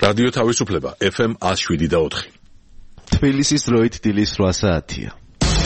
რადიო თავისუფლება FM 107.4. თბილისის დროით დილის 8 საათია.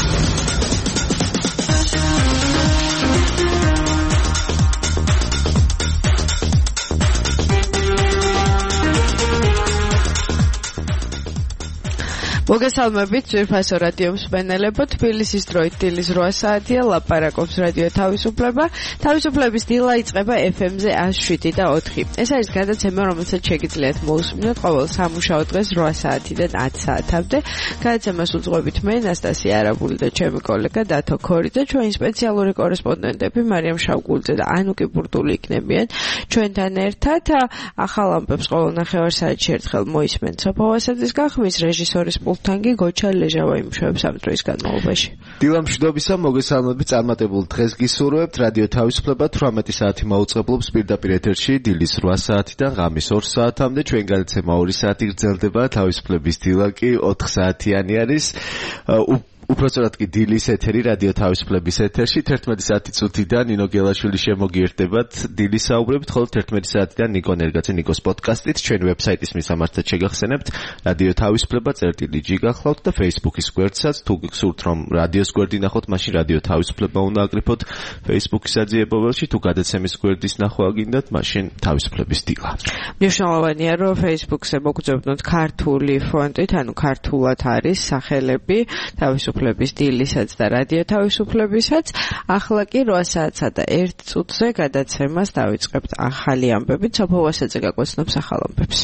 მოგესალმებით ძვირფასო რადიო მსმენელებო, თბილისის დროით დილის 8 საათია, ლაპარაკობს რადიო თავისუფლება. თავისუფლების დილა იწყება FM-ზე 107.4. ეს არის გადაცემა, რომელსაც შეგიძლიათ მოусმინოთ ყოველ სამუშაო დღეს 8 საათიდან 10 საათამდე. გადაცემას უძღვებით მე, ნასტასია არაბული და ჩემი კოლეგა დათო ქორიძე. ჩვენი სპეციალური კორესპონდენტები მარიამ შავგულძე და ანუკი ბურდული იქნებიან ჩვენთან ერთად. ახალ ამბებს ყოველ ნახევარსაათში ერთხელ მოისმენთ სოფოვასაძის გახმის რეჟისორის თანგი გოჩა ლეჟავა იმუშავებს ამ დროის განმავლობაში. დილა მშვიდობისა, მოგესალმებით, წარმატებულ დღეს გისურვებთ. რადიო თავისუფლება 18 საათი მაუწყებლობს პირდაპირ ეთერში დილის 8 საათიდან ღამის 2 საათამდე. ჩვენ გადაცემა 2 საათი გრძელდება, თავისუფლების დილა კი 4 საათიანი არის. უпростоრად კი დილის ეთერი რადიო თავისუფლების ეთერში 11 საათი წუთიდან ნინო გელაშვილი შემოგიერთებათ დილის საუბრებით, ხოლო 11 საათიდან ნიკო ნერგაძე ნიკოს პოდკასტით. ჩვენ ვებსაიტის მისამართად შეგახსენებთ რადიო თავისუფლება წერტილი გახლავთ და Facebook-ის გვერდსაც. თუ გსურთ რომ რადიოს გვერდი ნახოთ, მაშინ რადიო თავისუფლება უნდა აკრიფოთ Facebook-ის საძიებოველში. თუ გადაცემის გვერდის ნახვა გინდათ, მაშინ თავისუფლების დილა. მნიშვნელოვანია რომ Facebook-ზე მოგძებნოთ ქართული ფონტით, ანუ ქართულად არის სახელები თავისუფლების დილისაც და რადიო თავისუფლებისაც. ახლა კი 8 საათსა და 1 წუთზე გადაცემას დავიწყებთ ახალი ამბებით. სოფოვასაძე გაგვაცნობს ახალ ამბებს.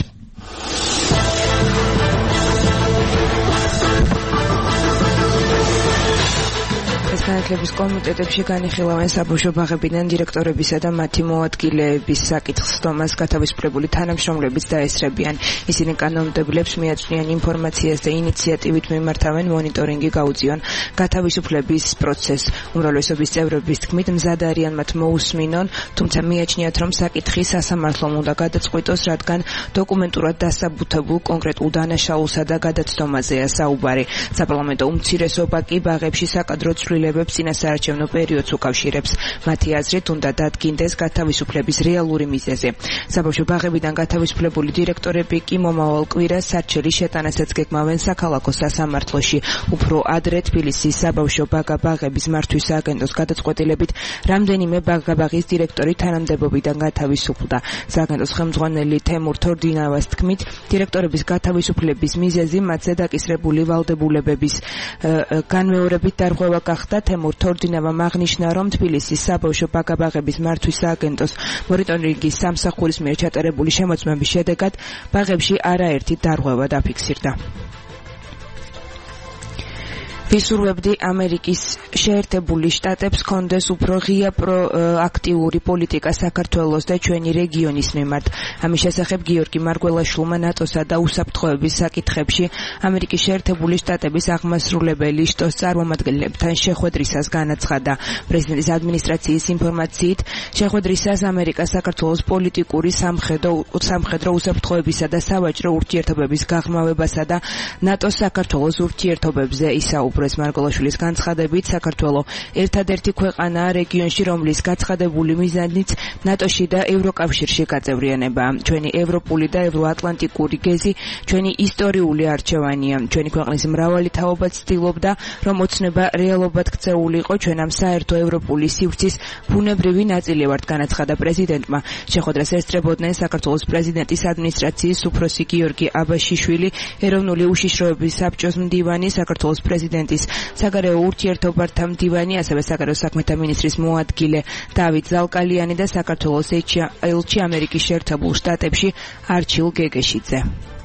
განათლების კომიტეტებში განიხილავენ საბავშვო ბაღებიდან დირექტორებისა და მათი მოადგილეების საკითხს. თომას გათავისუფლებული თანამშრომლებიც დაესწრებიან. ისინი კანონმდებლებს მიაჩნიან ინფორმაციას და ინიციატივით მიმართავენ მონიტორინგი გაუწიონ გათავისუფლების პროცესს. უმრავლესობის წევრების თქმით, მზად არიან მათ მოусმინონ, თუმცა მიაჩნიათ, რომ საკითხი სასამართლომ უნდა გადაწყვიტოს, რადგან დოკუმენტურად დასაბუთებულ კონკრეტულ დანაშაულსა და გადაცდომაზეა საუბარი. საპარლამენტო უმცირესობა კი ბაღებში საკადრო ცვლილებებს წინასაარჩევნო პერიოდს უკავშირებს. მათი აზრით უნდა დადგინდეს გათავისუფლების რეალური მიზეზი. საბავშვო ბაღებიდან გათავისუფლებული დირექტორები კი მომავალ კვირას სარჩელის შეტანასაც გეგმავენ საქალაქო სასამართლოში. უფრო ადრე თბილისის საბავშვო ბაღების მართვის სააგენტოს გადაწყვეტილებით რამდენიმე ბაღის დირექტორი თანამდებობიდან გათავისუფლდა. სააგენტოს ხელმძღვანელი თემურ თორდინავას თქმით, დირექტორების გათავისუფლების მიზეზი მათზე დაკისრებული ვალდებულებების განმეორებით დარღვევა გახდა. თემურ თორდინავამ აღნიშნა, რომ თბილისის საბავშვო ბაღების მართვის სააგენტოს მონიტორინგის სამსახურის მიერ ჩატარებული შემოწმების შედეგად ბაღებში არაერთი დარღვევა დაფიქსირდა. ვისურვებდი ამერიკის შეერთებული შტატებს კონდეს უფრო ღია პროაქტიული პოლიტიკა საქართველოს და ჩვენი რეგიონის მიმართ. ამის შესახებ გიორგი მარგველაშვილმა ნატოსა და უსაფრთხოების საკითხებში ამერიკის შეერთებული შტატების აღმასრულებელი შტოს წარმომადგენლებთან შეხვედრისას განაცხადა. პრეზიდენტის ადმინისტრაციის ინფორმაციით, შეხვედრისას ამერიკა საქართველოს პოლიტიკური სამხედრო უსაფრთხოებისა და სავაჭრო ურთიერთობების გაღრმავებასა და ნატოს საქართველოს ურთიერთობებზე ისაუბრა. მარგველაშვილის განცხადებით, საქართველოს ერთადერთი ქვეყანაა რეგიონში, რომლის გაცხადებული მიზანიც ნატოში და ევროკავშირში გაწევრიანება. ჩვენი ევროპული და ევროატლანტიკური გეზი ჩვენი ისტორიული არჩევანია. ჩვენი ქვეყნის მრავალი თაობა ცდილობდა, რომ ოცნება რეალობად ქცეულიყო. ჩვენ ამ საერთო ევროპული სივრცის ბუნებრივი ნაწილი ვართ, განაცხადა პრეზიდენტმა. შეხვედრას ესწრებოდნენ საქართველოს პრეზიდენტის ადმინისტრაციის უფროსი გიორგი აბაშიშვილი, ეროვნული უშიშროების საბჭოს მდივანი, საქართველოს პრეზიდენტის საგარეო ურთიერთობათა მდივანი, ასევე საგარეო საქმეთა მინისტრის მოადგილე დავით ზალკალიანი და საქართველოს ელჩი ამერიკის შეერთებულ შტატებში არჩილ გეგეშიძე.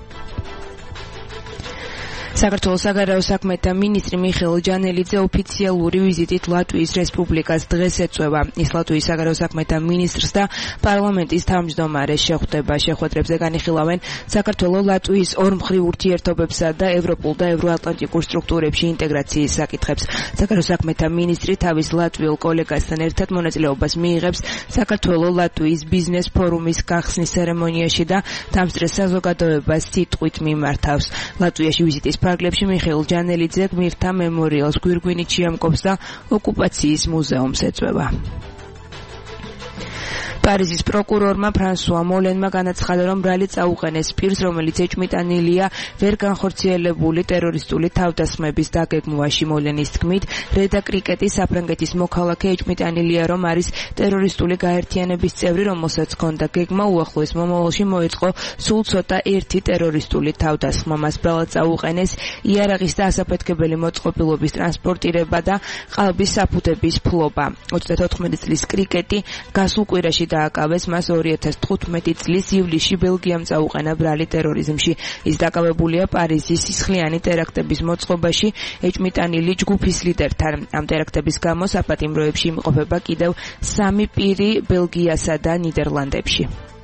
საქართველოს საგარეო საქმეთა მინისტრი მიხეილ ჯანელიძე ოფიციალური ვიზიტით ლატვიის რესპუბლიკას დღეს ეწვევა. ის ლატვიის საგარეო საქმეთა მინისტრს და პარლამენტის თავმჯდომარეს შეხვდება. შეხვედრებზე განიხილავენ საქართველოს ლატვიის ორმხრივ ურთიერთობებსა და ევროპულ და ევროატლანტიკურ სტრუქტურებში ინტეგრაციის საკითხებს. საგარეო საქმეთა მინისტრი თავის ლატვიელ კოლეგასთან ერთად მონაწილეობას მიიღებს საქართველოს ლატვიის ბიზნეს ფორუმის გახსნის ცერემონიაში და დამსწრე საზოგადოებას სიტყვით მიმართავს. ლატვიაში ვიზიტის ფარგლებში მიხეილ ჯანელიძე გმირთა მემორიალს გვირგვინით შეამკობს და ოკუპაციის მუზეუმს ეწვევა. პარიზის პროკურორმა ფრანსუა მოლენმა განაცხადა, რომ ბრალი წაუყენეს პირს, რომელიც ეჭვმიტანილია ვერ განხორციელებული ტერორისტული თავდასხმების დაგეგმვაში. მოლენის თქმით, რედა კრიკეტის საფრანგეთის მოქალაქე ეჭვმიტანილია, რომ არის ტერორისტული გაერთიანების წევრი, რომელსაც ჰქონდა გეგმა უახლოეს მომავალში მოეწყო სულ ცოტა ერთი ტერორისტული თავდასხმა. მას ბრალად წაუყენეს იარაღის და ასაფეთქებელი მოწყობილობის ტრანსპორტირება და ყალბის საფუთების ფლობა. 34 წლის კრიკეტი გასულ კვირაში დააკავეს, მას 2015 წლის ივლისში ბელგიამ წაუყენა ბრალი ტერორიზმში. ის დაკავებულია პარიზის სისხლიანი ტერაქტების მოწყობაში ეჭვმიტანილი ჯგუფის ლიდერთან. ამ ტერაქტების გამო საპატიმროებში იმყოფება კიდევ 3 პირი ბელგიასა და ნიდერლანდებში.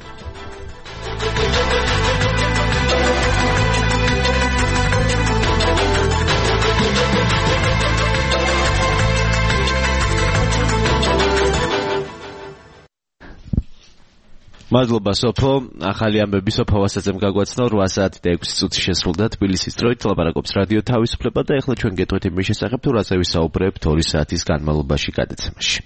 მადლობა სოფო, ახალი ამბები სოფო ვასაძემ გაგვაცნო 8 საათი და 6 წუთი შესრულდა თბილისის დროით. ლაპარაკობს რადიო თავისუფლება და ეხლა ჩვენ გეტყვით იმის შესახებ, თუ რაზე ვისაუბრებთ 2 საათის განმავლობაში გადაცემაში.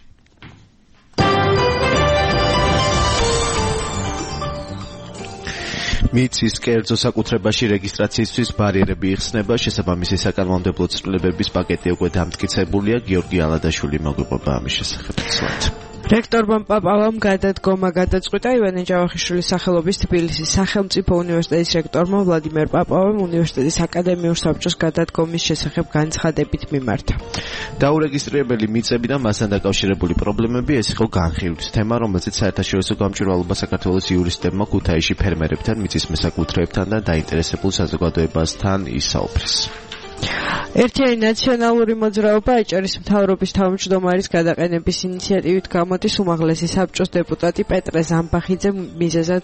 მიცის კერძო საკუთრებაში რეგისტრაციისთვის ბარიერები იხსნება, შესაბამისი საკანონმდებლო ცვლილებების პაკეტი უკვე დამტკიცებულია. გიორგი ალადაშვილი მოგვიყვება ამის შესახებ. რექტორმა პაპავამ გადადგომა გადაწყვიტა. ივანე ჯავახიშვილის სახელობის თბილისის სახელმწიფო უნივერსიტეტის რექტორმა ვლადიმერ პაპავამ უნივერსიტეტის აკადემიურ საბჭოს გადადგომის შესახებ განცხადებით მიმართა. დაურეგისტრირებელი მიწები და მასთან დაკავშირებული პრობლემები ეს იყო განხილვის თემა, რომელზეც საერთაშორისო გამჭვირვალობა საქართველოს იურისტებმა ქუთაისში ფერმერებთან, მიწის მესაკუთრეებთან და დაინტერესებულ საზოგადოებასთან ისაუბრეს. ერთიანი ნაციონალური მოძრაობა აჭარის მთავრობის თავმჯდომარის გადაყენების ინიციატივით გამოდის. უმაღლესი საბჭოს დეპუტატი პეტრე ზამბახიძე მიზეზად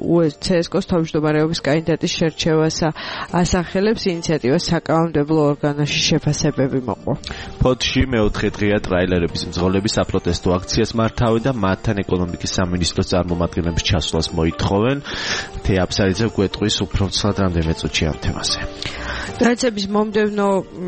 CSKO-ს თავმჯდომარეობის კანდიდატის შერჩევას ასახელებს. ინიციატივას საკანონმდებლო ორგანოში შეფასებები მოყვა. ფოთში მეოთხე დღეა ტრაილერების მძღოლები საპროტესტო აქციას მართავენ და მათთან ეკონომიკის სამინისტროს წარმომადგენლების ჩასვლას მოითხოვენ. თეა აფსარიძე გვეტყვის უფრო ცალად რამდენიმე წუთში ამ თემაზე. დაცემის მომდევნო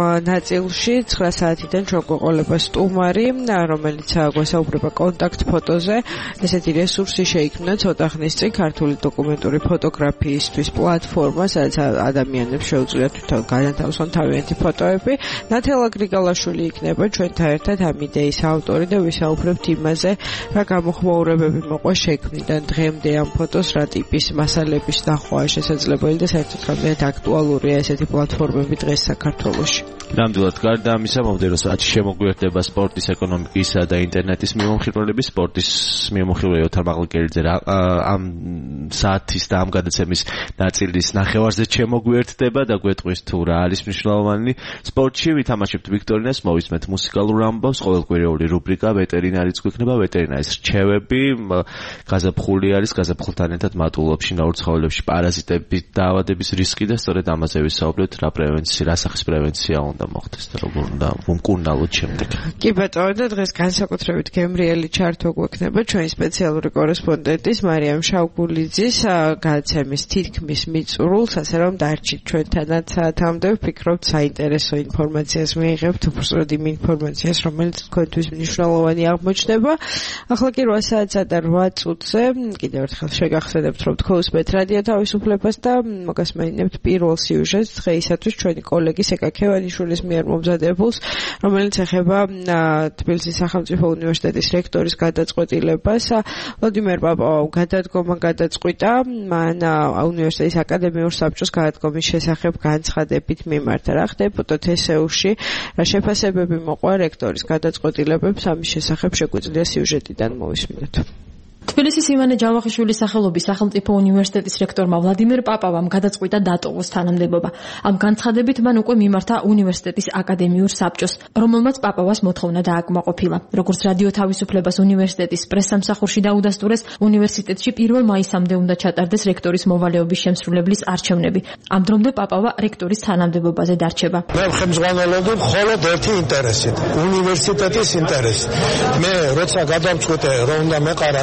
ნაწილში 9 საათიდან ჩვენ გვეყოლება სტუმარი, რომელიც გვესაუბრება კონტაქტ ფოტოზე. ესეთი რესურსი შეიქმნა ცოტა ხნის წინ ქართული დოკუმენტური ფოტოგრაფიისთვის პლატფორმა, სადაც ადამიანებს შეუძლიათ თვითონ განათავსონ თავიანთი ფოტოები. ნათელა გრიგალაშვილი იქნება ჩვენთან ერთად ამ იდეის ავტორი და ვისაუბრებთ იმაზე, რა გამოხმაურებები მოყვა შექმნიდან დღემდე ამ ფოტოს, რა ტიპის მასალების ნახვაა შესაძლებელი და საერთოდ რამდენად აქტუალურია ესეთი პლატფორმები დღეს საქართველოში. ნამდვილად გარდა ამისა, მომდევნო საათში შემოგვიერთდება სპორტის, ეკონომიკისა და ინტერნეტის მიმოხილველები. სპორტის მიმოხილველი ოთარ მაღლიკელიძე ამ საათის და ამ გადაცემის ნაწილის ნახევარზე შემოგვიერთდება და გვეტყვის თუ რა არის მნიშვნელოვანი სპორტში. ვითამაშებთ ვიქტორინას, მოვისმენთ მუსიკალურ ამბავს, ყოველკვირეული რუბრიკა ვეტერინარიც გვექნება, ვეტერინარის რჩევები, გაზაფხული არის, გაზაფხულთან ერთად მატულობს შინაურ ცხოველებში პარაზიტების დაავადების რისკი და სწორედ ამაზე ვისაუბრებთ, რა პრევენცია, რა სახის პრევენცია უნდა მოხდეს და როგორ უნდა უმკურნალოთ შემდეგ. კი ბატონო, და დღეს განსაკუთრებით გემრიელი ჩართვა გვექნება ჩვენი სპეციალური კორესპონდენტის მარიამ შავგულიძის გადაცემის თითქმის მიწურულს, ასე რომ დარჩით ჩვენთანაც საათამდე. ვფიქრობთ საინტერესო ინფორმაციას მიიღებთ, უბრალოდ იმ ინფორმაციას, რომელიც თქვენთვის მნიშვნელოვანი აღმოჩნდება. ახლა კი 8 საათსა და 8 წუთზე კიდევ ერთხელ შეგახსენებთ, რომ თქვენს რადიო თავისუფლებას და მოგასმენინებთ პირველ სიუჟეტს დღეისათვის ჩვენი კოლეგის ეკაკევანიშვილის მიერ მომზადებულს, რომელიც ეხება თბილისის სახელმწიფო უნივერსიტეტის რექტორის გადაწყვეტილებას. ვლადიმერ პაპავამ გადადგომა გადაწყვიტა, მან უნივერსიტეტის აკადემიურ საბჭოს გადადგომის შესახებ განცხადებით მიმართა. რა ხდებოდა TSU-ში, რა შეფასებები მოყვა რექტორის გადაწყვეტილებებს, ამის შესახებ შეგვიძლია სიუჟეტიდან მოვისმინოთ. თბილისის ივანე ჯავახიშვილის სახელობის სახელმწიფო უნივერსიტეტის რექტორმა ვლადიმერ პაპავამ გადაწყვიტა დატოვოს თანამდებობა. ამ განცხადებით მან უკვე მიმართა უნივერსიტეტის აკადემიურ საბჭოს, რომელმაც პაპავას მოთხოვნა დააკმაყოფილა. როგორც რადიო თავისუფლებას უნივერსიტეტის პრესსამსახურში დაუდასტურეს, უნივერსიტეტში 1 მაისამდე უნდა ჩატარდეს რექტორის მოვალეობის შემსრულებლის არჩევნები. ამ დრომდე პაპავა რექტორის თანამდებობაზე დარჩება. მე ხელმძღვანელობდი მხოლოდ ერთი ინტერესით, უნივერსიტეტის ინტერესით. მე როცა გადავწყვიტე, რომ უნდა მეყარა კენჭი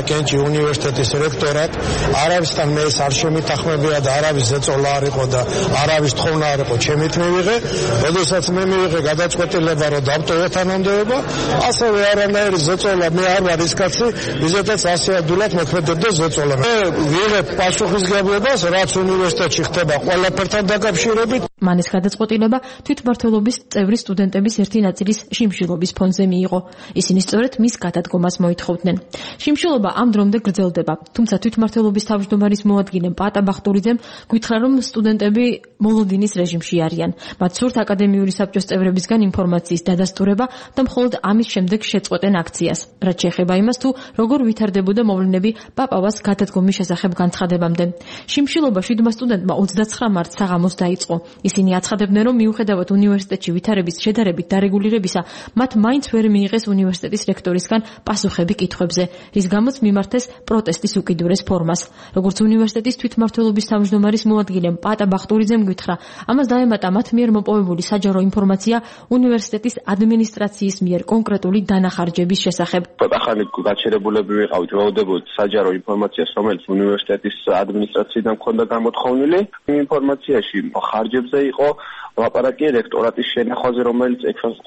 უნივერსიტეტის რექტორად, არავისთან მე ეს არ შემითანხმებია და არავის ზეწოლა არ იყო და არავის თხოვნა არ იყო ჩემით მივიღე. როდესაც მე მივიღე გადაწყვეტილება რომ დავტოვე თანამდებობა, ასევე არანაირი ზეწოლა მე არ ვარ ის კაცი, ვიზედაც ასე ადვილად მოქმედებდა ზეწოლა. მე ვიღებ პასუხისგებლობას, რაც უნივერსიტეტში ხდება ყველაფერთან დაკავშირებით. მან ეს გადაწყვეტილება თვითმმართველობის წევრი სტუდენტების ერთი ნაწილის შიმშილობის ფონზე მიიღო. ისინი სწორედ მის გადადგომას მოითხოვდნენ. შიმშილობა ამ დრომდე გრძელდება, თუმცა თვითმმართველობის თავმჯდომარის მოადგილე პატა ბახტურიძემ გითხრა, რომ სტუდენტები მოლოდინის რეჟიმში არიან. მათ სურთ აკადემიური საბჭოს წევრებისგან ინფორმაციის დადასტურება და მხოლოდ ამის შემდეგ შეწყვეტენ აქციას. რაც შეეხება იმას, თუ როგორ ვითარდებოდა მოვლენები პაპავას გადადგომის შესახებ განცხადებამდე. შიმშილობა 7 სტუდენტმა 29 მარტს საღამოს დაიწყო. ისინი აცხადებდნენ, რომ მიუხედავად უნივერსიტეტში ვითარების შედარებით დარეგულირებისა, მათ მაინც ვერ მიიღეს უნივერსიტეტის რექტორისგან პასუხები კითხვებზე, რის გამოც მიმართეს პროტესტის უკიდურეს ფორმას. როგორც უნივერსიტეტის თვითმმართველობის თავმჯდომარის მოადგილემ პატა ბახტურიძემ გითხრა, ამას დაემატა მათ მიერ მოპოვებული საჯარო ინფორმაცია უნივერსიტეტის ადმინისტრაციის მიერ კონკრეტული დანახარჯების შესახებ. ახალი გაჩერებულები ვიყავით, ველოდებოდით საჯარო ინფორმაციას, რომელიც უნივერსიტეტის ადმინისტრაციიდან ჰქონდა გამოთხოვნილი. იმ ინფორმაციაში ხარჯებზე იყო ლაპარაკი რექტორატის შენახვაზე, რომელიც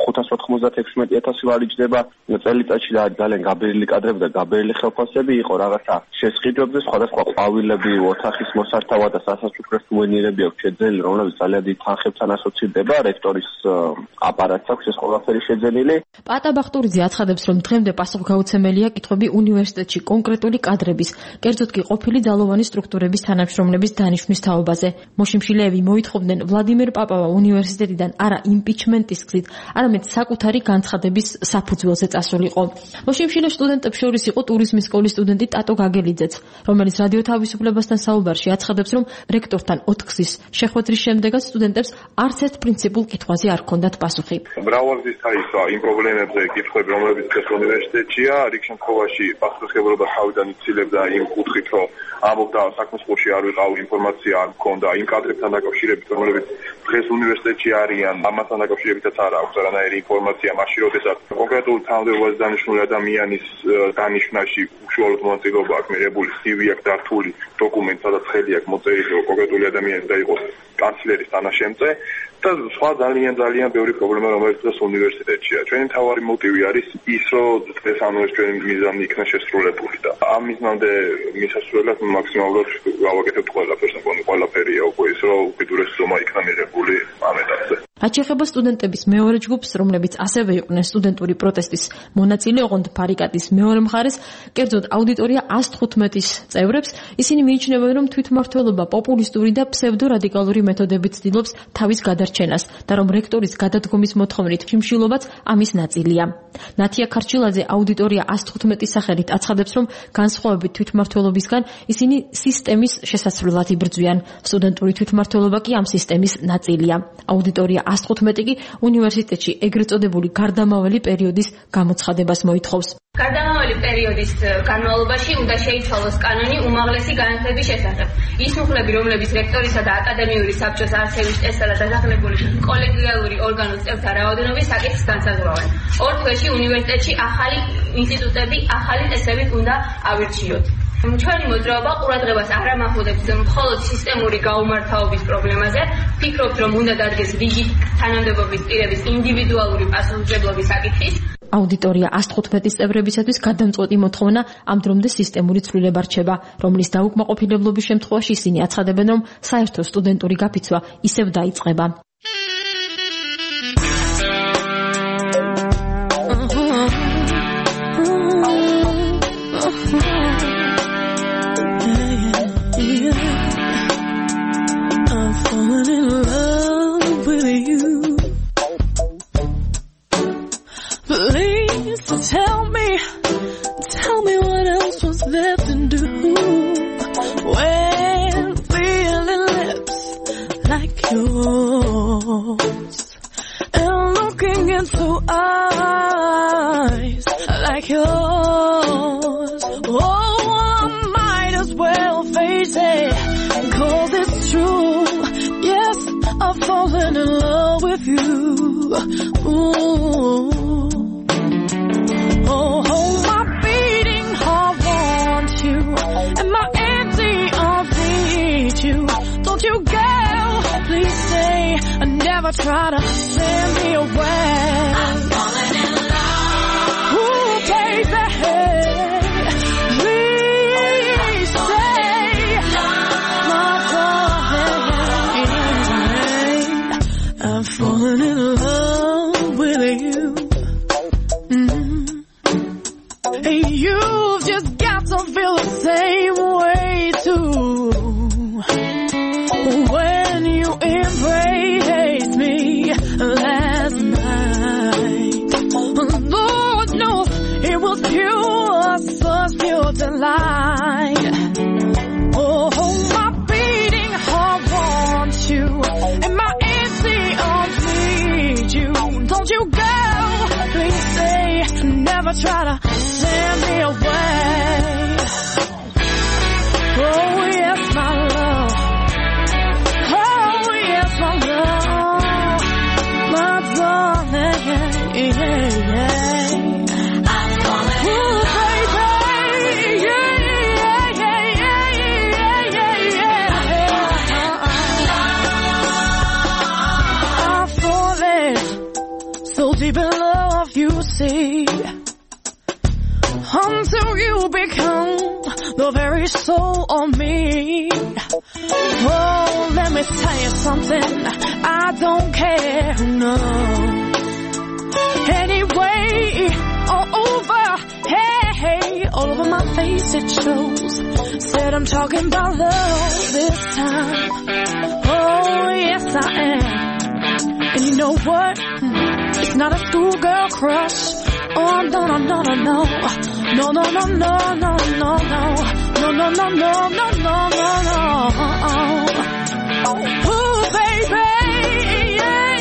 596,000 ვარიჯდება წელიწადში და ძალიან გაბერილი კადრები და გაბერილი ხელფასები იყო რაღაცა შესყიდვებზე, სხვადასხვა ყვავილები, ოთახის მოსართავად და სასაცუქროს სუვენირები აქვს შეძენილი, რომლებიც ძალიან დიდ თანხებთან ასოცირდება. რექტორის აპარატს აქვს ეს ყველაფერი შეძენილი. პატა ბახტურიძე აცხადებს, რომ დღემდე პასუხგაუცემელია კითხვები უნივერსიტეტში კონკრეტული კადრების, კერძოდ კი ყოფილი ძალოვანი სტრუქტურების თანამშრომლების დანიშვნის თაობაზე. მოშიმშილეები მოითხოვდნენ ვლადიმერ პაპავა უნივერსიტეტიდან არა იმპიჩმენტის გზით, არამედ საკუთარი განცხადების საფუძველზე წასულიყო. მოშიმშილე სტუდენტებს შორის იყო ტურიზმის სკოლის სტუდენტი ტატო გაგელიძეც, რომელიც რადიო თავისუფლებასთან საუბარში აცხადებს, რომ რექტორთან 4 გზის შეხვედრის შემდეგაც სტუდენტებს არც ერთ პრინციპულ კითხვაზე არ ჰქონდათ პასუხი. მრავალგზის დაისვა იმ პრობლემებზე კითხვები, რომლებიც დღეს უნივერსიტეტშია, რიგ შემთხვევაში პასუხისმგებლობა თავიდან იცილებდა იმ კუთხით, რომ ამბობდა საქმის ყურში არ ვიყავ, ინფორმაცია არ მქონდა იმ კადრებთან დაკავშირებით, რომლებიც დღეს უნივერსიტეტში არიან, ამასთან დაკავშირებითაც არ აქვს არანაირი ინფორმაცია, მაშინ როდესაც კონკრეტულ თანამდებობაზე დანიშნული ადამიანის დანიშვნაში უშუალოდ მონაწილეობა აქვს მიღებული, CV აქვს დართული დოკუმენტი, სადაც ხელი აქვს მოწერილი, რომ კონკრეტული ადამიანი და იყოს კანცლერის თანაშემწე და სხვა ძალიან ბევრი პრობლემა, რომელიც დღეს უნივერსიტეტშია. ჩვენი მთავარი მოტივი არის ის, რომ დღეს ამას ჩვენი მიზანი იქნა შესრულებული და ამ მიზნამდე მისასვლელად მაქსიმალურად გავაკეთებთ ყველაფერს, ყველაფერია უკვე ის, რომ უკიდურეს ზომა იქნა მიღებული ამ ეტაპზე. რაც შეეხება სტუდენტების მეორე ჯგუფს, რომლებიც ასევე იყვნენ სტუდენტური პროტესტის მონაწილე, ოღონდ ბარიკადის მეორე მხარეს, კერძოდ აუდიტორია 115-ის წევრებს, ისინი მიიჩნევენ, რომ თვითმმართველობა პოპულისტური და ფსევდორადიკალური მეთოდებით ცდილობს თავის გადარჩენას და რომ რექტორის გადადგომის მოთხოვნით შიმშილობაც ამის ნაწილია. ნათია ქარჩილაძე აუდიტორია 115-ის სახელით აცხადებს, რომ განსხვავებით თვითმმართველობისგან ისინი სისტემის შესაცვლელად იბრძვიან. სტუდენტური თვითმმართველობა კი ამ სისტემის ნაწილია. აუდიტორია 115 კი უნივერსიტეტში ეგრეთ წოდებული გარდამავალი პერიოდის გამოცხადებას მოითხოვს. გარდამავალი პერიოდის განმავლობაში უნდა შეიცვალოს კანონი უმაღლესი განათლების შესახებ. ის მუხლები, რომლებიც რექტორისა და აკადემიური საბჭოს არსების წესსა და დასახლებული კოლეგიალური ორგანოს წევრთა რაოდენობის საკითხს განსაზღვრავენ. 2 თვეში უნივერსიტეტში ახალი ინსტიტუტები, ახალი წესებით უნდა ავირჩიოთ. ჩვენი მოძრაობა ყურადღებას არ ამახვილებს მხოლოდ სისტემური გაუმართავობის პრობლემაზე, ფიქრობთ, რომ უნდა დადგეს რიგი თანამდებობის პირების ინდივიდუალური პასუხისმგებლობის საკითხის. აუდიტორია 115-ის წევრებისათვის გადამწყვეტი მოთხოვნა ამ დრომდე სისტემური ცვლილება რჩება, რომლის დაუკმაყოფილებლობის შემთხვევაში ისინი აცხადებენ, რომ საერთო სტუდენტური გაფიცვა ისევ დაიწყება. Tell me what else was left to do when feeling lips like yours and looking into eyes like yours. Oh, I might as well face it, 'cause it's true. Yes, I've fallen in love with you. Ooh. Oh, hold my beating heart, want you try to send me away. I'm falling in love. Ooh, baby, please stay, my darling. I'm falling in love with you. And you've just got to feel the same way too. When you embraced me last night, Lord knows it was pure, such pure delight. Oh, my beating heart wants you, and my empty arms need you. Don't you go, please stay, never try to send me away. Oh yes, my love. Oh yes, my love, my darling. I'm calling. Ooh, baby. I'm falling so deep in love, you see. Until you become the very soul of me. Oh, let me tell you something, I don't care, no. Anyway, all over, hey, all over my face it shows. Said I'm talking about love this time. Oh, yes I am. And you know what? It's not a schoolgirl crush. Oh, no, no, no, no, no. No, no, no, no, no, no, no. No, no, no, no, no, no, no, no. Ooh, baby, yeah,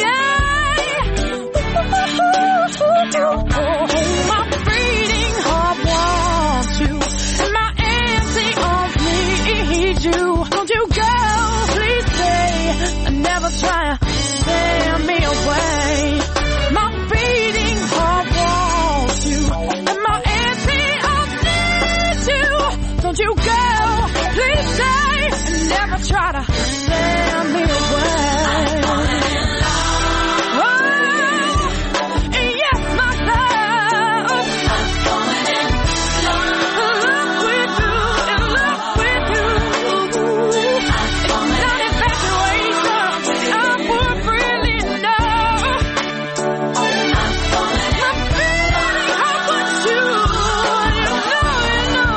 yeah. Oh, my beating heart wants you, and my empty arms need you. Don't you go, please stay, and never try to send me away. My beating heart wants you, and my empty arms need you. Don't you go, please stay, and never try to send me away. I'm falling in love. Oh, yes, my love. I'm falling in love with you, in love with you. I'm falling not infatuation, I would really know. I'm falling my beating heart wants you, you know.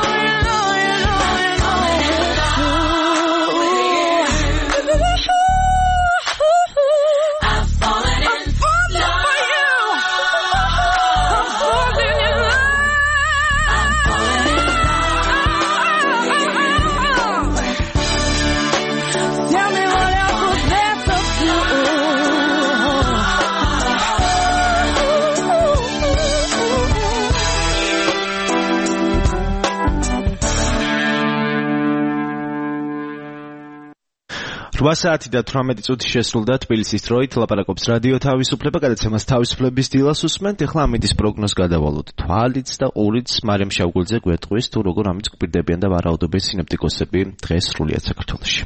I'm falling in love for you. I'm falling in love. I'm falling in love. Tell me what else was there to do. საათი და 18 წუთი შესრულდა თბილისის დროით. ლაპარაკობს რადიო თავისუფლება, გადაცემას თავისუფლების დილას უსმენთ. ეხლა ამინდის პროგნოზს გადავალოთ თვალიც და ყურიც. მარიამ შავგულძე გვეტყვის თუ როგორ ამით გვპირდებიან და ვარაუდობენ სინოპტიკოსები დღეს სრულიად საქართველოში.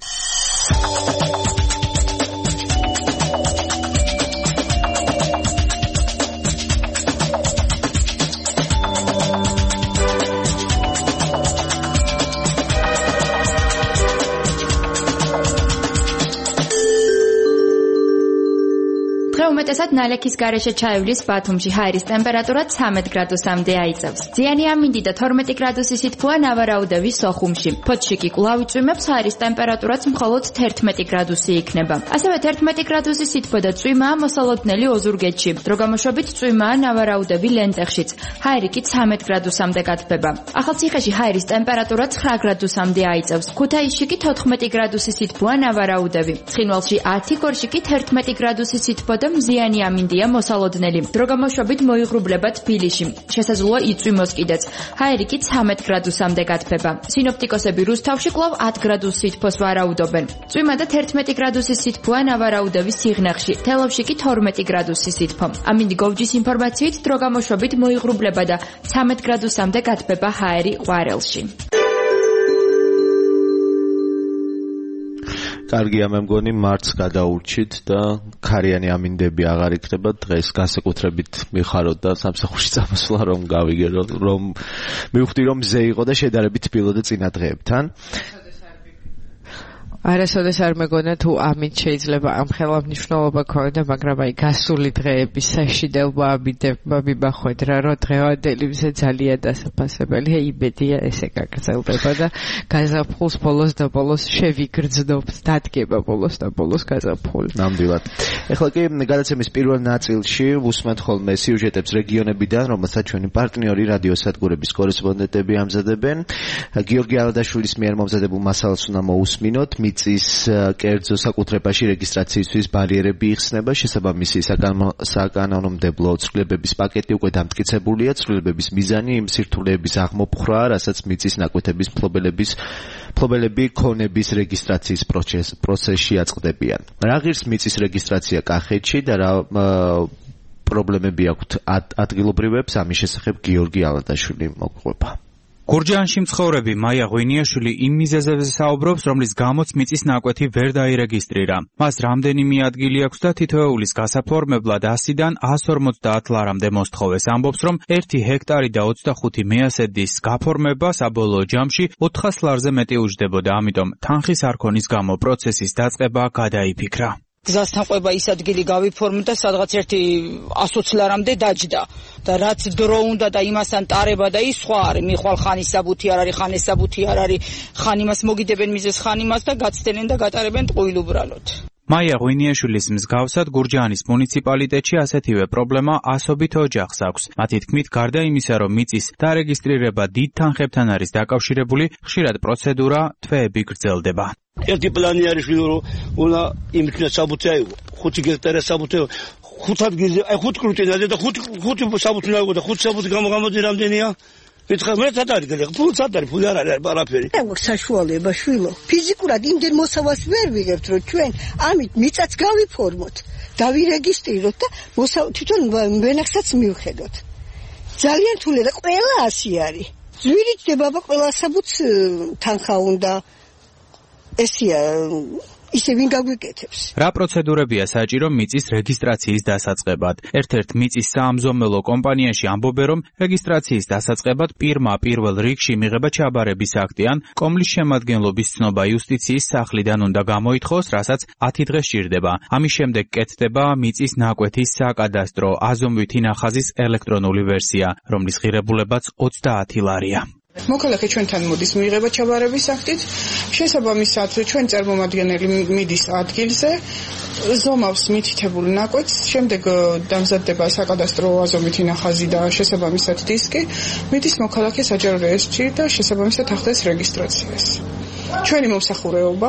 უმეტესად ნალექის გარეშე ჩაივლის ბათუმში ჰაერის ტემპერატურა 13 გრადუსამდე აიწევს. ძიანი ამინდი და 12 გრადუსი სითბოა ნავარაუდევი სოხუმში. ფოთში კი კვლავ იწვიმებს, ჰაერის ტემპერატურაც მხოლოდ 11 გრადუსი იქნება. ასევე 11 გრადუსი სითბო და წვიმაა მოსალოდნელი ოზურგეთში. დროგამოშვებით წვიმაა ნავარაუდევი ლენტეხშიც. ჰაერი კი 13 გრადუსამდე გათბება. ახალციხეში ჰაერის ტემპერატურა 9 გრადუსამდე აიწევს. ქუთაისში კი 14 გრადუსი სითბოა ნავარაუდევი. ცხინვალში 10, გორში კი 11 გრადუსი სითბო და მზიანი ამინდია მოსალოდნელი. დროგამოშვებით მოიღრუბლება თბილისში. შესაძლოა იწვიმოს კიდეც. ჰაერი კი 13 გრადუსამდე გათბება. სინოპტიკოსები რუსთავში კვლავ 10 გრადუს სითბოს ვარაუდობენ. წვიმა და 11 გრადუსის სითბოა ნავარაუდევის სიღნაღში. თელავში კი 12 გრადუსის სითბო. ამინდი გოვჯის ინფორმაციით დროგამოშვებით მოიღრუბლება და 13 გრადუსამდე გათბება ჰაერი ყვარელში. კარგია მე მგონი მარტს გადაურჩით და ქარიანი ამინდები აღარ იქნება დღეს განსაკუთრებით მიხაროთ და სამსახურში წამოსვლა რომ გავიგე რომ მივხვდი რომ მზე იყო და შედარებით თბილოდა წინა დღეებთან არასოდეს არ მეგონა თუ ამით შეიძლება ამ ხელად მნიშვნელობა ქონდა, მაგრამ აი გასული დღეების საშინელება ამიდებმა მიმახვედ რა, რომ დღევანდელი მზე ძალიან დასაფასებელია, იმედია ესე გაგრძელდება და გაზაფხულს ბოლოს და ბოლოს შევიგრძნობთ, დადგება ბოლოს და ბოლოს გაზაფხული. ნამდვილად. ეხლა კი გადაცემის პირველ ნაწილში ვუსმენთ ხოლმე სიუჟეტებს რეგიონებიდან, რომელსაც ჩვენი პარტნიორი რადიოსადგურების კორესპონდენტები ამზადებენ. გიორგი ალადაშვილის მიერ მომზადებულ მასალას უნდა მოусმინოთ. მიწის კერძო საკუთრებაში რეგისტრაციისთვის ბარიერები იხსნება, შესაბამისი საკანონმდებლო ცვლილებების პაკეტი უკვე დამტკიცებულია, ცვლილებების მიზანი იმ სირთულეების აღმოფხვრაა, რასაც მიწის ნაკვეთების მფლობელები ქონების რეგისტრაციის პროცესში აწყდებიან. რა ღირს მიწის რეგისტრაცია კახეთში და რა პრობლემები აქვთ ადგილობრივებს, ამის შესახებ გიორგი ალადაშვილი მოგყვება. გურჯაანში მცხოვრები მაია ღვინიაშვილი იმ მიზეზებზე საუბრობს, რომლის გამოც მიწის ნაკვეთი ვერ დაირეგისტრირა. მას რამდენიმე ადგილი აქვს და თითოეულის გასაფორმებლად 100-დან 150 ლარამდე მოსთხოვეს. ამბობს, რომ 1 ჰექტარი და 25 მეასედის გაფორმება საბოლოო ჯამში 400 ლარზე მეტი უჯდებოდა, ამიტომ თანხის არ ქონის გამო პროცესის დაწყება გადაიფიქრა. გზასთან ყვება ის ადგილი გავიფორმდა, სადღაც 120 ლარამდე დაჯდა და რაც დრო უნდა და იმასთან ტარება და ის სხვა არის, მიხვალ ხანის საბუთი არ არის, ხანის საბუთი არ არის, ხან იმას მოგიდებენ მიზეს ხან იმას და გაცდენენ და გატარებენ ტყუილ უბრალოდ. მაია ღვინიაშვილის მსგავსად გურჯაანის მუნიციპალიტეტში ასეთივე პრობლემა ასობით ოჯახს აქვს. მათი თქმით, გარდა იმისა, რომ მიწის დარეგისტრირება დიდ თანხებთან არის დაკავშირებული, ხშირად პროცედურა თვეები გრძელდება. ერთი პლანი არის რომ უნდა იმიქნა საბუთი აიღო 5 ჰექტარი საბუთი 5 ადგილზე აი 5 კრუტინაზე და 5 საბუთი აიღო და 5 საბუთი გამოდი რამდენია მითხარ მე თათარი გელე ფული არ არის არაფერი აქვს საშუალება შვილო ფიზიკურად იმდენ მოსავალს ვერ ვიღებთ რომ ჩვენ ამით მიწაც გავიფორმოთ დავირეგისტრიროთ და თვითონ ვენახსაც მივხედოთ ძალიან რთულია და ყველა ასე არის ზვირით დებაბა ყველა საბუთს თანხა უნდა ესია ისე ვინ გაგვიკეთებს. რა პროცედურებია საჭირო მიწის რეგისტრაციის დასაწყებად? ერთ-ერთ მიწის საამზომელო კომპანიაში ამბობენ, რომ რეგისტრაციის დასაწყებად პირველ რიგში მიღება ჩაბარების აქტი ან კომლის შემადგენლობის ცნობა იუსტიციის სახლიდან უნდა გამოითხოვოს, რასაც 10 დღე სჭირდება. ამის შემდეგ კეთდება მიწის ნაკვეთის საკადასტრო აზომვითი ნახაზის ელექტრონული ვერსია, რომლის ღირებულებაც 30 ლარია. მოქალაქე ჩვენთან მოდის მიიღება ჩაბარების აქტით, შესაბამისად ჩვენ წარმომადგენელი მიდის ადგილზე, ზომავს მითითებულ ნაკვეთს, შემდეგ დამზადდება საკადასტრო აზომვითი ნახაზი და შესაბამისად დისკი, მიდის მოქალაქე საჯარო რეესტრში და შესაბამისად ახდენს რეგისტრაციას. ჩვენი მომსახურეობა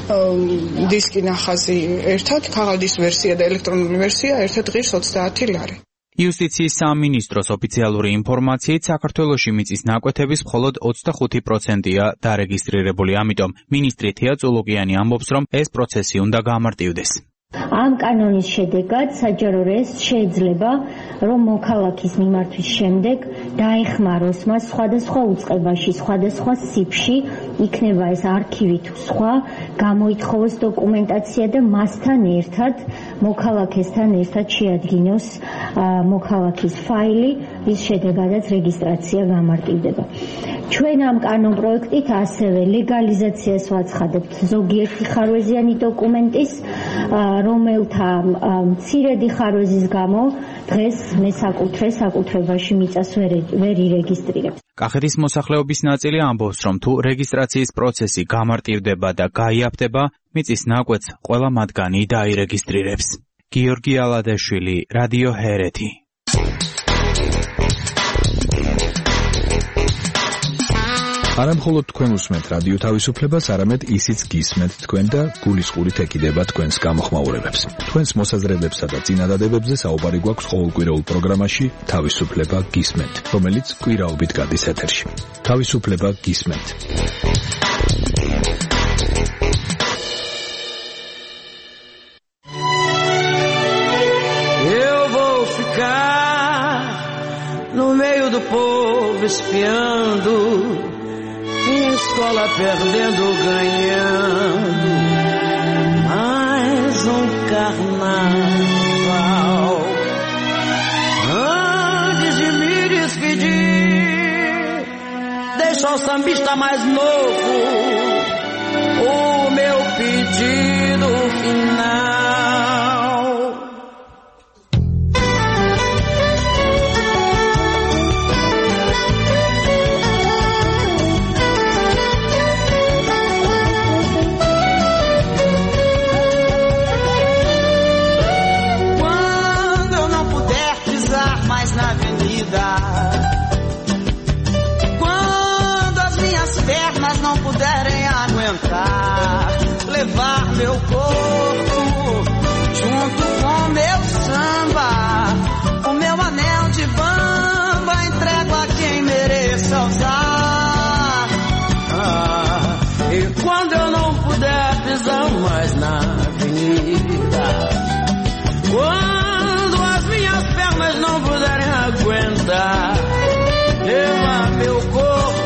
დისკი ნახაზი ერთად, ქაღალდის ვერსია და ელექტრონული ვერსია ერთად ღირს 30 ლარი. იუსტიციის სამინისტროს ოფიციალური ინფორმაციით საქართველოში მიწის ნაკვეთების მხოლოდ 25%-ია დარეგისტრირებული, ამიტომ მინისტრი თია წულუკიანი ამბობს, რომ ეს პროცესი უნდა გამარტივდეს. ამ კანონის შედეგად საჯარო რეესტრს შეიძლება, რომ მოქალაქის მიმართვის შემდეგ დაეხმაროს მას სხვადასხვა უწყებაში, სხვადასხვა სიფში, იქნება ეს არქივი თუ სხვა, გამოითხოვოს დოკუმენტაცია და მასთან ერთად, მოქალაქესთან ერთად შეადგინოს მოქალაქის ფაილი, რის შედეგადაც რეგისტრაცია გამარტივდება. ჩვენ ამ კანონ პროექტით ასევე ლეგალიზაციას ვაცხადებთ ზოგიერთი ხარვეზიანი დოკუმენტის, რომელთა მცირედი ხარვეზის გამო დღეს საკუთრებაში მიწას ვერ ირეგისტრირებს. კახეთის მოსახლეობის ნაწილი ამბობს, რომ თუ რეგისტრაციის პროცესი გამარტივდება და გაიაფდება, მიწის ნაკვეთს ყველა მათგანი დაირეგისტრირებს. გიორგი ალადაშვილი, რადიო ჰერეთი. არა მხოლოდ თქვენ უსმენთ რადიო თავისუფლებას, არამედ ისიც გისმენთ თქვენ და გულისყურით ეკიდება თქვენს გამოხმაურებებს. თქვენს მოსაზრებებსა და წინადადებებზე საუბარი გვაქვს ყოველკვირეულ პროგრამაში თავისუფლება გისმენთ, რომელიც კვირაობით გადის ეთერში. თავისუფლება გისმენთ. Eu vou ficar no meio do povo espiando em escola perdendo, ganhando. mais carnaval. Antes de me despedir, deixa o sambista mais novo o meu pedido final. Levar meu corpo junto com meu samba, o meu anel de bamba entrego a quem mereça usar. E quando eu não puder pisar mais na avenida, quando as minhas pernas não puderem aguentar, levar meu corpo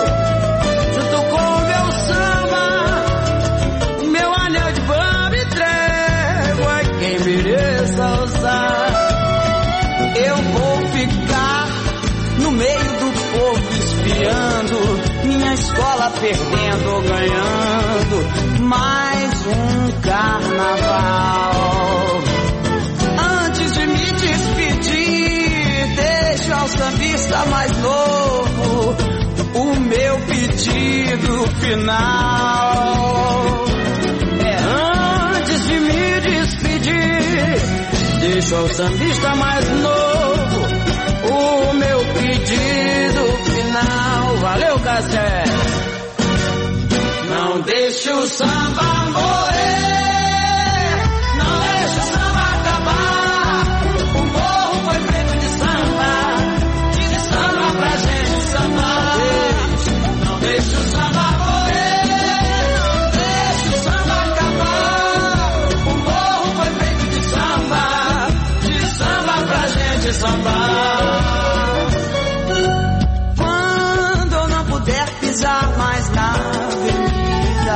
eu vou ficar no meio do povo espiando, minha escola perdendo ou ganhando mais carnaval. Antes de me despedir, deixo ao sambista mais novo o meu pedido final. Antes de me despedir, deixo ao sambista mais novo o meu pedido final. Valeu, Cassé! Não deixe o samba morrer, não deixe o samba acabar. O morro foi feito de samba pra gente sambar. Não deixe o samba morrer, não deixe o samba acabar. O morro foi feito de samba pra gente sambar. Quando eu não puder pisar mais na avenida,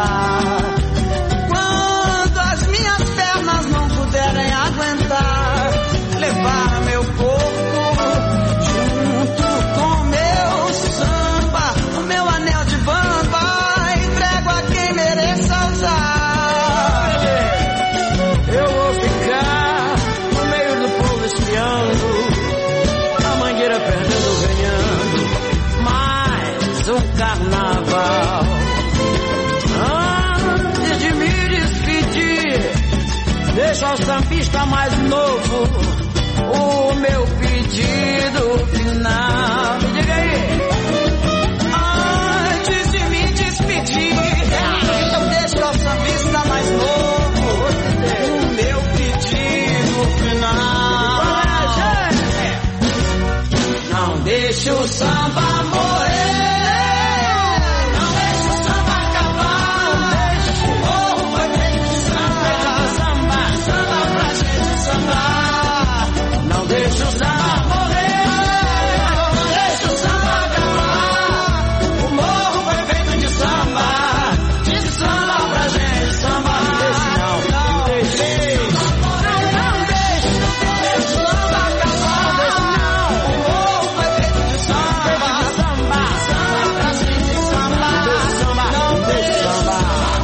quando as minhas pernas não puderem aguentar, levar meu corpo junto com meu samba, o meu anel de bamba entrego a quem mereça usar. Eu vou ficar no meio do povo espiando, a mangueira perdendo ou ganhando mais carnaval. Antes de me despedir, deixa o sambista mais novo o meu pedido final. Me diga aí. Antes de me despedir, eu deixo o sambista mais novo o meu pedido final. Não deixe o samba morrer, não deixe o samba acabar. O morro foi feito de samba pra gente sambar. Não deixe o samba morrer, não deixe o samba acabar. O morro foi feito de samba pra gente sambar. Não deixe o samba acabar. O morro foi feito de samba pra gente sambar. Não deixe o samba.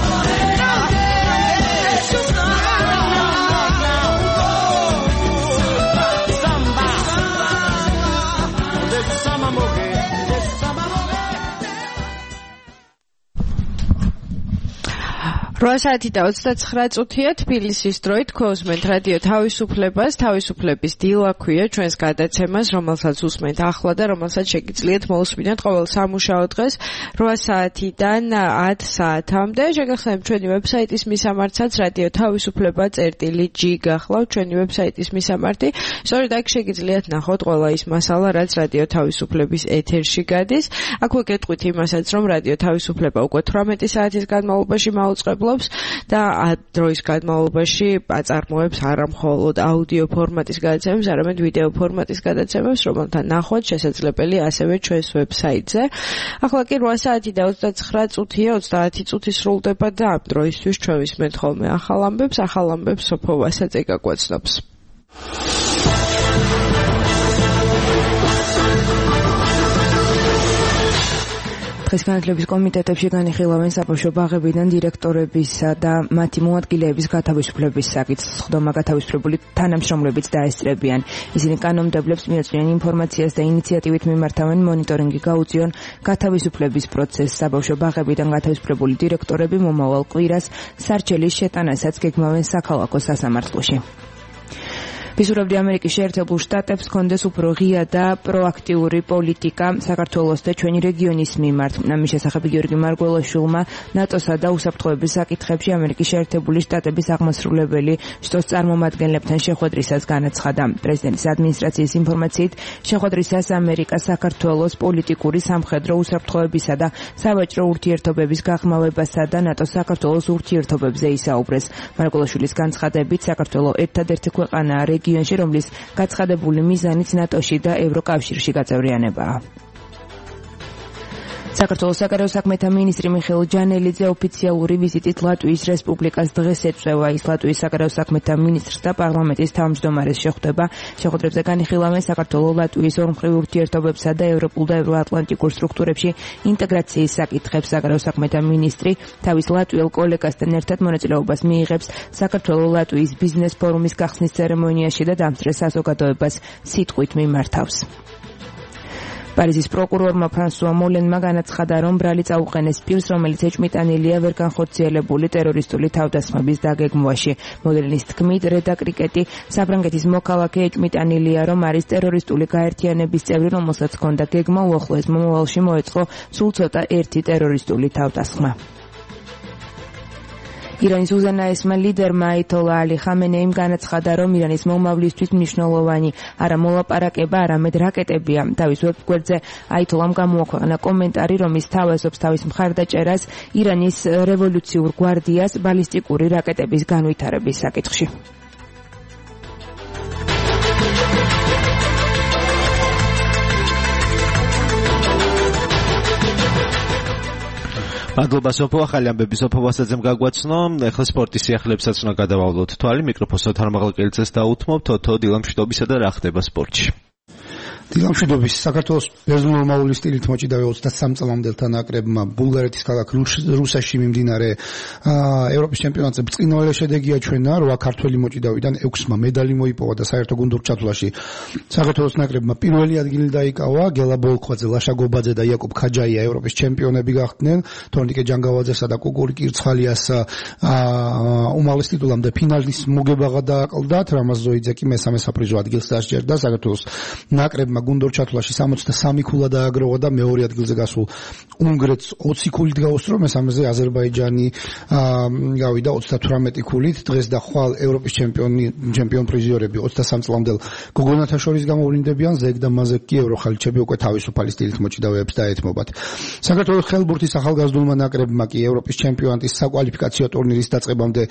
რვასაათი და 29 წუთია თბილისის დროით გქოსმენთ რადიო თავისუფლებას. თავისუფლების დილა ქვია ჩვენს გადაცემას, რომელსაც უსმენთ ახლა და რომელსაც შეგიძლიათ მოусმინოთ ყოველ სამუშაო დღეს 8 საათიდან 10 საათამდე. შეგახსენებთ ჩვენი ვებსაიტის მისამართსაც რადიო თავისუფლება.g გახლავთ ჩვენი ვებსაიტის მისამართი. სწორედ აქ შეგიძლიათ ნახოთ ყველა ის მასალა, რაც რადიო თავისუფლების ეთერში გადის. აქვე გეტყვით იმასაც, რომ რადიო თავისუფლება უკვე 18 საათის განმავლობაში მაუწყებლობს მსახიობს და დროის განმავლობაში აწარმოებს არა მხოლოდ აუდიო ფორმატის გადაცემებს, არამედ ვიდეო ფორმატის გადაცემებს, რომელთა ნახვაც შესაძლებელი ასევე ჩვენს ვებსაიტზე. ახლა კი 8 საათი და 29 წუთია, 30 წუთი სრულდება და ამ დროისთვის ჩვენ ვისმენთ ხოლმე ახალ ამბებს სოფო ვასაძე გაგვაცნობს. დღეს განათლების კომიტეტებში განიხილავენ საბავშვო ბაღებიდან დირექტორებისა და მათი მოადგილეების გათავისუფლების საკითხს. ხდომა გათავისუფლებული თანამშრომლებიც დაესწრებიან. ისინი კანონმდებლებს მიაწვდიან ინფორმაციას და ინიციატივით მიმართავენ მონიტორინგი გაუწიონ გათავისუფლების პროცესს. საბავშვო ბაღებიდან გათავისუფლებული დირექტორები მომავალ კვირას სარჩელის შეტანასაც გეგმავენ საქალაქო სასამართლოში. ვისურვებდი ამერიკის შეერთებულ შტატებს კონდეს უფრო ღია და პროაქტიული პოლიტიკა საქართველოს და ჩვენი რეგიონის მიმართ. ამის შესახებ გიორგი მარგველაშვილმა ნატოსა და უსაფრთხოების საკითხებში ამერიკის შეერთებული შტატების აღმასრულებელი შტოს წარმომადგენლებთან შეხვედრისას განაცხადა. პრეზიდენტის ადმინისტრაციის ინფორმაციით შეხვედრისას ამერიკა საქართველოს პოლიტიკური, სამხედრო, უსაფრთხოებისა და სავაჭრო ურთიერთობების გაღრმავებასა და ნატოს საქართველოს ურთიერთობებზე ისაუბრეს. მარგველაშვილის განცხადებით საქართველოს ერთადერთი ქვეყანაა რეგიონში, რომლის გაცხადებული მიზანიც ნატოში და ევროკავშირში გაწევრიანებაა. საქართველოს საგარეო საქმეთა მინისტრი მიხეილ ჯანელიძე ოფიციალური ვიზიტით ლატვიის რესპუბლიკას დღეს ეწევა. ის ლატვიის საგარეო საქმეთა მინისტრს და პარლამენტის თავმჯდომარეს შეხვდება. შეხვედრებზე განიხილავენ საქართველოს ლატვიის ორმხრივ ურთიერთობებსა და ევროპულ და ევროატლანტიკურ სტრუქტურებში ინტეგრაციის საკითხებს. საგარეო საქმეთა მინისტრი თავის ლატვიელ კოლეგასთან ერთად მონაწილეობას მიიღებს საქართველოს ლატვიის ბიზნეს ფორუმის გახსნის ცერემონიაში და დამსწრე საზოგადოებას სიტყვით მიმართავს. პარიზის პროკურორმა ფრანსუა მოლენმა განაცხადა, რომ ბრალი წაუყენეს პირს, რომელიც ეჭმიტანილია ვერ განხორციელებული ტერორისტული თავდასხმების დაგეგმვაში. მოლენის თქმით, რედა კრიკეტი საფრანგეთის მოქალაქე ეჭმიტანილია, რომ არის ტერორისტული გაერთიანების წევრი, რომელსაც ჰქონდა გეგმა უახლოეს მომავალში მოეწყო სულ ცოტა ერთი ტერორისტული თავდასხმა. ირანის უზენაესმა ლიდერმა აიათოლა ალი ხამენეიმ განაცხადა, რომ ირანის მომავლისთვის მნიშვნელოვანი არა მოლაპარაკება, არამედ რაკეტებია. თავის ვებგვერდზე აიათოლამ გამოაქვეყნა კომენტარი, რომ ის თავაზობს თავის მხარდაჭერას ირანის რევოლუციურ გვარდიას ბალისტიკური რაკეტების განვითარების საკითხში. მადლობა სოფო, ახალი ამბები სოფო ვასაძემ გაგვაცნო. ეხლა სპორტის სიახლეებსაც უნდა გადავავლოთ თვალი. მიკროფონს თარმაღალკელიძეს დაუთმობ. თოთო დილამშვიდობისა და რა ხდება სპორტში. დილამშვიდობის. საქართველოს ბერძნულ-რომაული სტილით მოჭიდავე 23 წლამდელთა ნაკრებმა ბულგარეთის ქალაქ რუსაში მიმდინარე ევროპის ჩემპიონატზე ბრწყინვალე შედეგი აჩვენა. 8 ქართველი მოჭიდავიდან 6-მა медали მოიპოვა და საერთო გუნდურ ჩათვლაში საქართველოს ნაკრებმა პირველი ადგილი დაიკავა. გელა ბოლქვაძე, ლაშა გობაძე და იაკობ ქაჯაია ევროპის ჩემპიონები გახდნენ. თორნიკე ჯანგავაძესა და კუგური კირცხალიას უმაღლეს ტიტულამდე ფინალის მოგება დააკლდათ. რამაზ ზოიძე კი მესამე საპრიზო ადგილს დასჯერდა. საქართველოს ნაკრებმა გუნდურ ჩათვლაში 63 ქულა დააგროვა და მეორე ადგილზე გასულ უნგრეთს 20 ქულით გაუსწრო, მესამეზე აზერბაიჯანი გავიდა 38 ქულით. დღეს და ხვალ ევროპის ჩემპიონ პრიზიორები 23 წლამდელ გოგონათა შორის გამოვლინდებიან. ზეგ და მაზეკ კი ევროხალიჩები უკვე თავისუფალი სტილით მოჭიდავეებს დაეთმობათ. საქართველოს ხელბურთის ახალგაზრდულმა ნაკრებმა კი ევროპის ჩემპიონატის საკვალიფიკაციო ტურნირის დაწყებამდე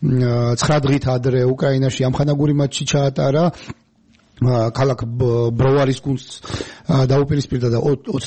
9 დღით ადრე უკრაინაში ამხანაგური მატჩი ჩაატარა. ქალაქ ბროვარის გუნდს დაუპირისპირდა და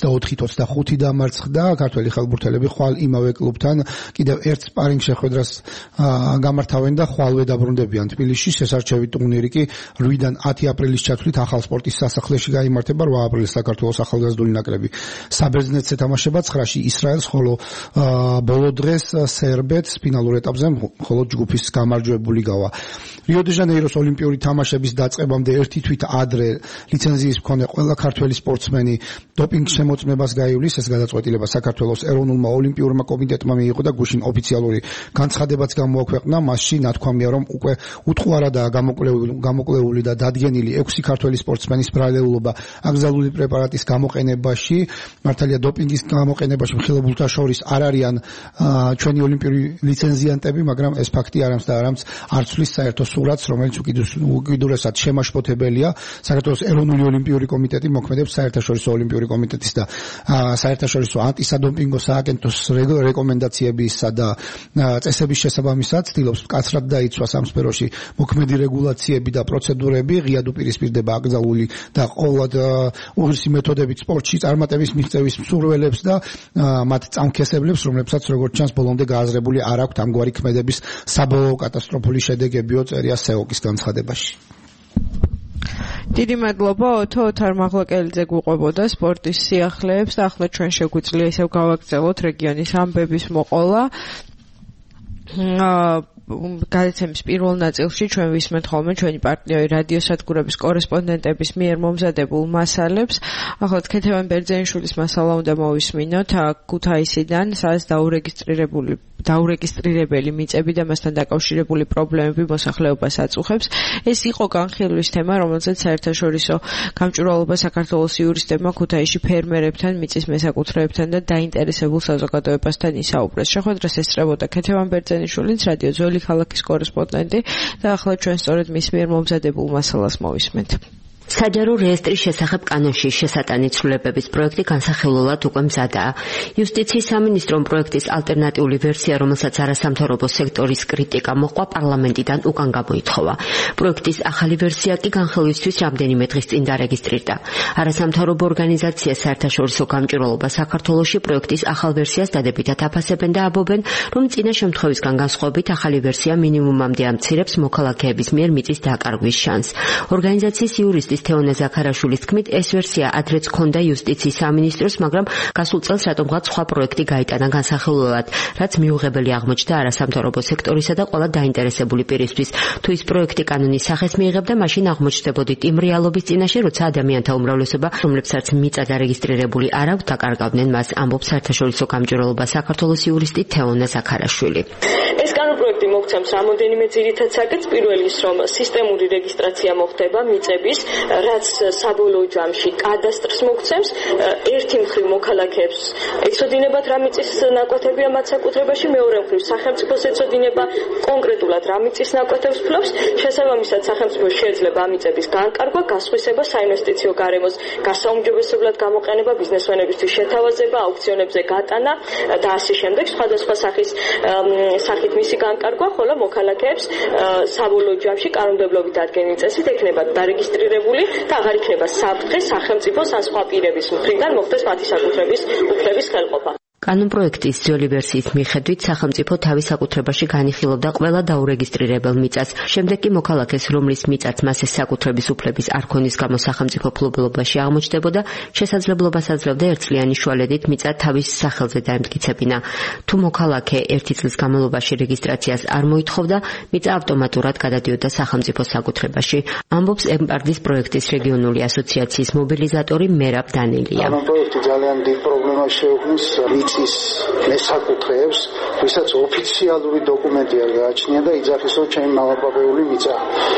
24-25 დამარცხდა. ქართველი ხელბურთელები ხვალ იმავე კლუბთან კიდევ ერთ სპარინგ შეხვედრას გამართავენ და ხვალვე დაბრუნდებიან თბილისში. შესარჩევი ტურნირი კი 8-დან 10 აპრილის ჩათვლით ახალ სპორტის სასახლეში გაიმართება. 8 აპრილს საქართველოს ახალგაზრდული ნაკრები საბერძნეთს ეთამაშება, 9-ში ისრაელს, ხოლო ბოლო დღეს სერბეთს ფინალურ ეტაპზე მხოლოდ ჯგუფის გამარჯვებული გავა. რიო-დე-ჟანეიროს ოლიმპიური თამაშების დაწყებამდე ერთი თვით ადრე ლიცენზიის მქონე ყველა ქართველი სპორტსმენი დოპინგ შემოწმებას გაივლის. ეს გადაწყვეტილება საქართველოს ეროვნულმა ოლიმპიურმა კომიტეტმა მიიღო და გუშინ ოფიციალური განცხადებაც გამოაქვეყნა. მასში ნათქვამია, რომ უკვე უთხოვარადაა გამოკლეული და დადგენილი 6 ქართველი სპორტსმენის ბრალეულობა აკრძალული პრეპარატის გამოყენებაში. მართალია დოპინგის გამოყენებაში მხილობულთა შორის არ არიან ჩვენი ოლიმპიური ლიცენზიანტები, მაგრამ ეს ფაქტი არამც და არამც არ ცვლის საერთო სურათს, რომელიც უკიდურესად შემაშფოთებელია. საქართველოს ეროვნული ოლიმპიური კომიტეტი მოქმედებს საერთაშორისო ოლიმპიური კომიტეტის და საერთაშორისო ანტისადოპინგო სააგენტოს რეკომენდაციებისა და წესების შესაბამისად ცდილობს მკაცრად დაიცვას ამ სფეროში მოქმედი რეგულაციები და პროცედურები, ღიად უპირისპირდება აკრძალული და ყოველად უღირსი მეთოდებით სპორტში წარმატების მიღწევის მსურველებს და მათ წამქესებლებს, რომლებსაც როგორც ჩანს ბოლომდე გააზრებული არ აქვთ ამგვარი ქმედების საბოლოო კატასტროფული შედეგებიო წერია სეოკის განცხადებაში. დიდი მადლობა ოთარ მაღლაკელიძე გვიყვებოდა სპორტის სიახლეებს და ახლა ჩვენ შეგვიძლია ისევ გავაგრძელოთ რეგიონის ამბების მოყოლა. გადაცემის პირველ ნაწილში ჩვენ ვისმენთ ხოლმე ჩვენი პარტნიორი რადიოსადგურების კორესპონდენტების მიერ მომზადებულ მასალებს. ახლა ქეთევან ბერძენიშვილის მასალა უნდა მოვისმინოთ ქუთაისიდან, სადაც დაურეგისტრირებელი მიწები და მასთან დაკავშირებული პრობლემები მოსახლეობას აწუხებს. ეს იყო განხილვის თემა, რომელზეც საერთაშორისო გამჭვირვალობა საქართველოს იურისტებმა ქუთაისში ფერმერებთან, მიწის მესაკუთრეებთან და დაინტერესებულ საზოგადოებასთან ისაუბრეს. შეხვედრას ესწრებოდა ქეთევან ბერძენიშვილიც, რადიო ძველი ქალაქის კორესპონდენტი და ახლა ჩვენ სწორედ მის მიერ მომზადებულ მასალას მოვისმენთ. საჯარო რეესტრის შესახებ კანონში შესატანი ცვლილებების პროექტი განსახილველად უკვე მზადაა. იუსტიციის სამინისტრომ პროექტის ალტერნატიული ვერსია, რომელსაც არასამთავრობო სექტორის კრიტიკა მოჰყვა, პარლამენტიდან უკან გამოითხოვა. პროექტის ახალი ვერსია კი განხილვისთვის რამდენიმე დღის წინ დარეგისტრირდა. არასამთავრობო ორგანიზაცია საერთაშორისო გამჭვირვალობა საქართველოში პროექტის ახალ ვერსიას დადებითად აფასებენ და ამბობენ, რომ წინა შემთხვევისგან განსხვავებით ახალი ვერსია მინიმუმამდე ამცირებს მოქალაქეების მიერ მიწის დაკარგვის შანსს. ორგანიზაციის იურისტი თეონა ზაქარაშვილის თქმით, ეს ვერსია ადრეც ჰქონდა იუსტიციის სამინისტროს, მაგრამ გასულ წელს რატომღაც სხვა პროექტი გაიტანა განსახილველად, რაც მიუღებელი აღმოჩნდა არასამთავრობო სექტორისა და ყველა დაინტერესებული პირისთვის. თუ ის პროექტი კანონის სახეს მიიღებდა, მაშინ აღმოჩნდებოდით იმ რეალობის წინაშე, როცა ადამიანთა უმრავლესობა, რომლებსაც მიწა დარეგისტრირებული არ აქვთ, დაკარგავდნენ მას, ამბობს საერთაშორისო გამჭვირვალობა საქართველოს იურისტი თეონა ზაქარაშვილი. ეს კანონპროექტი მოგცემს რამოდენიმე ძირითად საკითხს. პირველი ის, რომ სისტემური რეგისტრაცია მოხდება მიწების, რაც საბოლოო ჯამში კადასტრს მოგცემს. ერთი მხრივ მოქალაქეებს ეცოდინებათ რა მიწის ნაკვეთებია მათ საკუთრებაში, მეორე მხრივ სახელმწიფოს ეცოდინება კონკრეტულად რა მიწის ნაკვეთებს ფლობს. შესაბამისად სახელმწიფო შეიძლება ამ მიწების განკარგვა, გასხვისება, საინვესტიციო გარემოს გასაუმჯობესებლად გამოყენება, ბიზნესმენებისთვის შეთავაზება, აუქციონებზე გატანა და ასე შემდეგ. სხვადასხვა სახით მისი განკარგვა, ხოლო მოქალაქეებს საბოლოო ჯამში კანონმდებლობით დადგენილი წესით ექნებათ დარეგისტრირებული და აღარ იქნება საფრთხე სახელმწიფოს ან სხვა პირების მხრიდან მოხდეს მათი საკუთრების უფლების ხელყოფა. კანონპროექტის ძველი ვერსიის მიხედვით სახელმწიფო თავის საკუთრებაში განიხილავდა ყველა დაურეგისტრირებელ მიწას. შემდეგ კი მოქალაქეს, რომლის მიწაც მას ეს საკუთრების უფლების არ ქონის გამო სახელმწიფო ფლობელობაში აღმოჩნდებოდა, შესაძლებლობას აძლევდა ერთწლიანი შუალედით მიწა თავის სახელზე დაემტკიცებინა. თუ მოქალაქე ერთი წლის განმავლობაში რეგისტრაციას არ მოითხოვდა, მიწა ავტომატურად გადადიოდა სახელმწიფოს საკუთრებაში. ამბობს ემპარდის პროექტის რეგიონული ასოციაციის მობილიზატორი მერაბ დანელია. კანონპროექტი ძალიან დიდ პრობლემას შეუქმნის მიწის მესაკუთრეებს, ვისაც ოფიციალური დოკუმენტი არ გააჩნია და იძახის, რომ ჩემი მამაპაპეული მიწა.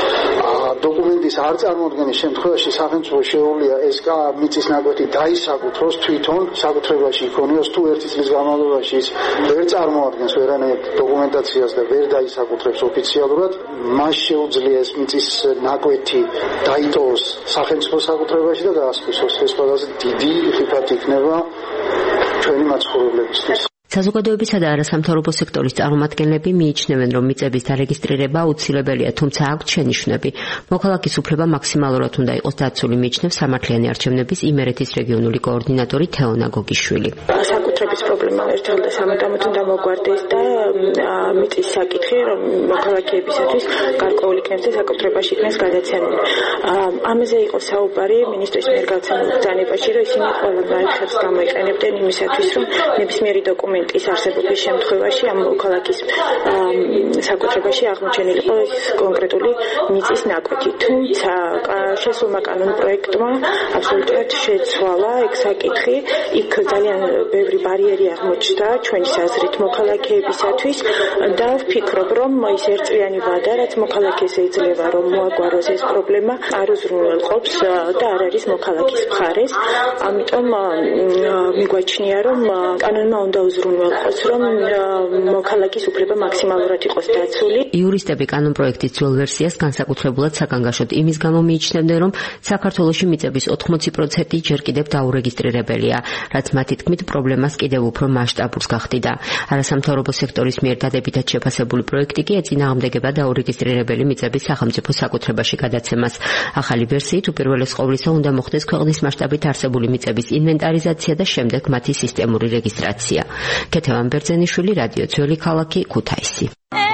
დოკუმენტის არ წარმოადგენის შემთხვევაში სახელმწიფო შეუძლია ეს მიწის ნაკვეთი დაისაკუთროს თვითონ საკუთრებაში იქონიოს, თუ ერთი წლის განმავლობაში ის ვერ წარმოადგენს ვერანაირ დოკუმენტაციას და ვერ დაისაკუთრებს ოფიციალურად, მას შეუძლია ეს მიწის ნაკვეთი დაიტოვოს სახელმწიფო საკუთრებაში და გაასხვისოს. ეს ყველაზე დიდი ხიფათი იქნება ჩვენი მაცხოვრებლებისთვის. საზოგადოებისა და არასამთავრობო სექტორის წარმომადგენლები მიიჩნევენ, რომ მიწების დარეგისტრირება აუცილებელია, თუმცა აქვთ შენიშვნები. მოქალაქის უფლება მაქსიმალურად უნდა იყოს დაცული, მიიჩნევს სამართლიანი არჩევნების იმერეთის რეგიონული კოორდინატორი თეონა გოგიშვილი. საკუთრების პრობლემა ერთხელ და სამუდამოდ უნდა მოგვარდეს და მიწის საკითხი, რომ მოქალაქეებისათვის გარკვეული კენჭი საკუთრებაში იქნეს გადაცემული. ამაზე იყო საუბარი მინისტრის მიერ გაცემულ ბრძანებაში, რომ ისინი ყველა ხერხს გამოიყენებდნენ იმისათვის, რომ ნებისმიერი დოკუმენტი ის არსებობის შემთხვევაში ამ მოქალაქის საკუთრებაში აღმოჩენილიყო კონკრეტული მიწის ნაკვეთი. თუმცა შესულმა კანონპროექტმა აბსოლუტურად შეცვალა ეგ საკითხი. იქ ძალიან ბევრი ბარიერი აღმოჩნდა ჩვენი აზრით მოქალაქეებისათვის და ვფიქრობ, რომ ის ერთწლიანი ვადა, რაც მოქალაქეს ეძლევა, რომ მოაგვაროს ეს პრობლემა, არ უზრუნველყოფს და არ არის მოქალაქის მხარეს. ამიტომ მიგვაჩნია, რომ კანონმა უნდა უზრუნველყოს უარყოფს, რომ მოქალაქის უფლება მაქსიმალურად იყოს დაცული. იურისტები კანონპროექტის ძველ ვერსიას განსაკუთრებულად საგანგაშოდ იმის გამო მიიჩნევდნენ, რომ საქართველოში მიწების 80% ჯერ კიდევ დაურეგისტრირებელია, რაც მათი თქმით პრობლემას კიდევ უფრო მასშტაბურს გახდიდა. არასამთავრობო სექტორის მიერ დადებითად შეფასებული პროექტი კი ეწინააღმდეგება დაურეგისტრირებელი მიწების სახელმწიფო საკუთრებაში გადაცემას. ახალი ვერსიით უპირველეს ყოვლისა უნდა მოხდეს ქვეყნის მასშტაბით არსებული მიწების ინვენტარიზაცია და შემდეგ მათი სისტემური რეგისტრაცია. ქეთევან ბერძენიშვილი, რადიო ძველი ქალაქი, ქუთაისი.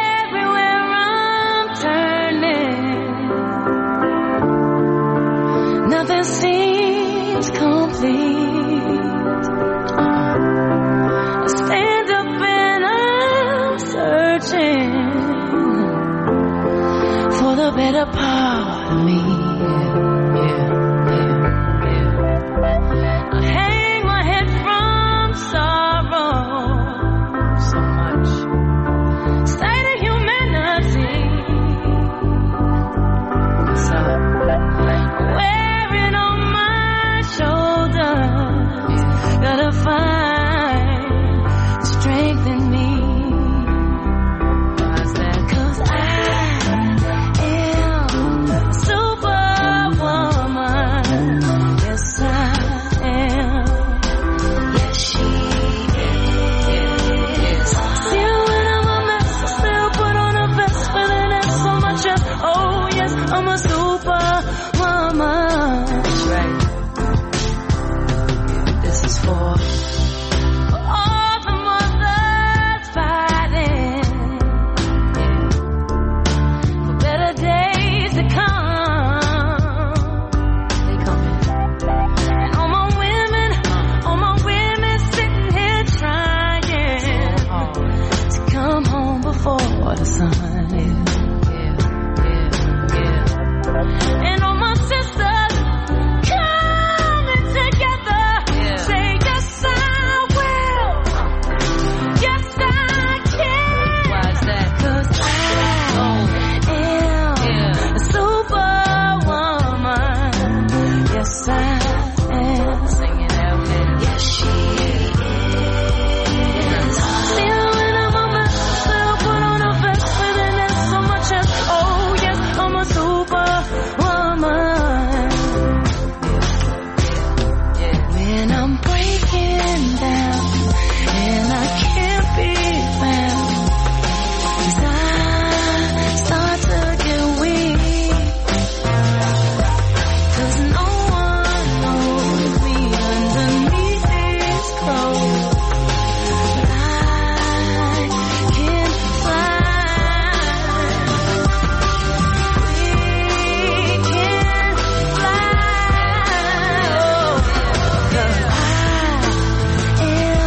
Nothing seems complete. I stand up and I'm searching for the better part of me. I hang my head from sorrow so much. State of humanity. Wearing on my shoulders, gotta find strength in me. Why's that? 'Cause I am a superwoman. Yes, I am. Yes, she is. Still when I'm a mess, I still put on a vest, but then there's so much else. Oh yes, I'm a superwoman. That's right. This is for all the mothers fighting for better days to come. They coming. And all my women sitting here trying to come home before the sun. And all my sisters coming together, say yes I will, yes I can. Why's that? 'Cause I am a superwoman. Yes I am. Sing it out there. Yes she is. Still when I'm a mess, I still put on a vest, but then there's so much else. Oh yes, I'm a superwoman. When I'm breaking down and I can't be found, 'cause I start to get weak, 'cause no one knows me underneath these clothes, but I can fly. We can fly. Oh, 'cause I am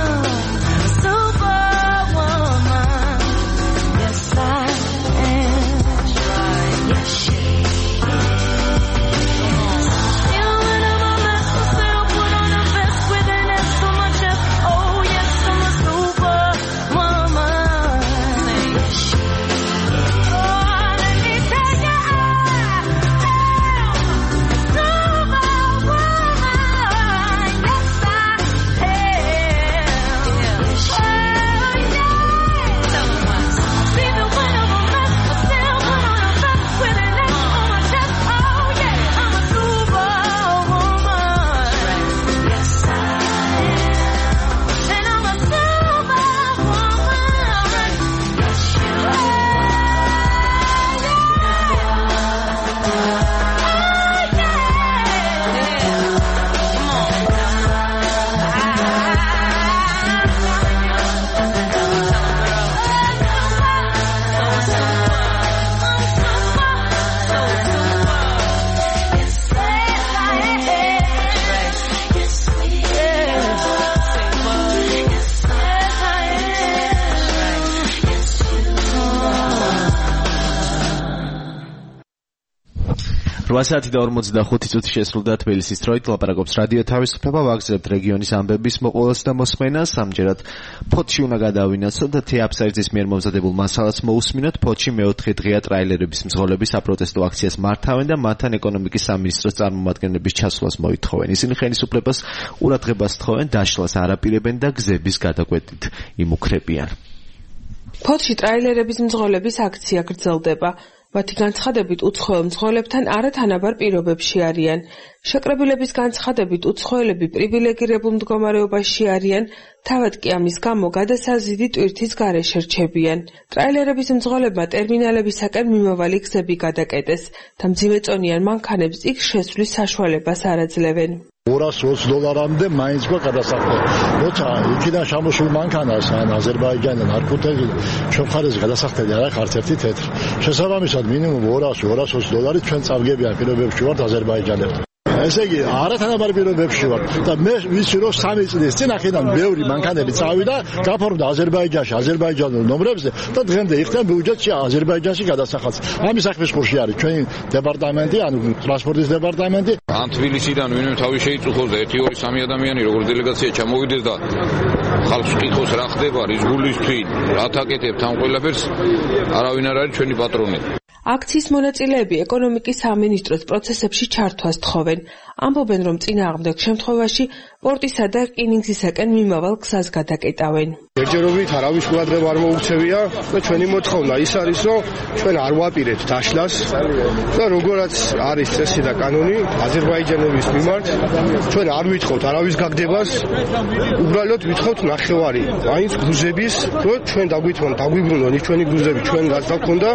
8 საათი და 45 წუთი შესრულდა თბილისის დროით. ლაპარაკობს რადიო თავისუფლება, ვაგზავნებთ რეგიონის ამბების მოყოლას და მოსმენას. ამჯერად ფოთში უნდა გადავინაცვლოთ და თეაფსაიძის მიერ მომზადებულ მასალას მოусმინოთ. ფოთში მეოთხე დღეა ტრაილერების მძღოლები საპროტესტო აქციას მართავენ და მათთან ეკონომიკის სამინისტროს წარმომადგენლების ჩასვლას მოითხოვენ. ისინი ხელისუფლებას ყურადღებას თხოვენ, დაშლას არ აპირებენ და გზების გადაკვეთით იმუქრებიან. ფოთში ტრაილერების მძღოლების აქცია გრძელდება. მათი განცხადებით უცხოელ მძღოლებთან არათანაბარ პირობებში არიან. შეკრებილების განცხადებით უცხოელები პრივილეგირებულ მდგომარეობაში არიან, თავად კი ამის გამო გადასაზიდი ტვირთის გარეშე რჩებიან. ტრაილერების მძღოლებმა ტერმინალებისაკენ მიმავალი გზები გადაკეტეს და მძიმეწონიან მანქანებს იქ შესვლის საშუალებას არ აძლევენ. $220-მდე მაინც გვაქვს გადასახადი. როცა იქიდან შემოსულ მანქანას ან აზერბაიჯანიდან არ ქუთაისიდან ჩვენ მხარეზე გადასახადი არ აქვს არც ერთი თეთრი. შესაბამისად მინიმუმ $200-220 ჩვენ წავგებიან პირობებში ვართ აზერბაიჯანელთან. ესე იგი არათანაბარ პირობებში ვართ და მე ვიცი რომ 3 წლის წინ აქედან ბევრი მანქანები წავიდა, გაფორმდა აზერბაიჯანში, აზერბაიჯანულ ნომრებზე და დღემდე იხდენ ბიუჯეტში აზერბაიჯანში გადასახადს. ამის საქმის ხურში არის ჩვენი დეპარტამენტი, ანუ ტრანსპორტის დეპარტამენტი. ამ თბილისიდან ვინმე თავი შეიწუხოს და 1-2-3 ადამიანი როგორც დელეგაცია ჩამოვიდეს და ხალხს კითხოს რა ხდება, რის გულისთვის, რა თაკეთებთ ამ ყველაფერს, არავინ არ არის ჩვენი პატრონი. აქციის მონაწილეები ეკონომიკის სამინისტროს პროცესებში ჩართვას თხოვენ. ამბობენ, რომ წინააღმდეგ შემთხვევაში პორტისა და რკინიგზისაკენ მიმავალ გზას გადაკეტავენ. ჯერჯერობით არავის ყურადღება არ მოუქცევია და ჩვენი მოთხოვნა ის არის, რომ ჩვენ არ ვაპირებთ დაშლას და როგორაც არის წესი და კანონი აზერბაიჯანელის მიმართ, ჩვენ არ ვითხოვთ არავის გაგდებას, უბრალოდ ვითხოვთ ნახევარი მაინც გუზების, რომ ჩვენ დაგვიბრუნონ ის ჩვენი გუზები ჩვენ რაც გვქონდა.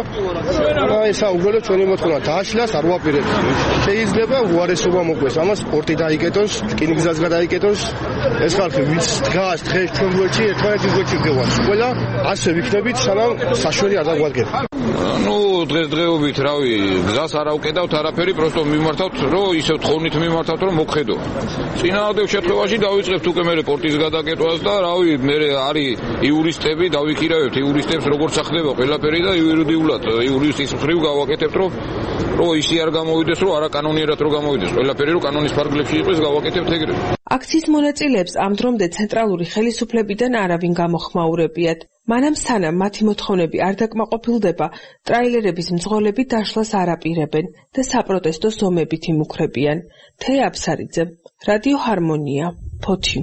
ესა უბრალოდ ჩვენი მოთხოვნა დაშლას არ ვაპირებთ. შეიძლება უარესობა მოყვეს, ამას პორტი დაიკეტოს, რკინიგზაც გადაიკეტოს. ეს ხალხი ვინც დგას დღეს ჩვენ გვერდში ერთმანეთის გვერდში გევას. ყველა ასე ვიქნებით, სანამ საშველი არ დაგვადგება. ნუ დღესდღეობით რავი, გზას არ ავკეტავთ არაფერი, პროსტო მიმართავთ, რომ ისევ თხოვნით მიმართავთ, რომ მოგხედო. წინააღმდეგ შემთხვევაში დავიწყებთ უკვე მე პორტის გადაკეტვას და რავი, მე არის იურისტები, დავიქირავებთ იურისტებს როგორც ახდება ყველაფერი და იურიდიულად იურისტის მხრივ გავაკეთებთ, რომ ისი არ გამოვიდეს, რომ არაკანონიერად რომ გამოვიდეს. ყველაფერი რომ კანონის ფარგლებში იყოს, გავაკეთებთ ეგრე. აქციის მონაწილეებს ამ დრომდე ცენტრალური ხელისუფლებიდან არავინ გამოხმაურებიათ. მანამ სანამ მათი მოთხოვნები არ დაკმაყოფილდება, ტრაილერების მძღოლები დაშლას არ აპირებენ და საპროტესტო ზომებით იმუქრებიან. თეაფსაიძე, რადიო ჰარმონია, ფოთი.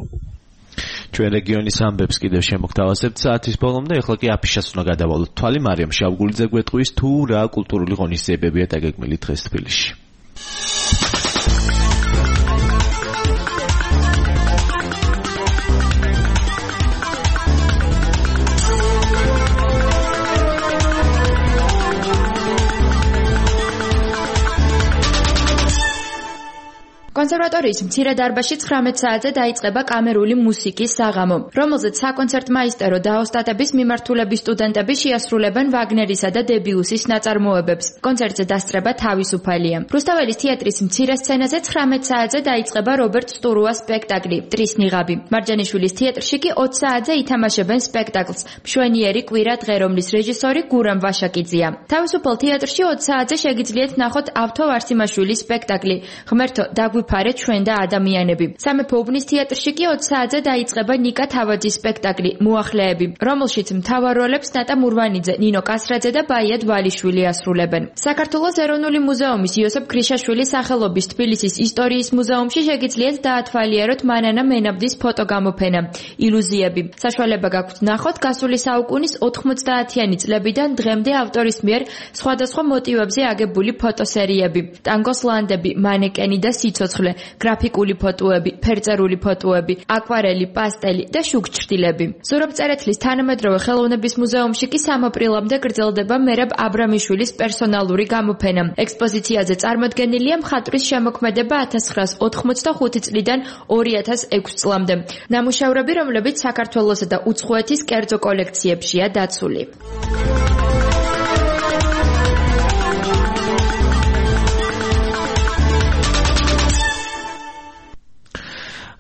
ჩვენ რეგიონის ამბებს კიდევ შემოგთავაზებთ საათის ბოლომდე, ეხლა კი აფიშას უნდა გადავალოთ თვალი. მარიამ შავგულიძე გვეტყვის თუ რა კულტურული ღონისძიებებია დაგეგმილი დღეს თბილისში. კონსერვატორიის მცირე დარბაზში 19 საათზე დაიწყება კამერული მუსიკის საღამო, რომელზეც საკონცერტ მაისტერო და ოსტატების მიმართულების სტუდენტები შეასრულებენ ვაგნერისა და დებიუსის ნაწარმოებებს. კონცერტზე დასწრება თავისუფალია. რუსთაველის თეატრის მცირე სცენაზე 19 საათზე დაიწყება რობერტ სტურუას სპექტაკლი „მტრის ნიღაბი“. მარჯანიშვილის თეატრში კი 20 საათზე ითამაშებენ სპექტაკლს „მშვენიერი კვირა დღე“, რომლის რეჟისორი გურამ ვაშაკიძეა. თავისუფალ თეატრში 20 საათზე შეგიძლიათ ნახოთ ავთო ვარსიმაშვილის სპექტაკლი „ღმერთო დაგვიფარე ჩვენ და ადამიანები“. სამეფო უბნის თეატრში კი 20 საათზე დაიწყება ნიკა თავაძის სპექტაკლი „მოახლეები“, რომელშიც მთავარ როლებს ნატა მურვანიძე, ნინო კასრაძე და ბაია დვალიშვილი ასრულებენ. საქართველოს ეროვნული მუზეუმის იოსებ გრიშაშვილის სახელობის თბილისის ისტორიის მუზეუმში შეგიძლიათ დაათვალიეროთ მანანა მენაბდის ფოტოგამოფენა „ილუზიები“. საშუალება გაქვთ ნახოთ გასული საუკუნის 90-იანი წლებიდან დღემდე ავტორის მიერ სხვადასხვა მოტივებზე აგებული ფოტოსერიები, ტანგოს ლანდები, მანეკენი და სიცოცხლე, გრაფიკული ფოტოები, ფერწერული ფოტოები, აკვარელი, პასტელი და შუქჭრდილები. ზურაბ წერეთლის თანამედროვე ხელოვნების მუზეუმში კი 3 აპრილამდე გრძელდება მერაბ აბრამიშვილის პერსონალური გამოფენა. ექსპოზიციაზე წარმოდგენილია მხატვრის შემოქმედება 1985 წლიდან 2006 წლამდე. ნამუშევრები, რომლებიც საქართველოსა და უცხოეთის კერძო კოლექციებშია დაცული.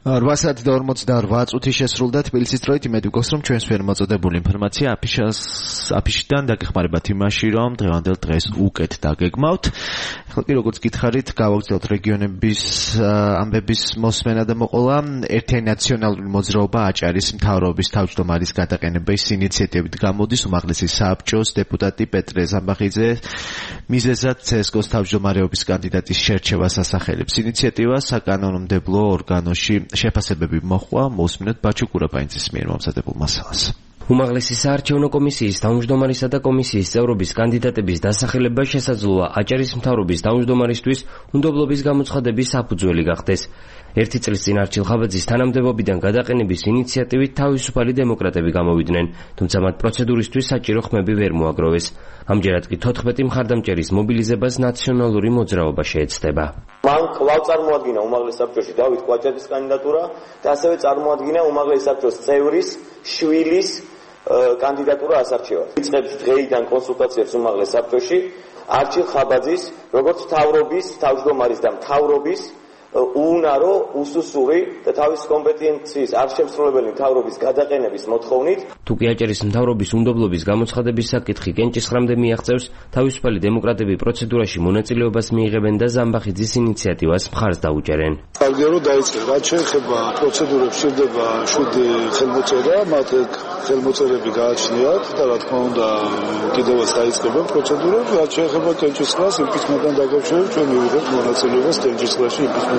8:48 შესრულდა თბილისის დროით. იმედი გვაქვს, რომ ჩვენს მიერ მოწოდებული ინფორმაცია აფიშიდან დაგეხმარებათ იმაში, რომ დღევანდელ დღეს უკეთ დაგეგმავთ. ახლა კი როგორც გითხარით, გავაგრძელოთ რეგიონების ამბების მოსმენა და მოყოლა. ერთიანი ნაციონალური მოძრაობა აჭარის მთავრობის თავმჯდომარის გადაყენების ინიციატივით გამოდის. უმაღლესი საბჭოს დეპუტატი პეტრე ზამბახიძე მიზეზად CSKO-ს თავმჯდომარეობის კანდიდატის შერჩევას ასახელებს. ინიციატივას საკანონმდებლო ორგანოში შეფასებები მოჰყვა. მოსმინოთ ბაჩუ კურაპაინცის მიერ მომზადებულ მასალას. უმაღლესი საარჩევნო კომისიის თავმჯდომარისა და კომისიის წევრობის კანდიდატების დასახელება შესაძლოა აჭარის მთავრობის თავმჯდომარისთვის უნდობლობის გამოცხადების საფუძველი გახდეს. ერთი წლის წინ არჩილ ხაბაძის თანამდებობიდან გადაყენების ინიციატივით თავისუფალი დემოკრატები გამოვიდნენ, თუმცა მათ პროცედურისთვის საჭირო ხმები ვერ მოაგროვეს. ამჯერად კი 14 მხარდამჭერის მობილიზებას ნაციონალური მოძრაობა შეეცდება. მან კვლავ წარმოადგინა უმაღლეს საბჭოში დავით კვაჭაძის კანდიდატურა და ასევე წარმოადგინა უმაღლეს საბჭოს წევრის შვილის კანდიდატურა ასარჩევად. იწყებს დღეიდან კონსულტაციებს უმაღლეს საბჭოში არჩილ ხაბაძის როგორც მთავრობის, თავმჯდომარის და მთავრობის უუნარო, უსუსური და თავის კომპეტენციის არ შემსრულებელი მთავრობის გადაყენების მოთხოვნით. თუკი აჭარის მთავრობის უნდობლობის გამოცხადების საკითხი კენჭისხრამდე მიაღწევს, თავისუფალი დემოკრატები პროცედურაში მონაწილეობას მიიღებენ და ზამბახიძის ინიციატივას მხარს დაუჭერენ. კარგია რომ დაიწყეს. რაც შეეხება პროცედურებს, სურდება 7 ხელმოწერა, მათ ხელმოწერები გააჩნიათ და რა თქმა უნდა კიდევაც დაიწყება პროცედურები. რაც შეეხება კენჭისყრას, იმპიჩმენტთან დაკავშირებით ჩვენ მივიღებთ მონაწილეობას კენჭისყრაში იმპიჩმენტ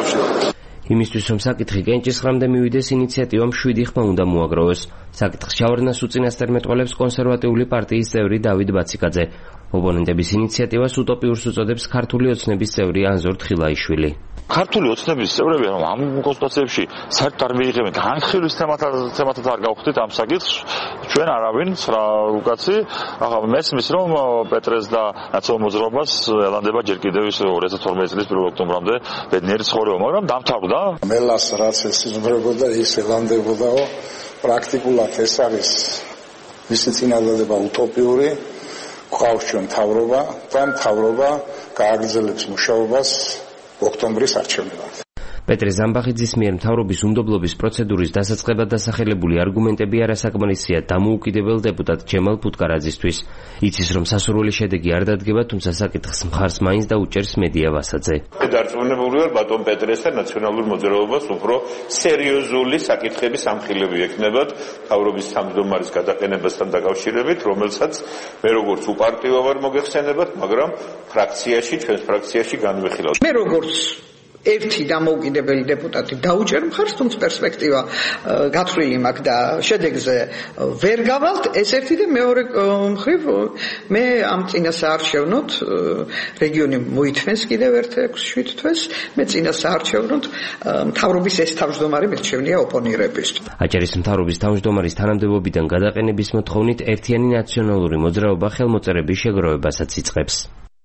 იმისთვის რომ საკითხი კენჭისხრამდე მივიდეს, ინიციატივამ 7 ხმა უნდა მოაგროვოს. საკითხს ჩავარდნას უწინასწარ მეტყველებს კონსერვატიული პარტიის წევრი დავით ბაციკაძე. ოპონენტების ინიციატივას utopიურს უწოდებს ქართული ოცნების წევრი ანზორ თხილაიშვილი. ქართული ოცნების წევრები ამ კონსულტაციებში საერთოდ არ მიიღებენ განხილვის თემათად არ გავხდით ამ საკითხს. ჩვენ არავინ უკაცი მესმის რომ პეტრეს და ნაციონალურ მოძრაობას ელანდება ჯერ კიდევ 2012 წლის 1 ოქტომბრამდე ბედნიერი ცხოვრება, მაგრამ დამთავრდა. მელას რაც ესიზმრებოდა ის ელანდებოდაო, პრაქტიკულად ეს არის მისი წინადადება utopიური. გვყავს ჩვენ მთავრობა და მთავრობა გააგრძელებს მუშაობას ოქტომბრის არჩევნებამდე. პეტრე ზამბახიძის მიერ მთავრობის უნდობლობის პროცედურის დასაწყებად დასახელებული არგუმენტები არასაკმარისია დამოუკიდებელ დეპუტატ ჯემალ ფუტკარაძისთვის. იცის რომ სასურველი შედეგი არ დადგება, თუმცა საკითხს მხარს მაინც დაუჭერს მედია ვასაძე. დარწმუნებული ვარ ბატონ პეტრეს და ნაციონალურ მოძრაობას უფრო სერიოზული საკითხების ამხილები ექნებათ მთავრობის თავმჯდომარის გადაყენებასთან დაკავშირებით, რომელსაც მე როგორც უპარტიო ვარ მოგეხსენებათ, მაგრამ ფრაქციაში, ჩვენს ფრაქციაში განვიხილავთ. მე როგორც ერთი დამოუკიდებელი დეპუტატი დაუჭერ მხარს, თუმცა პერსპექტივა გათვლილი მაქვს და შედეგზე ვერ გავალთ. ეს ერთი და მეორე მხრივ მე ამ წინასაარჩევნოთ რეგიონი მოითმენს კიდევ ერთ 6-7 თვეს, მე წინასაარჩევნოთ მთავრობის ეს თავმჯდომარე მირჩევნია ოპონირებისთვის. აჭარის მთავრობის თავმჯდომარის თანამდებობიდან გადაყენების მოთხოვნით ერთიანი ნაციონალური მოძრაობა ხელმოწერების შეგროვებასაც იწყებს.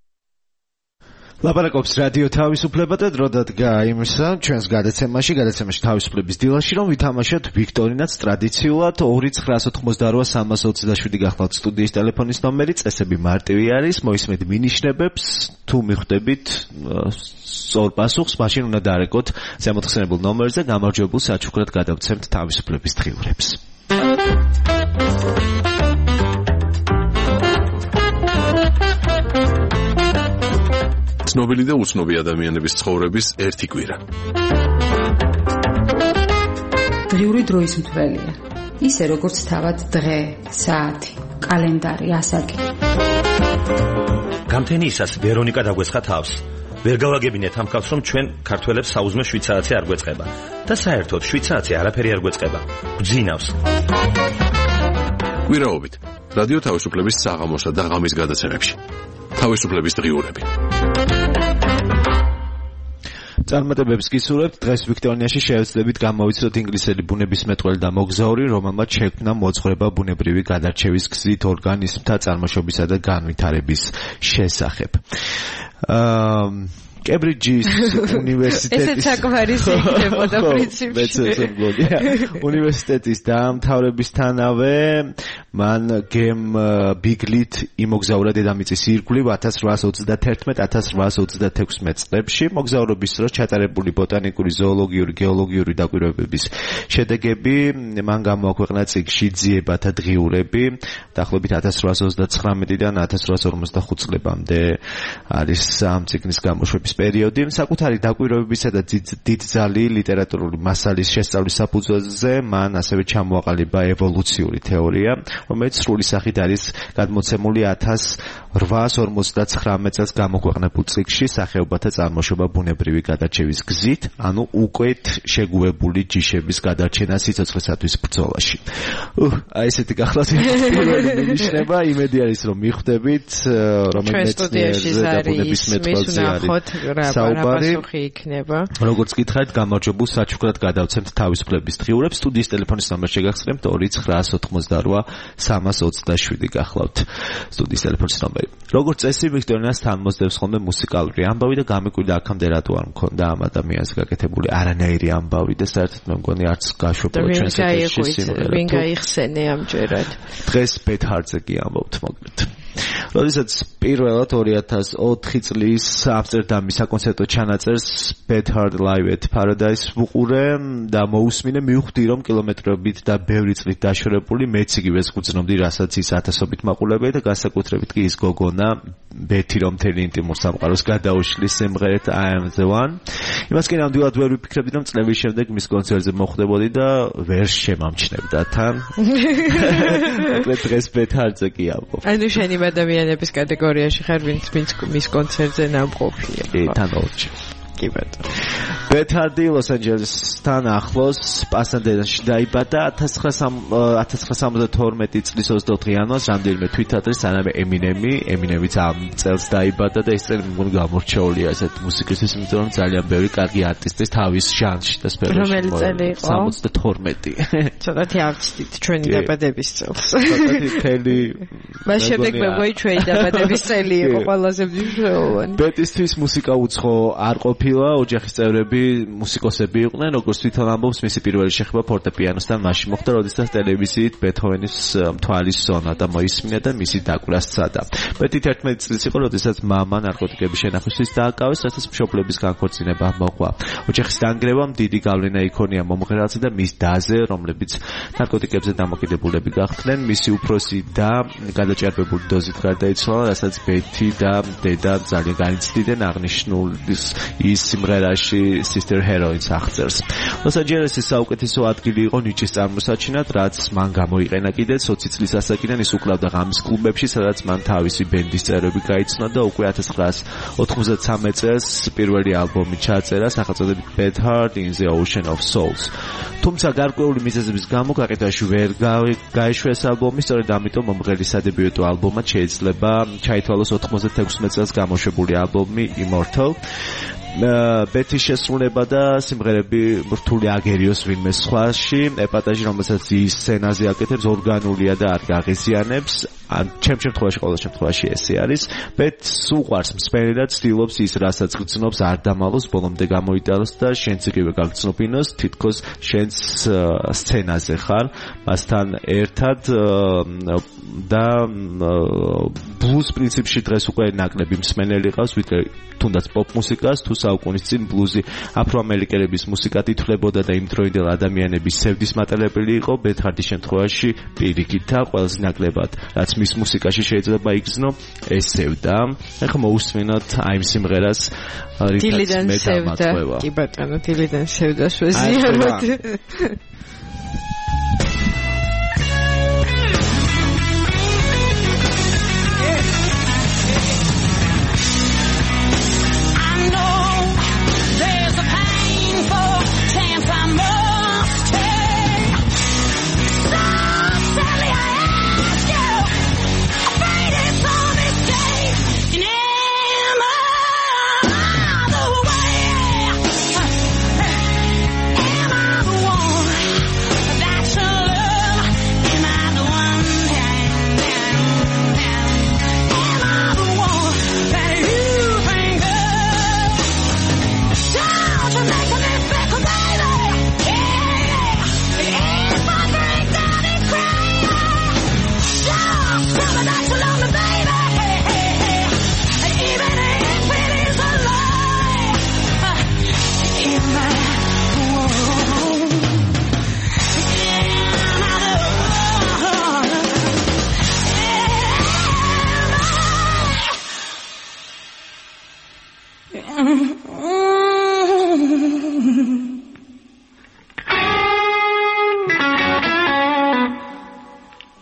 ლაპარაკობს რადიო თავისუფლება და დრო დადგა იმისა ჩვენს გადაცემაში თავისუფლების დილაში, რომ ვითამაშოთ ვიქტორინაც ტრადიციულად 2-988-327 გახლავთ სტუდიის ტელეფონის ნომერი, წესები მარტივი არის, მოისმენთ მინიშნებებს, თუ მიხვდებით სწორ პასუხს, მაშინ უნდა დაარეკოთ ზემოთხსენებულ ნომერზე, გამარჯვებულ საჩუქრად გადავცემთ თავისუფლების დღიურებს. ცნობილი და უცნობი ადამიანების ცხოვრების ერთი კვირა. დღიური დროის მთვრელია. ისე როგორც თავად დღე, საათი, კალენდარი, ასაკი. გამთენიისას ვერონიკა დაგვესხა თავს. ვერ გავაგებინეთ ამ ხალხს, რომ ჩვენ ქართველებს საუზმე შვიცარაცი არ გვეწყება. და საერთოდ შვიცარაცი არაფერი არ გვეწყება. გძინავს. კვირაობით რადიო თავისუფლების საღამოსა და ღამის გადაცემებში. თავისუფლების დღიურები. წარმატებებს გისურვებთ. დღეს ვიქტორინიაში შევეცდებით გამოვიცნოთ ინგლისელი ბუნებისმეტყველი და მოგზაური, რომელმაც შექმნა მოძღვრება ბუნებრივი გადარჩევის გზით ორგანიზმთა წარმოშობისა და განვითარების შესახებ. კემბრიჯის უნივერსიტეტის ესეც საკმარისი იქნებოდა პრინციპში. უნივერსიტეტის დაამთავრებისთანავე მან გემ ბიგლით იმოგზაურა დედამიწის ირგვლივ 1821-1826 წლებში. მოგზაურობის დროს ჩატარებული ბოტანიკური, ზოოლოგიური, გეოლოგიური დაკვირვებების შედეგები მან გამოაქვეყნა წიგნში ძიებათა დღიურები. დაახლოებით 1839-დან 1855 წლებამდე არის ამ წიგნის გამოშვების პერიოდი. საკუთარი დაკვირვებებისა და დიდძალი ლიტერატურული მასალის შესწავლის საფუძველზე მან ასევე ჩამოაყალიბა ევოლუციური თეორია, რომელიც სრული სახით არის გადმოცემული 1859 წელს გამოქვეყნებულ წიგნში სახეობათა წარმოშობა ბუნებრივი გადარჩევის გზით, ანუ უკეთ შეგუებული ჯიშების გადარჩენა სიცოცხლესათვის ბრძოლაში. აი ესეთი გახლავთ პირველი მინიშნება, იმედი არის რომ მიხვდებით, რომელიც მეცნიერზე და ბუნებისმეტყველზე არის საუბარი. როგორც გითხარით, გამარჯვებულ საჩუქრად გადავცემთ თავისუფლების დღიურებს. სტუდიის ტელეფონის ნომერი შეგახსენებთ 2988-327 გახლავთ სტუდიის ტელეფონის ნომერი. როგორც წესი, ვიქტორინას თან მოსდევს ხოლმე მუსიკალური ამბავი და გამიკვირდა აქამდე რატო არ მქონდა ამ ადამიანს გაკეთებული არანაირი ამბავი და საერთოდ მე მგონი არც გაშვებულა ჩვენს ეთერში სიმღერა. ვინ გაიხსენე ამჯერად? დღეს ბეთჰარდზე კი ამბობთ მოკლედ. როდესაც პირველად 2004 წლის ამსტერდამის საკონცერტო ჩანაწერს Bethard Live at Paradise ვუყურე და მოусმინე, მივხვდი რომ კილომეტრობით და ბევრი წლით დაშორებული მეც იგივეს გუძნობდი, რასაც ის ათასობით მაყურებელი და განსაკუთრებით კი ის გოგონა ბეთი რომ მთელი ინტიმურ სამყაროს გადაუშლის სიმღერით I am the one. იმას კი ნამდვილად ვერ ვიფიქრებდი რომ წლების შემდეგ მის კონცერტზე მოხვდებოდი და ვერ შემამჩნევდა თან. მოკლედ დღეს Bethardზე კი ამბობ. ანუ შენი ადამიანების კატეგორიაში ხარ, ვინც მის კონცერტზე ნამყოფია. კი, თან ორჩი. კი ბატონო. Bethard ლოს-ანჯელესთან ახლოს პასადენაში დაიბადა 1972 წლის 24 იანვარს რამდენიმე თვითადრის სანამ ემინემიც ამ წელს დაიბადა და ის წელი მგონი გამორჩეულია ესეთ მუსიკისთვის, იმიტომ რომ ძალიან ბევრი კარგი არტისტის თავის ჟანრში და სფეროში. რომელი წელი იყო? 72. ცოტათი ავწდით ჩვენი დაბადების წელს. ცოტათი თელი. მას შემდეგ მეგოი ჩვენი დაბადების წელი იყო ყველაზე მნიშვნელოვანი. ბეტისთვის მუსიკა უცხო არ ყოფილა, ოჯახის წევრები მუსიკოსები იყვნენ, როგორც თვითონ ამბობს, მისი პირველი შეხება ფორტეპიანოსთან მაშინ მოხდა, როდესაც ტელევიზიით ბეთჰოვენის მთვარის სონატა მოისმინა და მისი დაკვირა სცადა. ბეტი 11 წლის იყო, როდესაც მამა ნარკოტიკების შენახვისთვის დააკავეს, რასაც მშობლების განქორწინება მოყვა. ოჯახის დანგრევამ დიდი გავლენა იქონია მომღერალზე და მის დაზე, რომლებიც ნარკოტიკებზე დამოკიდებულები გახდნენ. მისი უფროსი და გადაჭარბებული დოზით გარდაიცვალა, რასაც ბეთი და დედა ძალიან განიცდიდნენ აღნიშნულ ის სიმღერაში Sister Heroines აღწერს. ლოს-ანჯელესის საუკეთესო ადგილი იყო ნიჭის წარმოსაჩინად, რაც მან გამოიყენა კიდეც 20 წლის ასაკიდან. ის უკრავდა ღამის კლუბებში, სადაც მან თავისი ბენდის წევრები გაიცნო და უკვე 1993 წელს პირველი ალბომი ჩაწერა სახელწოდებით Bethard in the Ocean of Souls. თუმცა გარკვეული მიზეზების გამო გაყიდვაში ვერ გაეშვეს ალბომი, სწორედ ამიტომ მომღერლის სადებიუტო ალბომად შეიძლება ჩაითვალოს 96 წელს გამოშვებული ალბომი Immortal. ბეთის შესრულება და სიმღერები რთული აგერიოს ვინმე სხვაში, ეპატაჟი, რომელსაც ის სცენაზე აკეთებს, ორგანულია და არ გაღიზიანებს. ჩემ შემთხვევაში, ყოველ შემთხვევაში ესე არის. ბეთს უყვარს მსმენელი და ცდილობს ის, რასაც გრძნობს, არ დამალოს, ბოლომდე გამოიტანოს და შენც იგივე გაგრძნობინოს, თითქოს შენც სცენაზე ხარ მასთან ერთად და ბლუზ პრინციპში დღეს უკვე ნაკლები მსმენელი ყავს, ვიდრე თუნდაც პოპ მუსიკას, თუ საუკუნის წინ ბლუზი აფროამერიკელების მუსიკად ითვლებოდა და იმდროინდელ ადამიანების სევდის მატარებელი იყო, ბეთჰარდის შემთხვევაში პირიქითა ყველაზე ნაკლებად, რაც მის მუსიკაში შეიძლება იგრძნო, ეს სევდა. ახლა მოусმინოთ აი იმ სიმღერას, რითაც მე დამატყვევა. კი ბატონო, დილიდან სევდას ვეზიაროთ.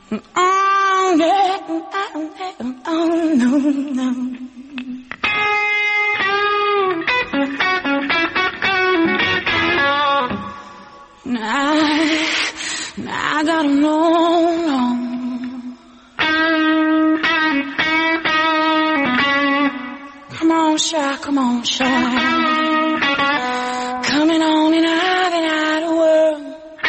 I gotta know. Come on, shy, come on, shy. Coming on and out of world.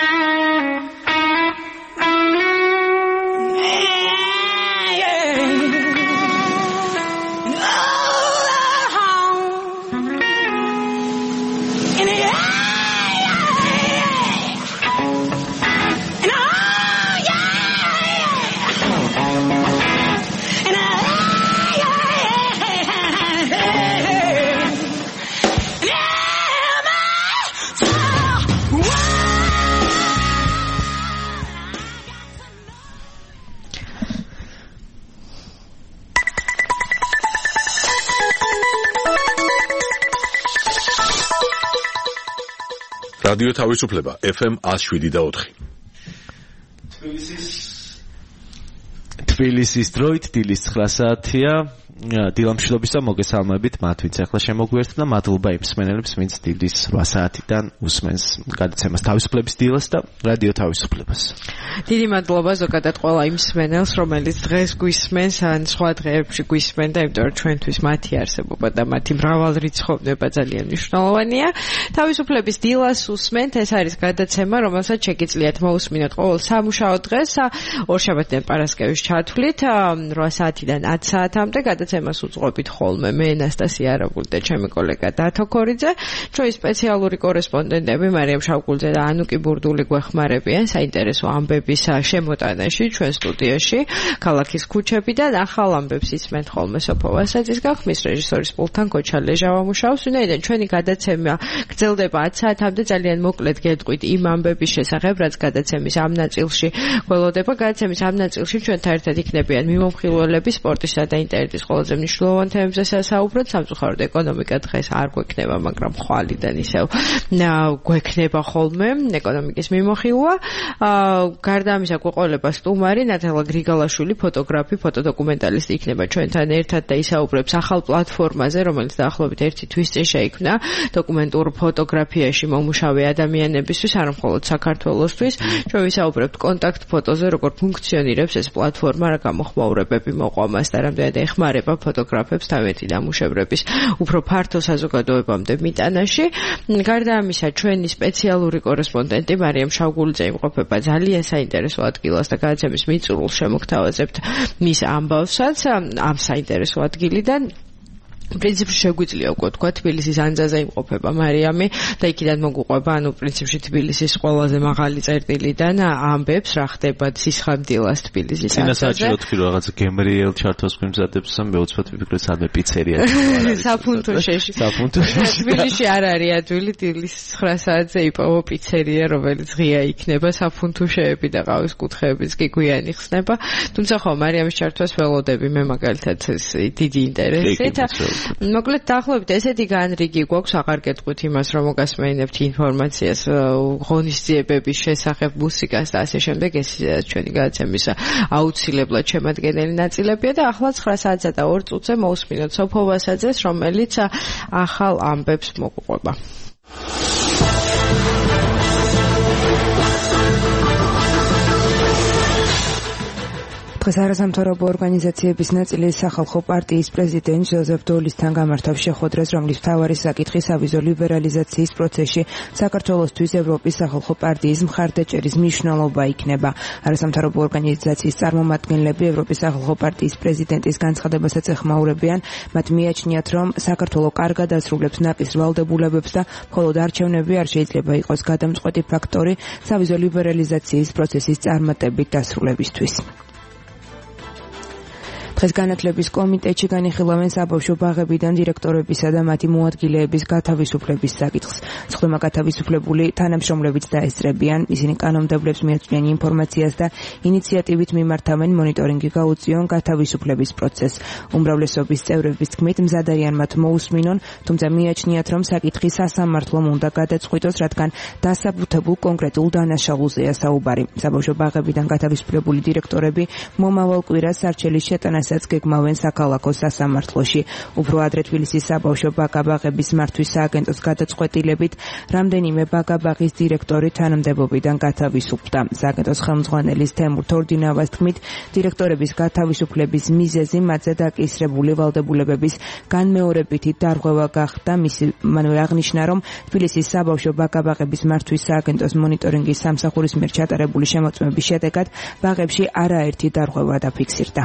რადიო თავისუფლება FM 107.4 თბილისის დროით დილის 9 საათია დილამშვიდობისა მოგესალმებით მათ ვინც ახლა შემოგვიერთდა მადლობა იმ მსმენელებს ვინც დილის 8 საათიდან usmens გადაცემას თავისუფლების დილას და რადიო თავისუფლებას დიდი მადლობა ზოგადად ყველა იმ მსმენელს რომელიც დღეს გვისმენს ან სხვა დღეებში გვისმენდა იმიტომ რომ ჩვენთვის მათი არსებობა და მათი მრავალრიცხოვნება ძალიან მნიშვნელოვანია თავისუფლების დილას usmens ეს არის გადაცემა რომელსაც შეგიძლიათ მოусმინოთ ყოველ სამუშაო დღეს ორშაბათიდან პარასკევის ჩათვლით 8 საათიდან 10 საათამდე გადაცემას უძღვებით ხოლმე მე ანასტასია არაგული და ჩემი კოლეგა დათო ქორიძე ჩვენი სპეციალური კორესპონდენტები მარიამ შავკულძე და ანუკი ბურდული გვეხმარებიან საინტერესო ამბების შემოტანაში ჩვენ სტუდიაში ქალაქის ქუჩებიდან ახალ ამბებს ისმენთ ხოლმე სოფო ვასაძის გახმის რეჟისორის პულტთან კოჩა ლეჟავა მუშაობს ვინაიდან ჩვენი გადაცემა გრძელდება 10 საათამდე ძალიან მოკლედ გეტყვით იმ ამბების შესახებ რაც გადაცემის ამ ნაწილში გველოდება გადაცემის ამ ნაწილში ჩვენთან ერთად იქნებიან მიმომხილველები სპორტისა და ინტერნეტის ყველაზე მნიშვნელოვან თემებზე საუბრობთ სამწუხაროდ ეკონომიკა დღეს არ გვექნება მაგრამ ხვალიდან ისევ გვექნება ხოლმე ეკონომიკის მიმოხილვა გარდა ამისა გვეყოლება სტუმარი ნატალა გრიგალაშვილი ფოტოგრაფი ფოტოდოკუმენტალისტი იქნება ჩვენთან ერთად და ისაუბრებს ახალ პლატფორმაზე რომელიც დაახლოებით 1 თვის წინ შეიქმნა დოკუმენტურ ფოტოგრაფიაში მომუშავე ადამიანებისთვის არ მხოლოდ საქართველოსთვის ჩვენ ვისაუბრებთ კონტაქტ ფოტოზე როგორ ფუნქციონირებს ეს პლატფორმა რა გამოხმაურებები მოყვა მას და რამდენად ეხმარება ფოტოგრაფებს თავეთი დამუშევრების უფრო ფართო საზოგადოებამდე მიტანაში. გარდა ამისა, ჩვენი სპეციალური კორესპონდენტი მარიამ შავგულიძე იმყოფება ძალიან საინტერესო ადგილას და გადაცემის მიწურულს შემოგთავაზებთ მის ამბავსაც ამ საინტერესო ადგილიდან. პრინციპში შეგვიძლია უკვე თქვა თბილისის ანძაზე იმყოფება მარიამი და იქიდან მოგუყვება ანუ პრინციპში თბილისის ყველაზე მაღალი წერტილიდან ამბებს რა ხდება სისხლდილას თბილისის ანძაზე. წინასაჭირო თქვი რაღაც გემრიელ ჩართოს გვიმზადებს და მე უცბად ვიფიქრე სადმე პიცერია. საფუნთუშეში. თბილისში არ არის ადვილი დილის 9 საათზე იპოვო პიცერია რომელიც ღია იქნება საფუნთუშეები და ყავის კუთხეებიც კი გვიანი ხსნება. თუმცა ხო მარიამის ჩართვას ველოდები მე მაგალითად დიდი ინტერესით. მოკლედ დაახლოებით ესეთი განრიგი გვაქვს აღარ გეტყვით იმას რომ მოგასმენებთ ინფორმაციას ღონისძიებების შესახებ მუსიკას და ასე შემდეგ ეს ჩვენი გადაცემის აუცილებლად შემადგენელი ნაწილებია და ახლა 9 საათსა და 2 წუთზე მოусმინოთ სოფო ვასაძეს რომელიც ახალ ამბებს მოგუყვება. დღეს არასამთავრობო ორგანიზაციების ნაწილის სახალხო პარტიის პრეზიდენტ ჟოზეფ დოლისთან გამართავს შეხვედრას, რომლის მთავარი საკითხი სავიზო ლიბერალიზაციის პროცესში საქართველოსთვის ევროპის სახალხო პარტიის მხარდაჭერის მნიშვნელობა იქნება. არასამთავრობო ორგანიზაციის წარმომადგენლები ევროპის სახალხო პარტიის პრეზიდენტის განცხადებასაც ეხმაურებიან. მათ მიაჩნიათ, რომ საქართველო კარგად ასრულებს ნაპირს ვალდებულებებს და მხოლოდ არჩევნები არ შეიძლება იყოს გადამწყვეტი ფაქტორი სავიზო ლიბერალიზაციის პროცესის წარმატებით დასრულებისთვის. დღეს განათლების კომიტეტში განიხილავენ საბავშვო ბაღებიდან დირექტორებისა და მათი მოადგილეების გათავისუფლების საკითხს. სხდომა გათავისუფლებული თანამშრომლებიც დაესწრებიან. ისინი კანონმდებლებს მიაწვდიან ინფორმაციას და ინიციატივით მიმართავენ მონიტორინგი გაუწიონ გათავისუფლების პროცესს. უმრავლესობის წევრების თქმით, მზად არიან მათ მოусმინონ, თუმცა მიაჩნიათ, რომ საკითხი სასამართლომ უნდა გადაწყვიტოს, რადგან დასაბუთებულ კონკრეტულ დანაშაულზეა საუბარი. საბავშვო ბაღებიდან გათავისუფლებული დირექტორები მომავალ კვირას სარჩელის შეტანასაც გეგმავენ საქალაქო სასამართლოში. უფრო ადრე თბილისის საბავშვო ბაღების მართვის სააგენტოს გადაწყვეტილებით რამდენიმე ბაღის დირექტორი თანამდებობიდან გათავისუფლდა. სააგენტოს ხელმძღვანელის თემურ თორდინავას თქმით, დირექტორების გათავისუფლების მიზეზი მათზე დაკისრებული ვალდებულებების განმეორებითი დარღვევა გახდა. მანვე აღნიშნა, რომ თბილისის საბავშვო ბაღების მართვის სააგენტოს მონიტორინგის სამსახურის მიერ ჩატარებული შემოწმების შედეგად ბაღებში არაერთი დარღვევა დაფიქსირდა.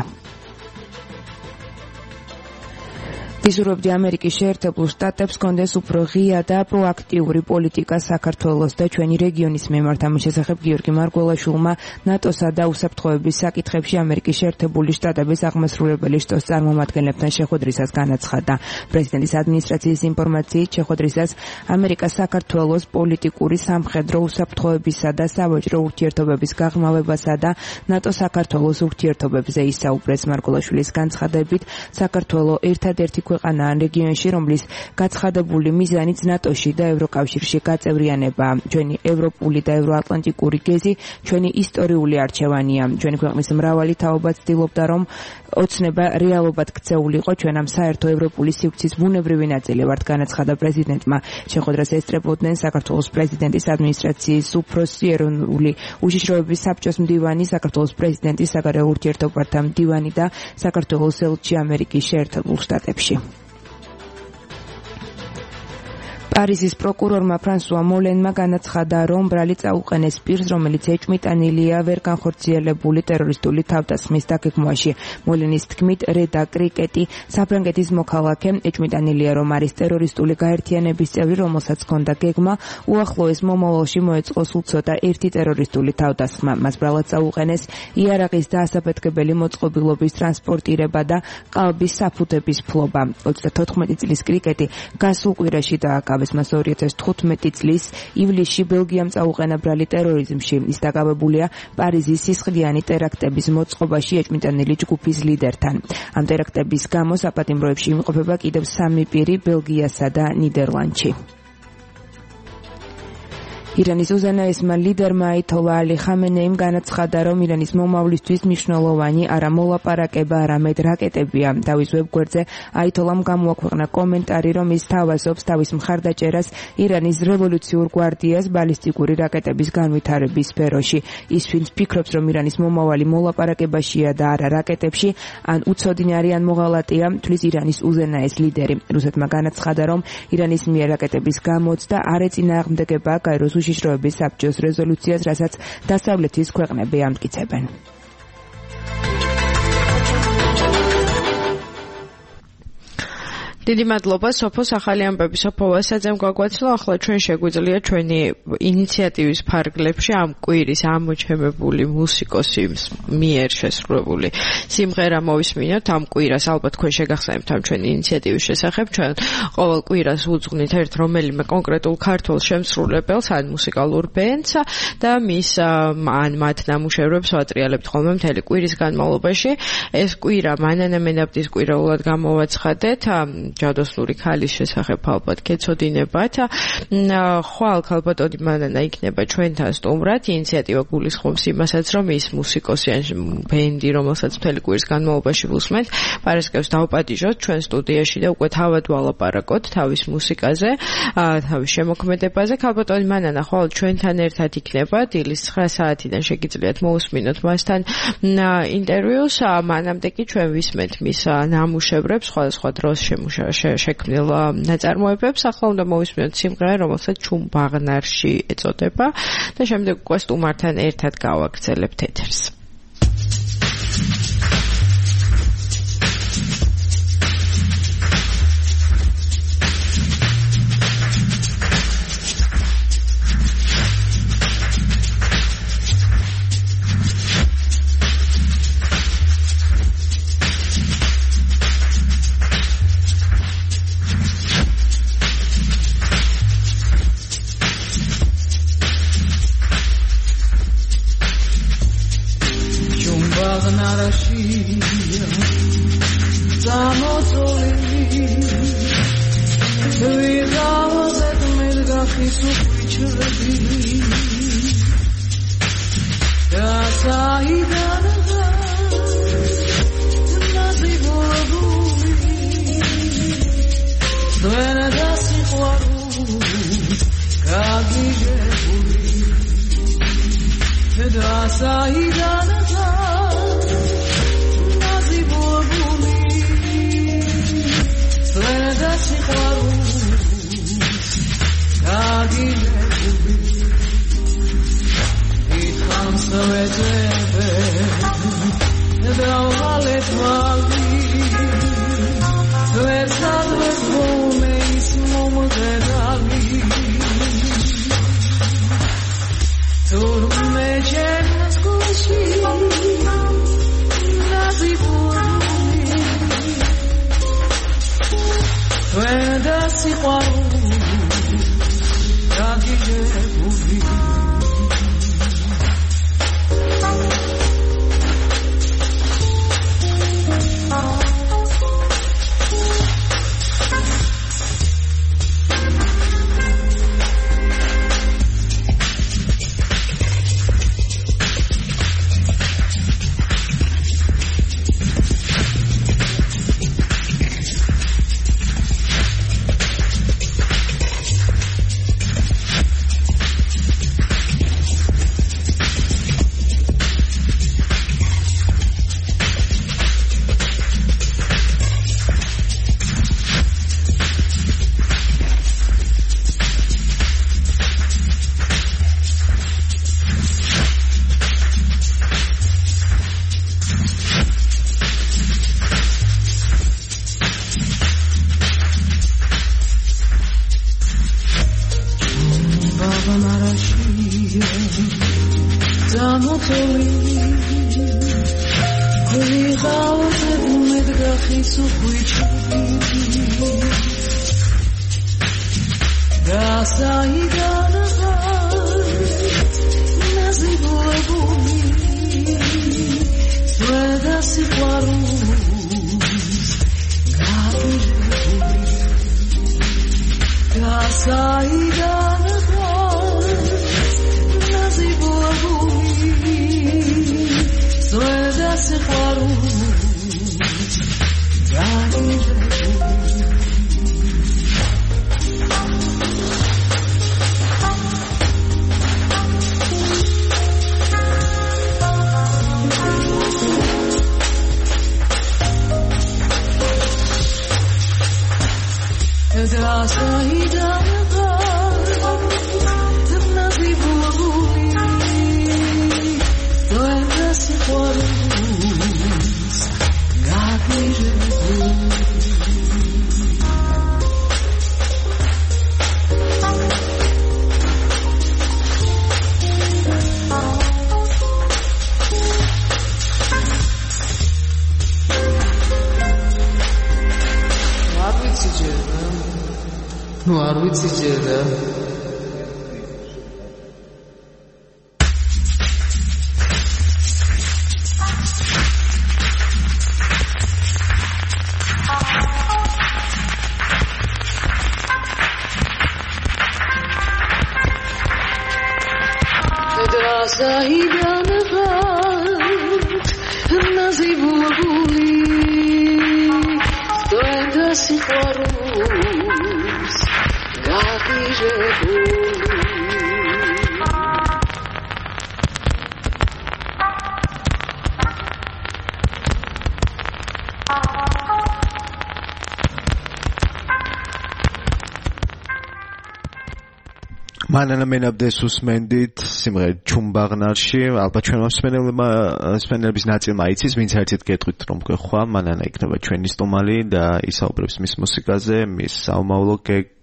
ვიზურობდი ამერიკის შეერთებულ შტატებს კონდეს უფრო ღია და პროაქტიული პოლიტიკა საქართველოს და ჩვენი რეგიონის მიმართ. ამის შესახებ გიორგი მარგველაშვილმა ნატოსა და უსაფრთხოების საკითხებში ამერიკის შეერთებული შტატების აღმასრულებელი შტოს წარმომადგენლებთან შეხვედრისას განაცხადა. პრეზიდენტის ადმინისტრაციის ინფორმაციით შეხვედრისას ამერიკა საქართველოს პოლიტიკური, სამხედრო, უსაფრთხოებისა და სავაჭრო ურთიერთობების გაღრმავებასა და ნატო-საქართველოს ურთიერთობებზე ისაუბრეს. მარგველაშვილის განცხადებით, საქართველო ერთადერთი ქვეყანაა რეგიონში, რომლის გაცხადებული მიზანიც ნატოში და ევროკავშირში გაწევრიანებაა. ჩვენი ევროპული და ევროატლანტიკური გეზი ჩვენი ისტორიული არჩევანია. ჩვენი ქვეყნის მრავალი თაობა ცდილობდა, რომ ოცნება რეალობად ქცეულიყო. ჩვენ ამ საერთო ევროპული სივრცის ბუნებრივი ნაწილი ვართ, განაცხადა პრეზიდენტმა. შეხვედრას ესწრებოდნენ საქართველოს პრეზიდენტის ადმინისტრაციის უფროსი, ეროვნული უშიშროების საბჭოს მდივანი, საქართველოს პრეზიდენტის საგარეო ურთიერთობათა მდივანი და საქართველოს ელჩი ამერიკის შეერთებულ შტატებში. პარიზის პროკურორმა ფრანსუა მოლენმა განაცხადა, რომ ბრალი წაუყენეს პირს, რომელიც ეჭვმიტანილია ვერ განხორციელებული ტერორისტული თავდასხმის დაგეგმვაში. მოლენის თქმით, რედა კრიკეტი, საფრანგეთის მოქალაქე, ეჭვმიტანილია, რომ არის ტერორისტული გაერთიანების წევრი, რომელსაც ჰქონდა გეგმა უახლოეს მომავალში მოეწყოს უცოტა ერთი ტერორისტული თავდასხმა. მას ბრალად წაუყენეს იარაღის და ასაფეთქებელი მოწყობილობის ტრანსპორტირება და ყალბის საფუძების ფლობა. 34 წლის კრიკეტი გასულ კვირაში დააკავეს. მას 2015 წლის ივლისში ბელგიამ წაუყენა ბრალი ტერორიზმში. ის დაკავებულია პარიზის სისხლიანი ტერაქტების მოწყობაში ეჭვმიტანილი ჯგუფის ლიდერთან. ამ ტერაქტების გამო საპატიმროებში იმყოფება კიდევ 3 პირი ბელგიასა და ნიდერლანდში. ირანის უზენაესმა ლიდერმა აითოლა ალი ხამენეიმ განაცხადა, რომ ირანის მომავლისთვის მნიშვნელოვანი არა მოლაპარაკება, არამედ რაკეტებია. თავის ვებგვერდზე აითოლამ გამოაქვეყნა კომენტარი, რომ ის თავაზობს თავის მხარდაჭერას ირანის რევოლუციურ გვარდიას ბალისტიკური რაკეტების განვითარების სფეროში. ის ფიქრობს, რომ ირანის მომავალი მოლაპარაკებაშია და არა რაკეტებში, ან უცოდინარი ან მოღალატეა, თვლის ირანის უზენაეს ლიდერი. რუსეთმა განაცხადა, რომ ირანის მიერ რაკეტების გამოცდა არ ეწინააღმდეგება გაეროს უშიშროების საბჭოს რეზოლუციას, რასაც დასავლეთის ქვეყნები ამტკიცებენ. დიდი მადლობა სოფოს ახალი ამბები სოფო ვასაძემ გაგვაცნო. ახლა ჩვენ შეგვიძლია ჩვენი ინიციატივის ფარგლებში ამ კვირის ამოჩემებული მუსიკოსის მიერ შესრულებული სიმღერა მოვისმინოთ. ამ კვირას ალბათ თქვენ შეგახსენებთ ამ ჩვენი ინიციატივის შესახებ. ჩვენ ყოველ კვირას უძღვნით ერთ რომელიმე კონკრეტულ ქართულ შემსრულებელს ან მუსიკალურ ბენდს და ან მათ ნამუშევრებს ვატრიალებთ ხოლმე მთელი კვირის განმავლობაში. ეს კვირა მანანა მენაბდის კვირაულად გამოვაცხადეთ. ჯადოსნური ქალის შესახებ ალბათ გეცოდინებათ. ხვალ ქალბატონი მანანა იქნება ჩვენთან სტუმრად. ინიციატივა გულისხმობს იმასაც, რომ ის მუსიკოსი ან ბენდი, რომელსაც მთელი კვირის განმავლობაში ვუსმენთ, პარასკევს დავპატიჟოთ ჩვენ სტუდიაში და უკვე თავად ვალაპარაკოთ თავის მუსიკაზე, თავის შემოქმედებაზე. ქალბატონი მანანა ხვალ ჩვენთან ერთად იქნება დილის 9 საათიდან შეგიძლიათ მოусმინოთ მასთან ინტერვიუს. მანამდე კი ჩვენ ვისმენთ მის ნამუშევრებს სხვადასხვა დროს შექმნილ ნაწარმოებებს. ახლა უნდა მოვისმინოთ სიმღერა, რომელსაც ჩუმ ბაღნარში ეწოდება და შემდეგ უკვე სტუმართან ერთად გავაგრძელებთ ეთერს. არაშია წამოწოლი ვიღავაზეთ მერგახის უხვიჩრები და საიდან ნაზიბურებული დვენა და სიყვარული გაგიჟებული და საიდან ნაზიბურებული დვენა და სიყვარული გაგიჟებული ითხოვს ვეძებე და ვალეთ მალდი ვერცად ვერ გომე ის მომღერალი თურმე ჩემს გულში ნაზიბურული ვენ და სიყვარული გაგიჟებული მანანა მენაბდეს უსმენდით სიმღერით ჩუმბაღნარში ალბათ ჩვენმა მსმენელების ნაწილმა იცის ვინც ერთით გეტყვით რომ გეხვა მანანა იქნება ჩვენი სტუმარი და ისაუბრებს მის მუსიკაზე მის საომავლო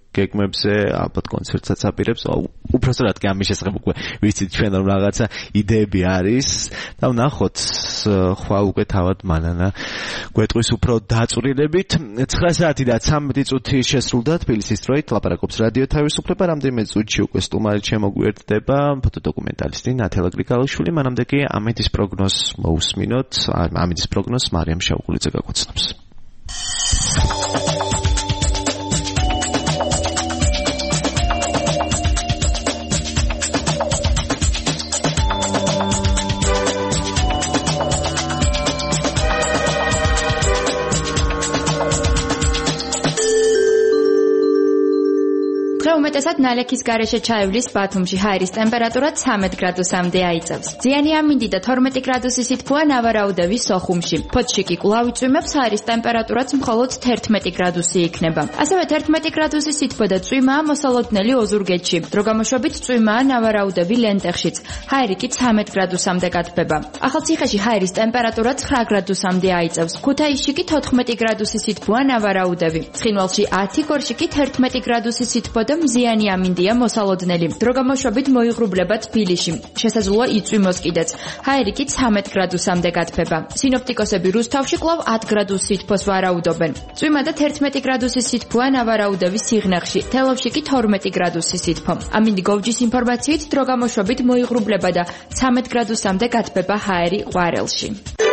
გეგმებზე, ალბათ კონცერტსაც აპირებს. უბრალოდ რადგან ამის შესახებ უკვე ვიცით ჩვენ რომ რაღაცა იდეები არის და ვნახოთ ხვალ უკვე თავად მანანა გვეტყვის უფრო დაწვრილებით. 9 საათი და 13 წუთი შესრულდა თბილისის დროით ლაპარაკობს რადიო თავისუფლება. რამდენიმე წუთში უკვე სტუმარი შემოგვიერთდება ფოტოდოკუმენტალისტი ნათელა გრიგალაშვილი. მანამდე კი ამეთის პროგნოზს მოусმინოთ. ამეთის პროგნოზს მარიამ შავყულიძე გაგოცნობს. უმეტესად ნალექის გარეშე ჩაივლის ბათუმში ჰაერის ტემპერატურა 13 გრადუსამდე აიწევს. ძიანი ამინდი და 12 გრადუსი სითბოა ნავარაუდევის სოხუმში. ფოთში კი კვლავ იწვიმებს, ჰაერის ტემპერატურაც მხოლოდ 11 გრადუსი იქნება. ასევე 11 გრადუსი სითბო და წვიმაა მოსალოდნელი ოზურგეთში. დროგამოშვებით წვიმაა ნავარაუდევი ლენტეხშიც. ჰაერი კი 13 გრადუსამდე გათბება. ახალციხეში ჰაერის ტემპერატურა 9 გრადუსამდე აიწევს. ქუთაისში კი 14 გრადუსი სითბოა ნავარაუდევი. ცხინვალში 10, გორში კი 11 გრადუსი სითბო და მზიანი ამინდია მოსალოდნელი. დროგამოშვებით მოიღრუბლება თბილისში. შესაძლოა იწვიმოს კიდეც. ჰაერი კი 13 გრადუსამდე გათბება. სინოპტიკოსები რუსთავში კვლავ 10 გრადუს სითბოს ვარაუდობენ. წვიმა და 11 გრადუსის სითბოა ნავარაუდევის სიღნაღში. თელავში კი 12 გრადუსის სითბო. ამინდი გოვჯის ინფორმაციით დროგამოშვებით მოიღრუბლება და 13 გრადუსამდე გათბება ჰაერი ყვარელში.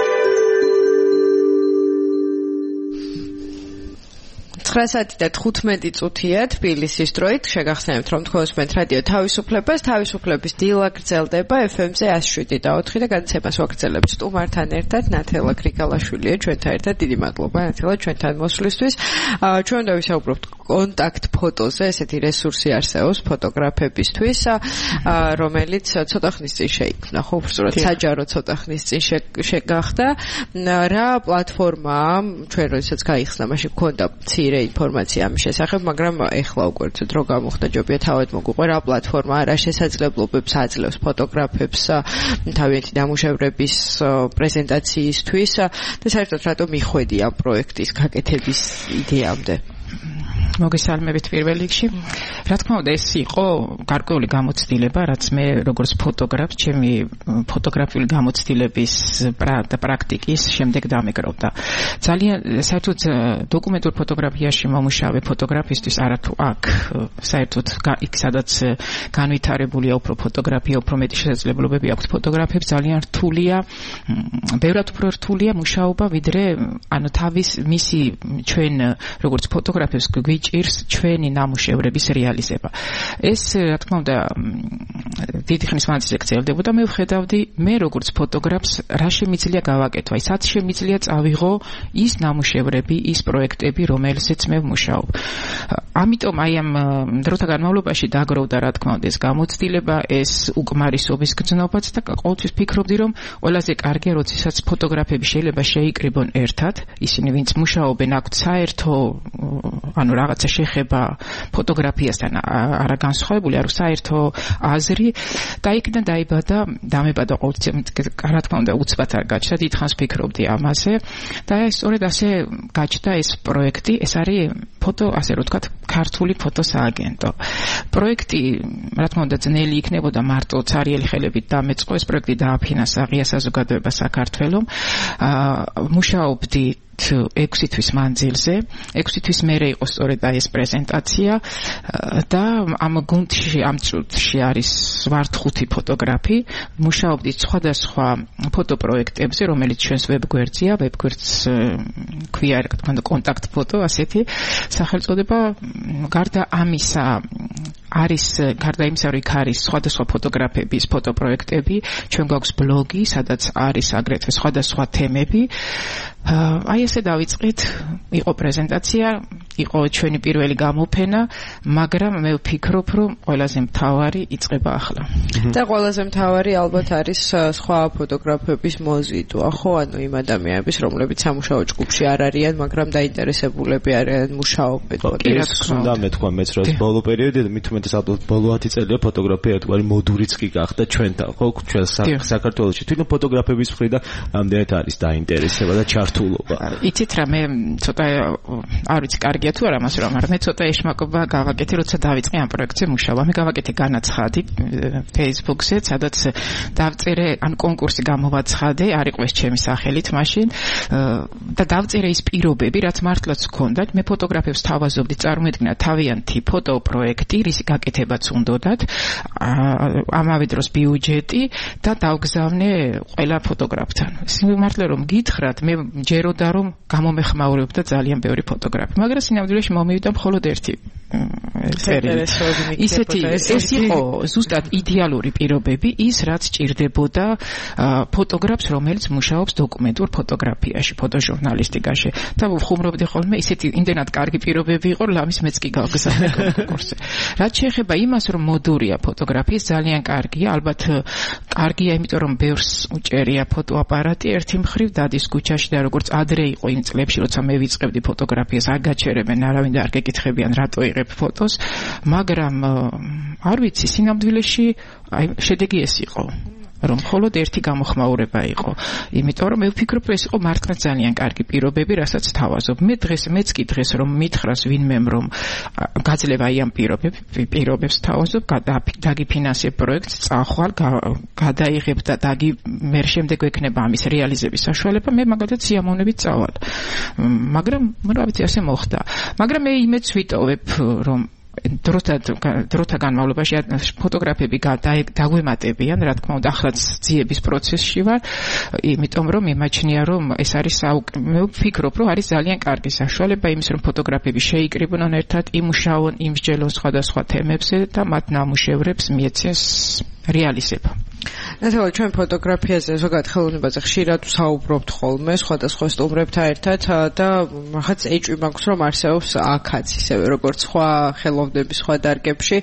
9 საათი და 15 წუთია თბილისის დროით. შეგახსენებთ, რომ თქვენ უსმენთ რადიო თავისუფლებას. თავისუფლების დილა გრძელდება FM-ზე 107.4 და განაცემას ვაგრძელებს სტუმართან ერთად. ნათელა გრიგალაშვილია ჩვენთან ერთად. დიდი მადლობა ნათელა ჩვენთან მოსვლისთვის. ჩვენ უნდა ვისაუბროთ კონტაქტ ფოტოზე, ესეთი რესურსი არსებობს ფოტოგრაფებისთვის, რომელიც ცოტა ხნის წინ შეიქმნა, ხო, უბრალოდ საჯარო ცოტა ხნის წინ შეგახდა. რა პლატფორმაა, ჩვენ როდესაც გაიხსნა, მაშინ გქონდა მცირე ინფორმაცია ამის შესახებ, მაგრამ ეხლა უკვე დრო გამოხდა, ჯობია თავად მოგვიყვე რა პლატფორმაა, რა შესაძლებლობებს აძლევს ფოტოგრაფებს თავიანთი ნამუშევრების პრეზენტაციისთვის და საერთოდ რატომ მიხვედი ამ პროექტის გაკეთების იდეამდე. მოგესალმებით პირველ რიგში. რა თქმა უნდა, ეს იყო გარკვეული გამოცდილება, რაც მე როგორც ფოტოგრაფს, ჩემი ფოტოგრაფიული გამოცდილების პრაქტიკის შემდეგ დამეკროვდა. ძალიან საერთოდ დოკუმენტურ ფოტოგრაფიაში მომუშავე ფოტოგრაფისტვის არათუ აქ საერთოდ იქ სადაც განვითარებულია უფრო ფოტოგრაფია, უფრო მეტი შესაძლებლობები აქვს ფოტოგრაფებს, ძალიან რთულია, ბევრად უფრო რთულია მუშაობა, ვიდრე ანუ თავის მისი ჩვენ როგორც ფოტოგრაფებს გვიჭირს ჩვენი ნამუშევრების რეალიზება. ეს რა თქმა უნდა დიდი ხნის მანძილზე გრძელდებოდა. მე ვხედავდი მე როგორც ფოტოგრაფს რა შემიძლია გავაკეთო. აი სად შემიძლია წავიღო ის ნამუშევრები, ის პროექტები, რომელზეც მე ვმუშაობ. ამიტომ აი ამ დროთა განმავლობაში დაგროვდა რა თქმა უნდა ეს გამოცდილება, ეს უკმარისობის გრძნობაც და ყოველთვის ფიქრობდი რომ ყველაზე კარგია როდესაც ფოტოგრაფები შეიძლება შეიკრიბონ ერთად, ისინი ვინც მუშაობენ აქვთ საერთო ანუ რაღაცა შეხება ფოტოგრაფიასთან არა განსხვავებული, არა საერთო აზრი და იქიდან დამებადა ყოველთვის რა თქმა უნდა უცბად არ გაჩნდა, დიდხანს ფიქრობდი ამაზე და სწორედ ასე გაჩნდა ეს პროექტი, ეს არის ასე რომ ვთქვათ ქართული ფოტოსააგენტო. პროექტი რა თქმა უნდა ძნელი იქნებოდა მარტო ცარიელი ხელებით დამეწყო, ეს პროექტი დააფინანსა ღია საზოგადოება საქართველომ. მუშაობდი 6 თვის მანძილზე. 6 თვის მერე იყო სწორედ ეს პრეზენტაცია და ამ გუნდში ამ წუთში არის ვართ 5 ფოტოგრაფი. მუშაობდით სხვადასხვა ფოტოპროექტებზე, რომელიც ჩვენს ვებგვერდზეა, ვებგვერდს ქვია რა თქმა უნდა კონტაქტ ფოტო, ასეთი სახელწოდება. გარდა ამისა არის გარდა იმისა, რომ იქ არის სხვადასხვა ფოტოგრაფების ფოტოპროექტები, ჩვენ გვაქვს ბლოგი, სადაც არის აგრეთვე სხვადასხვა თემები. აი ესე დავიწყეთ, იყო პრეზენტაცია, იყო ჩვენი პირველი გამოფენა, მაგრამ მე ვფიქრობ, რომ ყველაზე მთავარი იწყება ახლა. და ყველაზე მთავარი ალბათ არის სხვა ფოტოგრაფების მოზიდვა, ხო, ანუ იმ ადამიანების, რომლებიც სამუშაო ჯგუფში არ არიან, მაგრამ დაინტერესებულები არიან მუშაობენ. ეს უნდა მეთქვა მეც რა ბოლო პერიოდიდან მით უმეტეს ალბათ ბოლო 10 წელია ფოტოგრაფია ერთგვარი მოდურიც კი გახდა ჩვენთან, ხო, ჩვენ საქართველოში თვითონ ფოტოგრაფების მხრიდან ამდენად არის დაინტერესება და ჩართული რთულობა. იცით რა, მე ცოტა არ ვიცი კარგია თუ არა მას რომ, მაგრამ მე ცოტა ეშმაკობა გავაკეთე, როცა დავიწყე ამ პროექტზე მუშაობა. მე გავაკეთე განაცხადი Facebook-ზე, სადაც დავწერე ან კონკურსი გამოვაცხადე, არ იყვეს ჩემი სახელით მაშინ და დავწერე ის პირობები, რაც მართლაც ჰქონდათ. მე ფოტოგრაფებს თავაზობდი, წარმოედგინა თავიანთი ფოტოპროექტი, რისი გაკეთებაც უნდათ, ამავე დროს ბიუჯეტი და დავგზავნე ყველა ფოტოგრაფთან. სიმართლე რომ გითხრათ, მე მჯეროდა რომ გამომეხმაურებდა ძალიან ბევრი ფოტოგრაფი, მაგრამ სინამდვილეში მომივიდა მხოლოდ ერთი ისეთი ეს იყო ზუსტად idеალური პირობები, ის რაც ჭირდებოდა ფოტოგრაფს, რომელიც მუშაობს დოკუმენტურ ფოტოგრაფიაში, ფოტოჟურნალისტიკაში. და ვხუმრობდი ხოლმე, ისეთი იმდენად კარგი პირობები იყო, ლამის მეც კი გავგზავნე კონკურსზე. რაც შეეხება იმას, რომ მოდურია ფოტოგრაფიის, ძალიან კარგია, ალბათ კარგია, იმიტომ რომ ბევრს უჭერია ფოტოაპარატი ერთი მხრივ დადის ქუჩაში და როგორც ადრე იყო იმ წლებში, როცა მე ვიწყებდი ფოტოგრაფიას, არ გაჩერებენ არავინ და არ გეკითხებიან რატო იღებ ფოტოს, მაგრამ არ ვიცი, სინამდვილეში შედეგი ეს იყო. რომ მხოლოდ ერთი გამოხმაურება იყო. იმიტომ რომ მე ვფიქრობ, ეს იყო მართლაც ძალიან კარგი პირობები, რასაც თავაზობ. მეც კი დღეს რომ მითხრას ვინმემ რომ გაძლევა აი ამ პირობებს თავაზობ, დაგიფინანსებ პროექტს, წახვალ, გადაიღებ და მე შემდეგ ექნება ამის რეალიზების საშუალება, მე მაგალითად სიამოვნებით წავალ. მაგრამ რა ვიცი, ასე მოხდა. მაგრამ მე იმედს ვიტოვებ, რომ დროთა განმავლობაში ფოტოგრაფები დაგვემატებიან, რა თქმა უნდა, ახლაც ძიების პროცესში ვარ, იმიტომ რომ იმაჩნია, რომ ეს არის მე ვფიქრობ, რომ არის ძალიან კარგი საშუალება იმის, რომ ფოტოგრაფები შეიკრიბნონ ერთად, იმუშაონ, იმსჯელონ სხვადასხვა თემებზე და მათ ნამუშევრებს მიეცეს რეალიზება. ნათელი, ჩვენ ფოტოგრაფიაზე ზოგადად ხელოვნებაზე ხშირად ვსაუბრობთ ხოლმე სხვადასხვა სტუმრებთან ერთად და რაღაც ეჭვი მაქვს, რომ არსებობს აქაც ისევე როგორც სხვა ხელოვნების სხვა დარგებში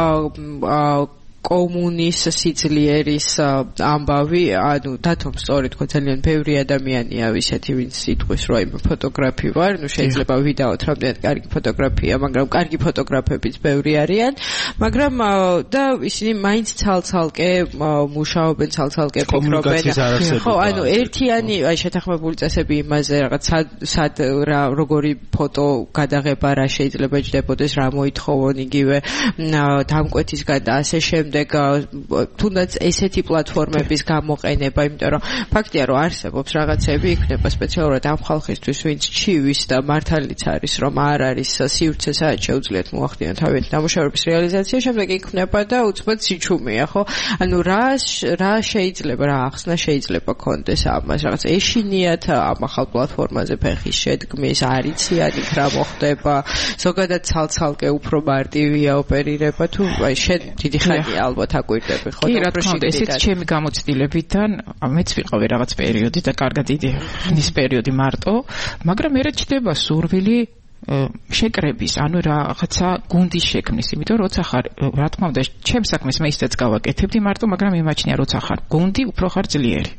კომუნის სიძლიერის ამბავი, ანუ დათომ სწორი თქვა, ძალიან ბევრი ადამიანია ისეთი, ვინც იტყვის, რომ აი ფოტოგრაფი ვარ, ну შეიძლება ვიდაოთ რამდენად კარგი ფოტოგრაფია, მაგრამ კარგი ფოტოგრაფებიც ბევრი არიან, მაგრამ და ისინი მაინც ცალ-ცალკე მუშაობენ, ცალ-ცალკე ფიქრობენ. ხო, ანუ ერთიანი აი შეთანხმებული წესები იმაზე, რაღაც სად როგორი ფოტო გადაღება რა შეიძლება ჭდებოდეს, რა მოითხოვონ იგივე დამკვეთისგან და ასე შემდეგ. თუნდაც ესეთი პლატფორმების გამოყენება, იმიტომ რომ ფაქტია, რომ არსებობს რაღაცები, იქნება სპეციალურად ამ ხალხისთვის, ვინც ჩივის და მართალიც არის, რომ არ არის სივრცე, სადაც შეუძლიათ მოახდინონ თავიანთი ნამუშევრების რეალიზაცია, შემდეგ იქნება და უცბად სიჩუმეა, ხო? ანუ რა შეიძლება, რა ახსნა შეიძლება კონდეს ამას, რაღაც ეშინიათ ამ ახალ პლატფორმაზე ფეხის შედგმის, არიციან იქ რა მოხდება, ზოგადად ცალ-ცალკე უფრო მარტივია ოპერირება, თუ აი შენ დიდი ხანია ალბათ აკვირდები, ხო? კი, რა თქმა უნდა, ესეც ჩემი გამოცდილებიდან, მეც ვიყავი რაღაც პერიოდი და კარგად დიდი ხნის პერიოდი მარტო, მაგრამ მე რჩდება სურვილი შეკრების, ანუ რაღაცა გუნდის შექმნის, იმიტომ როცა ხარ, რა თქმა უნდა, ჩემ საქმეს მე ისეც გავაკეთებდი მარტო, მაგრამ იმაჩნია, როცა ხარ გუნდი, უფრო ხარ ძლიერი.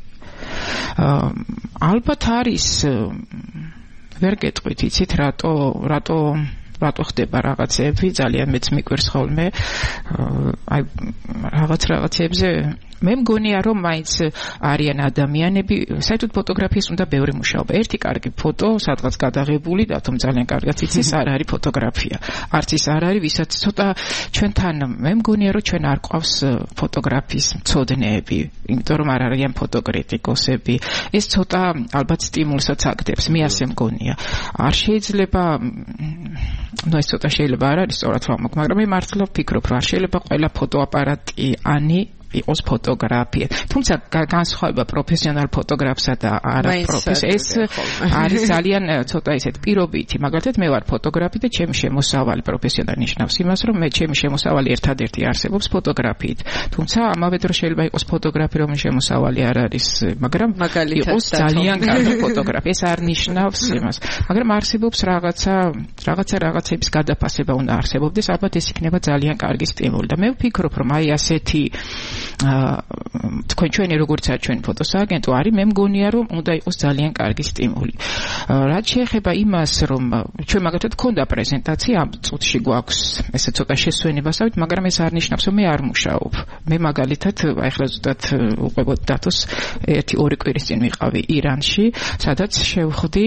ალბათ არის ვერ გეტყვით, იცით, რატო ხდება რაღაცეები, ძალიან მეც მიკვირს ხოლმე, აი რაღაცებზე მე მგონია, რომ მაინც არიან ადამიანები, საერთოდ ფოტოგრაფიის უნდა ბევრი მუშაობა. ერთი კარგი ფოტო, სადღაც გადაღებული, და თუმცა ძალიან კარგად იცის, არ არის ფოტოგრაფია. არც ის არ არის, ვისაც ცოტა ჩვენთან, მე მგონია, რომ ჩვენ არ ყავს ფოტოგრაფიის მცოდნეები, იმიტომ რომ არ არიან ფოტოკრიტიკოსები. ეს ცოტა ალბათ სტიმულსაც აგდებს, მე ასე მგონია. არ შეიძლება, ну ეს ცოტა შეიძლება არ არის სწორად ვამბობ, მაგრამ მე მართლა ვფიქრობ, რომ არ შეიძლება ყველა ფოტოაპარატიანი იყოს ფოტოგრაფია. თუმცა განსხვავება პროფესიონალ ფოტოგრაფსა და არა ეს არის ძალიან ცოტა ისეთ პირობითი. მაგალითად მე ვარ ფოტოგრაფი და ჩემი შემოსავალი პროფესიონალი ნიშნავს იმას, რომ მე ჩემი შემოსავალი ერთადერთი არსებობს ფოტოგრაფიით. თუმცა ამავე დროს შეიძლება იყოს ფოტოგრაფი, რომლის შემოსავალი არ არის, მაგრამ იყოს ძალიან კარგი ფოტოგრაფი. ეს არ ნიშნავს იმას. მაგრამ არსებობს რაღაცების გადაფასება უნდა არსებობდეს, ალბათ ეს იქნება ძალიან კარგი სტიმული. და მე ვფიქრობ, რომ აი ასეთი თქვენ ჩვენი როგორც არის ჩვენი ფოტოსააგენტო არის მე მგონია რომ უნდა იყოს ძალიან კარგი სტიმული რაც შეეხება იმას რომ ჩვენ მაგათად ქონდა პრეზენტაცია ამ წუთში გვაქვს ესე ცოტა შესვენებასავით მაგრამ ეს არ ნიშნავს რომ მე არ მუშაობ მე მაგალითად ახლა ზუსტად უყვებოდ დათოს 1-2 კვირის წინ ვიყავი ირანში სადაც შევხვდი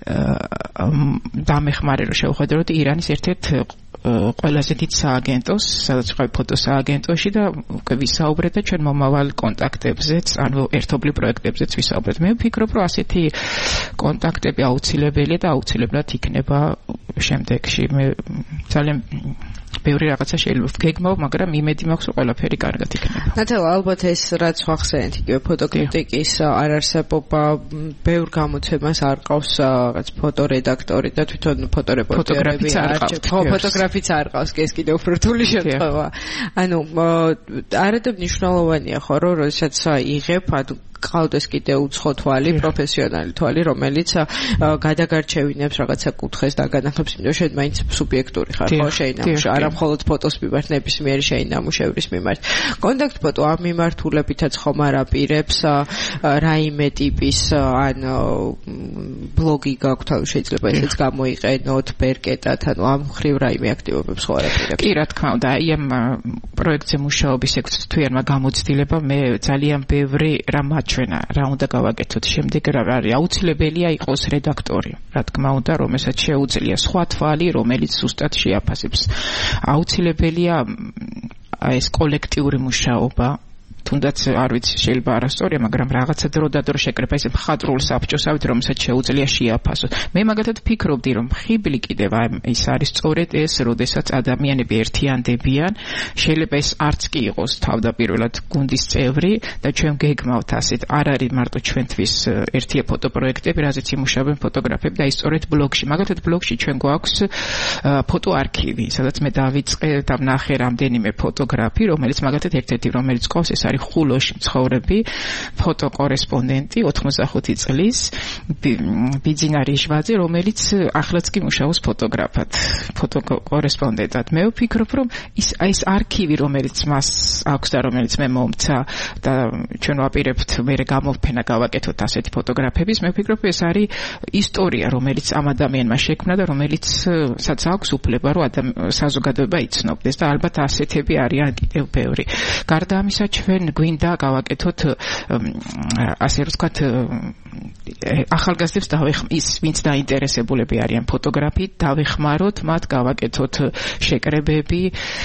დამეხმარე რომ შევხვდი რომ ირანის ერთ-ერთ ყველაზე დიდ სააგენტოს, სადაც ვიყავი ფოტოსააგენტოში და უკვე ვისაუბრეთ და ჩვენ მომავალ კონტაქტებზეც, ანუ ერთობლივ პროექტებზეც ვისაუბრეთ. მე ვფიქრობ, რომ ასეთი კონტაქტები აუცილებელია და აუცილებლად იქნება შემდეგში. მე ძალიან ბევრი რაღაცა შეიძლება გეგმავ, მაგრამ იმედი მაქვს, რომ ყველაფერი კარგად იქნება. ნათელა, ალბათ ეს რაც ვახსენეთ, იგივე ფოტოკრიტიკის არარსებობა, ბევრ გამოცემას არ ყავს რაღაც ფოტორედაქტორი და თვითონ ფოტორეპორტერები ფოტოგრაფიც არ ყავს, კი ეს კიდევ უფრო რთული შემთხვევა. ანუ არადებ მნიშვნელოვანია ხო, რომ როდესაც იღებ, ანუ ყავდეს კიდე უცხო თვალი, პროფესიონალი თვალი, რომელიც გადაგარჩევინებს რაღაცა კუთხეს და განახებს, იმიტომ რომ შენ მაინც სუბიექტური ხარ, ხო, შეინამუშავე, არა მხოლოდ ფოტოს მიმართ, ნებისმიერი შეინამუშევრის მიმართ. კონტაქტ ფოტო ამ მიმართულებითაც ხომ არ აპირებს რაიმე ტიპის ან ბლოგი გაქვთ, შეიძლება ესეც გამოიყენოთ ბერკეტად, ანუ ამ მხრივ რაიმე აქტივობებს ხო არ აპირებს. კი, რა თქმა უნდა, აი ამ პროექტზე მუშაობის ექვთვიანმა გამოცდილება მე ძალიან ბევრი რამ რა უნდა გავაკეთოთ შემდეგ რა არის აუცილებელია იყოს რედაქტორი რა თქმა უნდა რომელსაც შეუძლია სხვა თვალი რომელიც ზუსტად შეაფასებს აუცილებელია ეს კოლექტიური მუშაობა თუნდაც არ ვიცი შეიძლება არასწორია მაგრამ რაღაცა დრო და დრო შეკრება ეს მხატვრულ საბჭოსავით რომელსაც შეუძლია შეაფასოს მე მაგათად ფიქრობდი რომ ხიბლი კიდევ ის არის სწორედ ეს როდესაც ადამიანები ერთიანდებიან შეიძლება ეს არც კი იყოს თავდაპირველად გუნდის წევრი და ჩვენ გეგმავთ ასეთ არ არის მარტო ჩვენთვის ერთია ფოტოპროექტები რაზეც იმუშავებენ ფოტოგრაფები და ის სწორედ ბლოგში მაგათად ბლოგში ჩვენ გვაქვს ფოტოარქივი სადაც მე დავიწყე და ვნახე რამდენიმე ფოტოგრაფი რომელიც მაგათად ერთ-ერთი რომელიც ყავს ეს ხულოში მცხოვრები ფოტოკორესპონდენტი 85 წლის ბიძინა რიჟვაძე რომელიც ახლაც კი მუშაობს ფოტოგრაფად ფოტოკორესპონდენტად მე ვფიქრობ რომ ის არქივი რომელიც მას აქვს და რომელიც მე მომცა და ჩვენ ვაპირებთ მე გამოფენა გავაკეთოთ ასეთი ფოტოგრაფების მე ვფიქრობ ეს არის ისტორია რომელიც ამ ადამიანმა შექმნა და რომელიცაც აქვს უფლება რომ საზოგადოება იცნობდეს და ალბათ ასეთები არიან კიდევ ბევრი გარდა ამისა ჩვენ გვინდა გავაკეთოთ ასე რომ ვთქვათ ახალგაზრდებს ის ვინც დაინტერესებულები არიან ფოტოგრაფიით დავეხმაროთ მათ გავაკეთოთ შეკრებები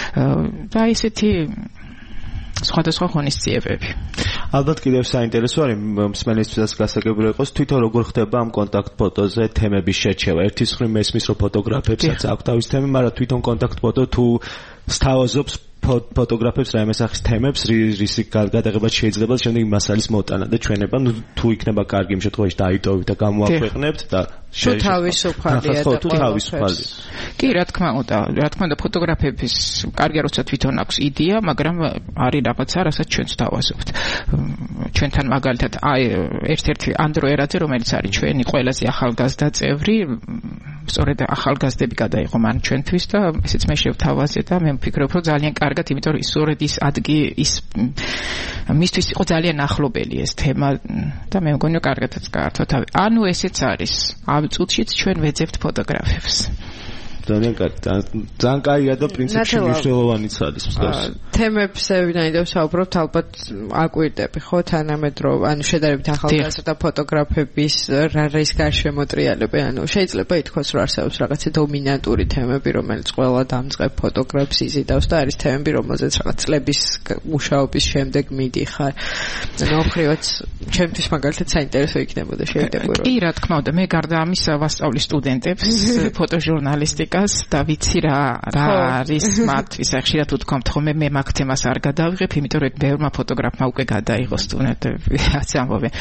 და ესეთი სხვადასხვა ღონისძიებები. ალბათ კიდევ საინტერესო არის მსმენელისთვისაც გასაგებია იყოს თვითონ როგორ ხდება ამ კონტაქტ ფოტოზე თემების შეჩევა. ერთის მხრივ მესმის რომ ფოტოგრაფებსაც აქვს თავის თემი, მაგრამ თვითონ კონტაქტ ფოტო თუ სთავაზობს ფოტოგრაფებს რაიმე სახის თემებს რისი გადაღებაც შეიძლება შემდეგ მასალის მოტანა და ჩვენება ნუ თუ იქნება კარგი იმ შემთხვევაში დაიტოვებთ და გამოაქვეყნებთ და თავისუფალია და თავისუფალია. კი, რა თქმა უნდა, ფოტოგრაფების კარგია როცა თვითონ აქვს იდეა, მაგრამ არის რაღაცა, რასაც ჩვენც დავაზობთ. ჩვენთან მაგალითად ერთ-ერთი ანდრო ერაძე, რომელიც არის ჩვენი ყველაზე ახალგაზრდა წევრი, სწორედ ახალგაზრდები გადაიღო მან ჩვენთვის და ესეც მე შევთავაზე და მე ვფიქრობ, რომ ძალიან კარგად, იმიტომ რომ სწორედ ის ადგილი ის მისთვის იყო ძალიან ახლობელი ეს თემა და მე მგონი რომ კარგადაც გაართვა თავი. ანუ ესეც არის. ამ წუთშიც ჩვენ ვეძებთ ფოტოგრაფებს. ძალიან კარგია და პრინციპში მნიშვნელოვანიც არის მსგავს. თემებზე ვინაიდან ვსაუბრობთ, ალბათ აკვირდები, ხო, თანამედროვე, ანუ შედარებით ახალგაზრდა ფოტოგრაფების რა ის გარშემოტრიალები, ანუ შეიძლება ითქვას, რომ არსებობს რაღაცა დომინანტური თემები, რომელიც ყველა დამწყებ ფოტოგრაფს იზიდავს და არის თემები, რომელზეც რაღაც წლების მუშაობის შემდეგ მიდიხარ. ანუ ოხრივაც ჩემთვის მაგალითად საინტერესო იქნებოდა შეიძლება. კი, რა თქმა უნდა, მე გარდა ამისა ვასწავლი სტუდენტებს ფოტოჟურნალისტიკას და ვიცი რა არის მათთვის ხშირად ვთქვამთ ხოლმე მე მაგ თემას არ გადავიღებ იმიტომ რომ ბევრმა ფოტოგრაფმა უკვე გადაიღო სტუდენტები რაც ამბობენ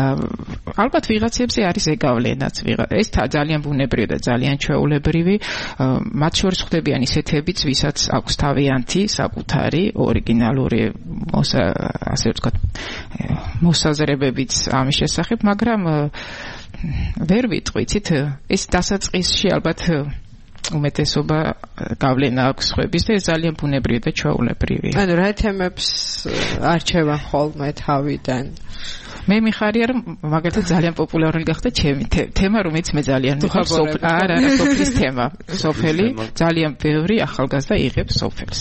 ალბათ ვიღაცებზე არის ეგავლენაც ეს ძალიან ბუნებრივი და ძალიან ჩვეულებრივი მათ შორის ხდებიან ისეთებიც ვისაც აქვს თავიანთი საკუთარი ორიგინალური ასე ვთქვათ მოსაზრებებიც ამის შესახებ მაგრამ ვერ ვიტყვით ეს დასაწყისში ალბათ უმეტესობა გავლენა აქვს ხუების და ეს ძალიან ბუნებრივი და ჩვეულებრივია. ანუ რა თემებს არჩევა ხოლმე თავიდან? მე მიხარია რომ მაგალითად ძალიან პოპულარული გახდა ჩემი თემა რომელიც მე ძალიან მიყვარს არა სოფლის თემა სოფელი ძალიან ბევრი ახალგაზრდა იღებს სოფელს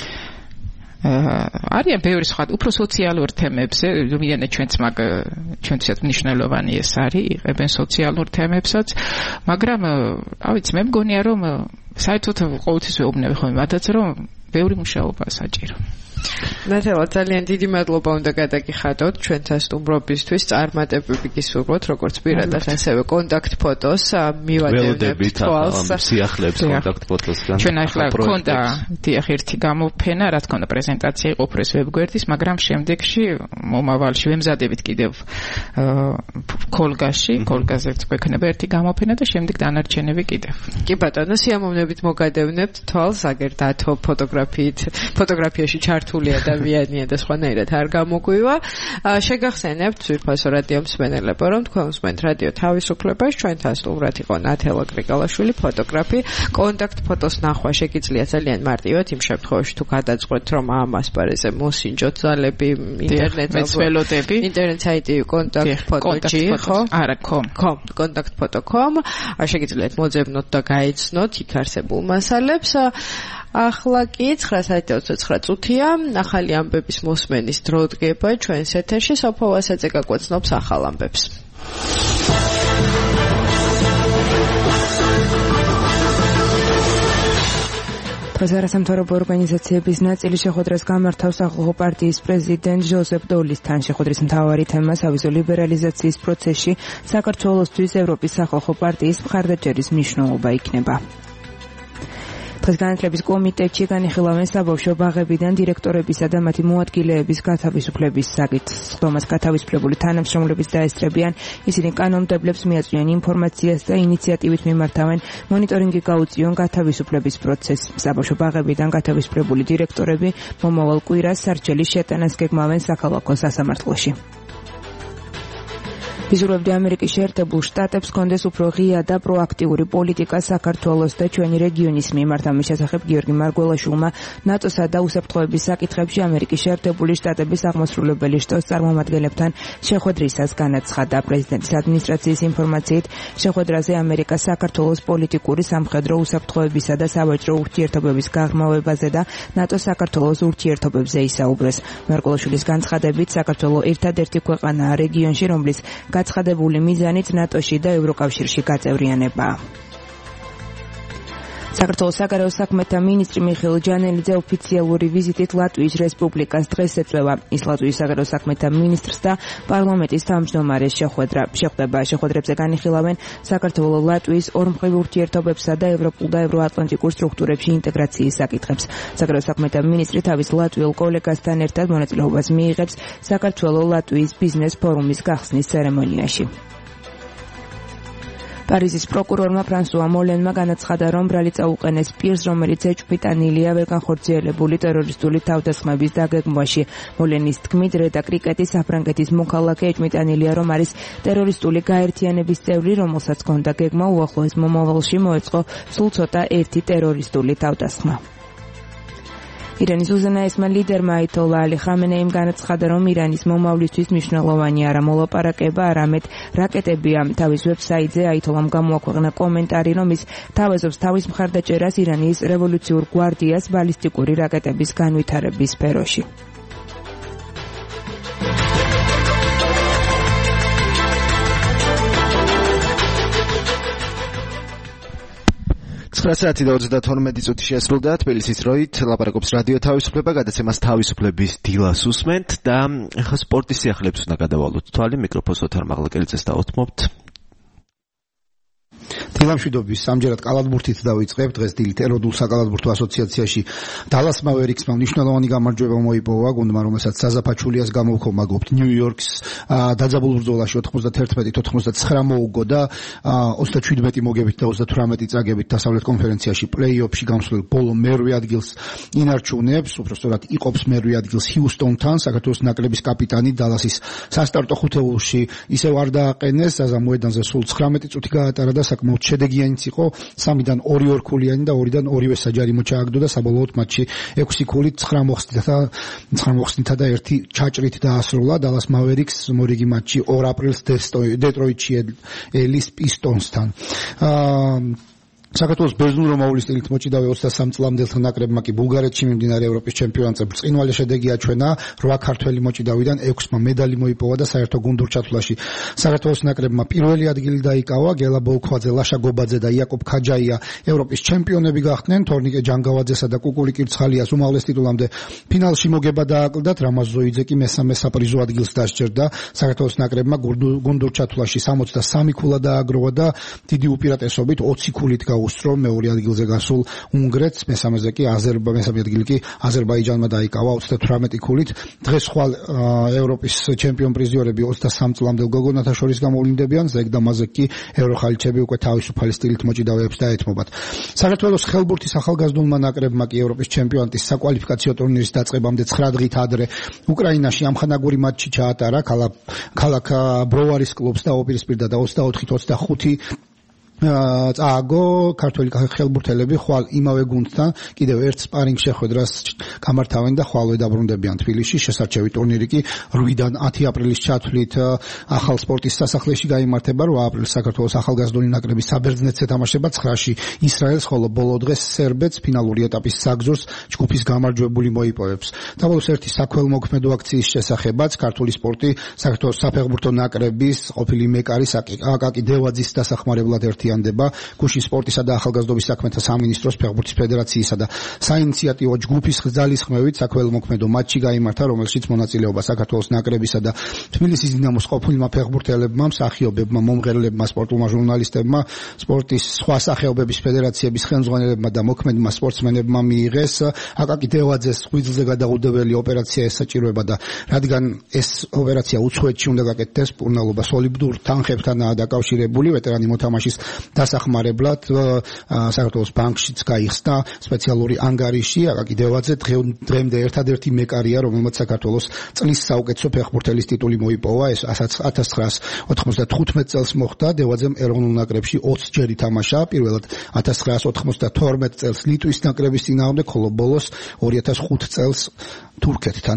არიან ბევრი სხვა უფრო სოციალურ თემებზე რომელია ჩვენთვისაც მნიშვნელოვანი ეს არის იღებენ სოციალურ თემებსაც მაგრამ რა ვიცი მე მგონია რომ საერთოდ ყოველთვის ვეუბნები ხოლმე მათაც რომ ბევრი მუშაობა საჭირო ნათელა ძალიან დიდი მადლობა უნდა გადაგიხადოთ ჩვენთან სტუმრობისთვის წარმატებები გისურვოთ როგორც პირადად ასევე კონტაქტ ფოტოს მივადევნებთ თვალს სიახლეებს კონტაქტ ფოტოსგან ჩვენ ახლა გქონდა დიახ ერთი გამოფენა რა თქმა უნდა პრეზენტაცია იყო უფრო ვებგვერდის მაგრამ შემდეგში მომავალში ვემზადებით კიდევ კოლგაზე გვექნება ერთი გამოფენა და შემდეგ დანარჩენები კიდევ კი ბატონო სიამოვნებით მოგადევნებთ თვალს აგერ დათო ფოტოგრაფიაში ჩართული ადამიანია და სხვანაირად არ გამოგვივა. შეგახსენებთ ძვირფასო რადიო მსმენელებო, რომ თქვენ უსმენთ რადიო თავისუფლებას, ჩვენთან სტუმრად იყო ნათელა გრიგალაშვილი, ფოტოგრაფი. კონტაქტ ფოტოს ნახვა შეგიძლიათ ძალიან მარტივად იმ შემთხვევაში თუ გადაწყვეტთ, რომ ამ ასპარეზზე მოსინჯოთ ძალები ინტერნეტზე. მეცველოდები. ინტერნეტ საიტი კონტაქტ ფოტოჯი, ხო? არა, com. კონტაქტ ფოტო.com. შეგიძლიათ მოძებნოთ და გაიცნოთ იქ არსებულ მასალებს. ახლა კი 9:29 წუთია ახალი ამბების მოსმენის დრო დგება ჩვენს ეთერში სოფო ვასაძე გაგვაცნობს ახალ ამბებს პრეზიდენტის ორგანიზაციების ნაწილი შეხვედრას გამართავს სახალხო პარტიის პრეზიდენტ ჟოზეფ დოლისთან. შეხვედრის მთავარი თემა სავიზო ლიბერალიზაციის პროცესში საქართველოსთვის ევროპის სახალხო პარტიის მხარდაჭერის მნიშვნელობა იქნება. დღეს განათლების კომიტეტში განიხილავენ საბავშვო ბაღებიდან დირექტორებისა და მათი მოადგილეების გათავისუფლების საკითხს. ხდომას გათავისუფლებული თანამშრომლების დაესწრებიან. ისინი კანონმდებლებს მიაწვიან ინფორმაციას და ინიციატივით მიმართავენ მონიტორინგი გაუწიონ გათავისუფლების პროცესს. საბავშვო ბაღებიდან გათავისუფლებული დირექტორები მომავალ კვირას სარჩელის შეტანას გეგმავენ საქალაქო სასამართლოში. ვიზურებდი ამერიკის შეერთებულ შტატებს კონდეს უფრო ღია და პროაქტიული პოლიტიკა საქართველოს და ჩვენი რეგიონის მიმართ. ამის შესახებ გიორგი მარგველაშვილმა ნატოსა და უსაფრთხოების საკითხებში ამერიკის შეერთებული შტატების აღმასრულებელი შტოს წარმომადგენლებთან შეხვედრისას განაცხადა. პრეზიდენტის ადმინისტრაციის ინფორმაციით შეხვედრაზე ამერიკა საქართველოს პოლიტიკური სამხედრო უსაფრთხოებისა და სავაჭრო ურთიერთობების გაღრმავებაზე და ნატოს საქართველოს ურთიერთობებზე ისაუბრეს. მარგველაშვილის განცხადებით საქართველოს ერთადერთი ქვეყანაა რეგიონში რომლის გაცხადებული მიზანიც ნატოში და ევროკავშირში გაწევრიანებაა. საქართველოს საგარეო საქმეთა მინისტრი მიხეილ ჯანელიძე ოფიციალური ვიზიტით ლატვიის რესპუბლიკას დღეს ეწევა. ის ლატვიის საგარეო საქმეთა მინისტრს და პარლამენტის თავმჯდომარეს შეხვდება. შეხვედრებზე განიხილავენ საქართველოს ლატვიის ორმხრივ ურთიერთობებსა და ევროპულ და ევროატლანტიკურ სტრუქტურებში ინტეგრაციის საკითხებს. საგარეო საქმეთა მინისტრი თავის ლატვიელ კოლეგასთან ერთად მონაწილეობას მიიღებს საქართველოს ლატვიის ბიზნეს ფორუმის გახსნის ცერემონიაში. პარიზის პროკურორმა ფრანსუა მოლენმა განაცხადა, რომ ბრალი წაუყენეს პირს, რომელიც ეჭვმიტანილია ვერ განხორციელებული ტერორისტული თავდასხმების დაგეგმვაში. მოლენის თქმით, რედა კრიკეტის საფრანგეთის მოქალაქე ეჭვმიტანილია, რომ არის ტერორისტული გაერთიანების წევრი, რომელსაც ჰქონდა გეგმა უახლოეს მომავალში მოეწყო სულ ცოტა ერთი ტერორისტული თავდასხმა. ირანის უზენაესმა ლიდერმა აითოლა ალი ხამენეიმ განაცხადა, რომ ირანის მომავლისთვის მნიშვნელოვანი არა მოლაპარაკება, არამედ რაკეტებია. თავის ვებსაიტზე აითოლამ გამოაქვეყნა კომენტარი, რომ ის თავაზობს თავის მხარდაჭერას ირანის რევოლუციურ გვარდიას ბალისტიკური რაკეტების განვითარების სფეროში. საათი და 32 წუთი შესრულდა თბილისის დროით ლაპარაკობს რადიო თავისუფლება გადაცემას თავისუფლების დილას უსმენთ და ახლა სპორტის სიახლეებს უნდა გადავალოთ თვალი მიკროფონს ოთარ მაღლაკელიძეს დავუთმობთ დილამშვიდობის სამჯერად კალათბურთით დავიწყებ დღეს დილით ეროვნულ საკალათბურთო ასოციაციაში დალას მავერიქსმა მნიშვნელოვანი გამარჯვება მოიპოვა გუნდმა რომელსაც საზაფაჩულიას გამოვქომა გობთ ნიუ-იორკს დაძაბულ ბრძოლაში 91-99 მოუგო და 37 მოგებით და 38 წაგებით დასავლეთ კონფერენციაში პლეი-ოფში გამოსვლელ ბოლო მერვე ადგილს ინარჩუნებს უბრალოდ იყოფს მერვე ადგილს ჰიუსტონთან საქართველოს ნაკრების კაპიტანი დალასის სასტარტო ხუთეულში ისევ არ დააყენეს საზამოედანზე სულ 19 წუთი გაატარა და საკმაოდ შედეგიანიც იყო 3-დან 2 ორქულიანი და 2-დან 2-ვე საჯარიმო ჩააგდო და საბოლოოდ მატჩი 6 ქულით 9 მოხსნითა და 1 ჩაჭრით დაასრულა. Dallas Mavericks მორიგი მატჩი 2 აპრილს დეტროიტში ელის პისტონსთან. საქართველოს ბერძნულ-რომაული სტილით მოჭიდავე 23 წლამდელთა ნაკრებმა კი ბულგარეთში მიმდინარე ევროპის ჩემპიონატზე ბრწყინვალე შედეგი აჩვენა. 8 ქართველი მოჭიდავიდან 6-მა მედალი მოიპოვა და საერთო გუნდურ ჩათვლაში საქართველოს ნაკრებმა პირველი ადგილი დაიკავა. გელა ბოლქვაძე, ლაშა გობაძე და იაკობ ქაჯაია ევროპის ჩემპიონები გახდნენ. თორნიკე ჯანგავაძესა და კუკული კირცხალიას უმაღლეს ტიტულამდე ფინალში მოგება დააკლდათ. რამაზ ზოიძე კი მესამე საპრიზო ადგილს დასჯერდა. საქართველოს ნაკრებმა გუნდურ ჩათვლაში 63 ქულა დააგროვა და დიდი უპირატესობით 20 ქულით უსტრო მეორე ადგილზე გასულ უნგრეთს, მესამე ადგილი კი აზერბაიჯანმა დაიკავა 38 ქულით. დღეს ხვალ ევროპის ჩემპიონ პრიზიორები 23 წლამდელ გოგონათა შორის გამოვლინდებიან. ზეგ და მაზეკ კი ევროხალიჩები უკვე თავისუფალი სტილით მოჭიდავეებს დაეთმობათ. საქართველოს ხელბურთის ახალგაზრდულმა ნაკრებმა კი ევროპის ჩემპიონატის საკვალიფიკაციო ტურნირის დაწყებამდე 9 დღით ადრე უკრაინაში ამხანაგური მატჩი ჩაატარა ქალაქ ბროვარის კლუბს და ოპირისპირდა და 24-25 წააგო ქართველი ხელბურთელები ხვალ იმავე გუნდთან კიდევ ერთ სპარინგ შეხვედრას გამართავენ და ხვალვე დაბრუნდებიან თბილისში. შესარჩევი ტურნირი კი 8-დან 10 აპრილის ჩათვლით ახალ სპორტის სასახლეში გაიმართება. 8 აპრილს საქართველოს ახალგაზრდული ნაკრები საბერძნეთს ეთამაშება, 9-ში ისრაელს, ხოლო ბოლო დღეს სერბეთს ფინალური ეტაპის საგზურს ჯგუფის გამარჯვებული მოიპოვებს. დაბოლოს ერთი საქველმოქმედო აქციის შესახებაც ქართული სპორტი საქართველოს საფეხბურთო ნაკრების ყოფილი მეკარის აკაკი დევაძის დასახმარებლად ერთიანდება. გუშინ სპორტისა და ახალგაზრდობის საქმეთა სამინისტროს, ფეხბურთის ფედერაციისა და საინიციატივო ჯგუფის ძალისხმევით საქველმოქმედო მატჩი გაიმართა, რომელშიც მონაწილეობა საქართველოს ნაკრებისა და თბილისის დინამოს ყოფილმა ფეხბურთელებმა, მსახიობებმა, მომღერლებმა, სპორტულმა ჟურნალისტებმა, სპორტის სხვა სახეობების ფედერაციების ხელმძღვანელებმა და მოქმედმა სპორტსმენებმა მიიღეს. აკაკი დევაძეს ღვიძლზე გადაუდებელი ოპერაცია ესაჭიროება და რადგან ეს ოპერაცია უცხოეთში უნდა გაკეთდეს, მკურნალობა სოლიდურ თანხებთანაა დაკავშირებული. ვეტერანი მოთამაშის დასახმარებლად საქართველოს ბანკშიც გაიხსნა სპეციალური ანგარიში. აკაკი დევაძე დღემდე ერთადერთი მეკარია, რომელმაც საქართველოს წლის საუკეთესო ფეხბურთელის ტიტული მოიპოვა. ეს 1995 წელს მოხდა. დევაძემ ეროვნულ ნაკრებში 20 ჯერ ითამაშა. პირველად 1992 წელს ლიტვის ნაკრების წინააღმდეგ, ხოლო ბოლოს 2005 წელს თურქეთთან.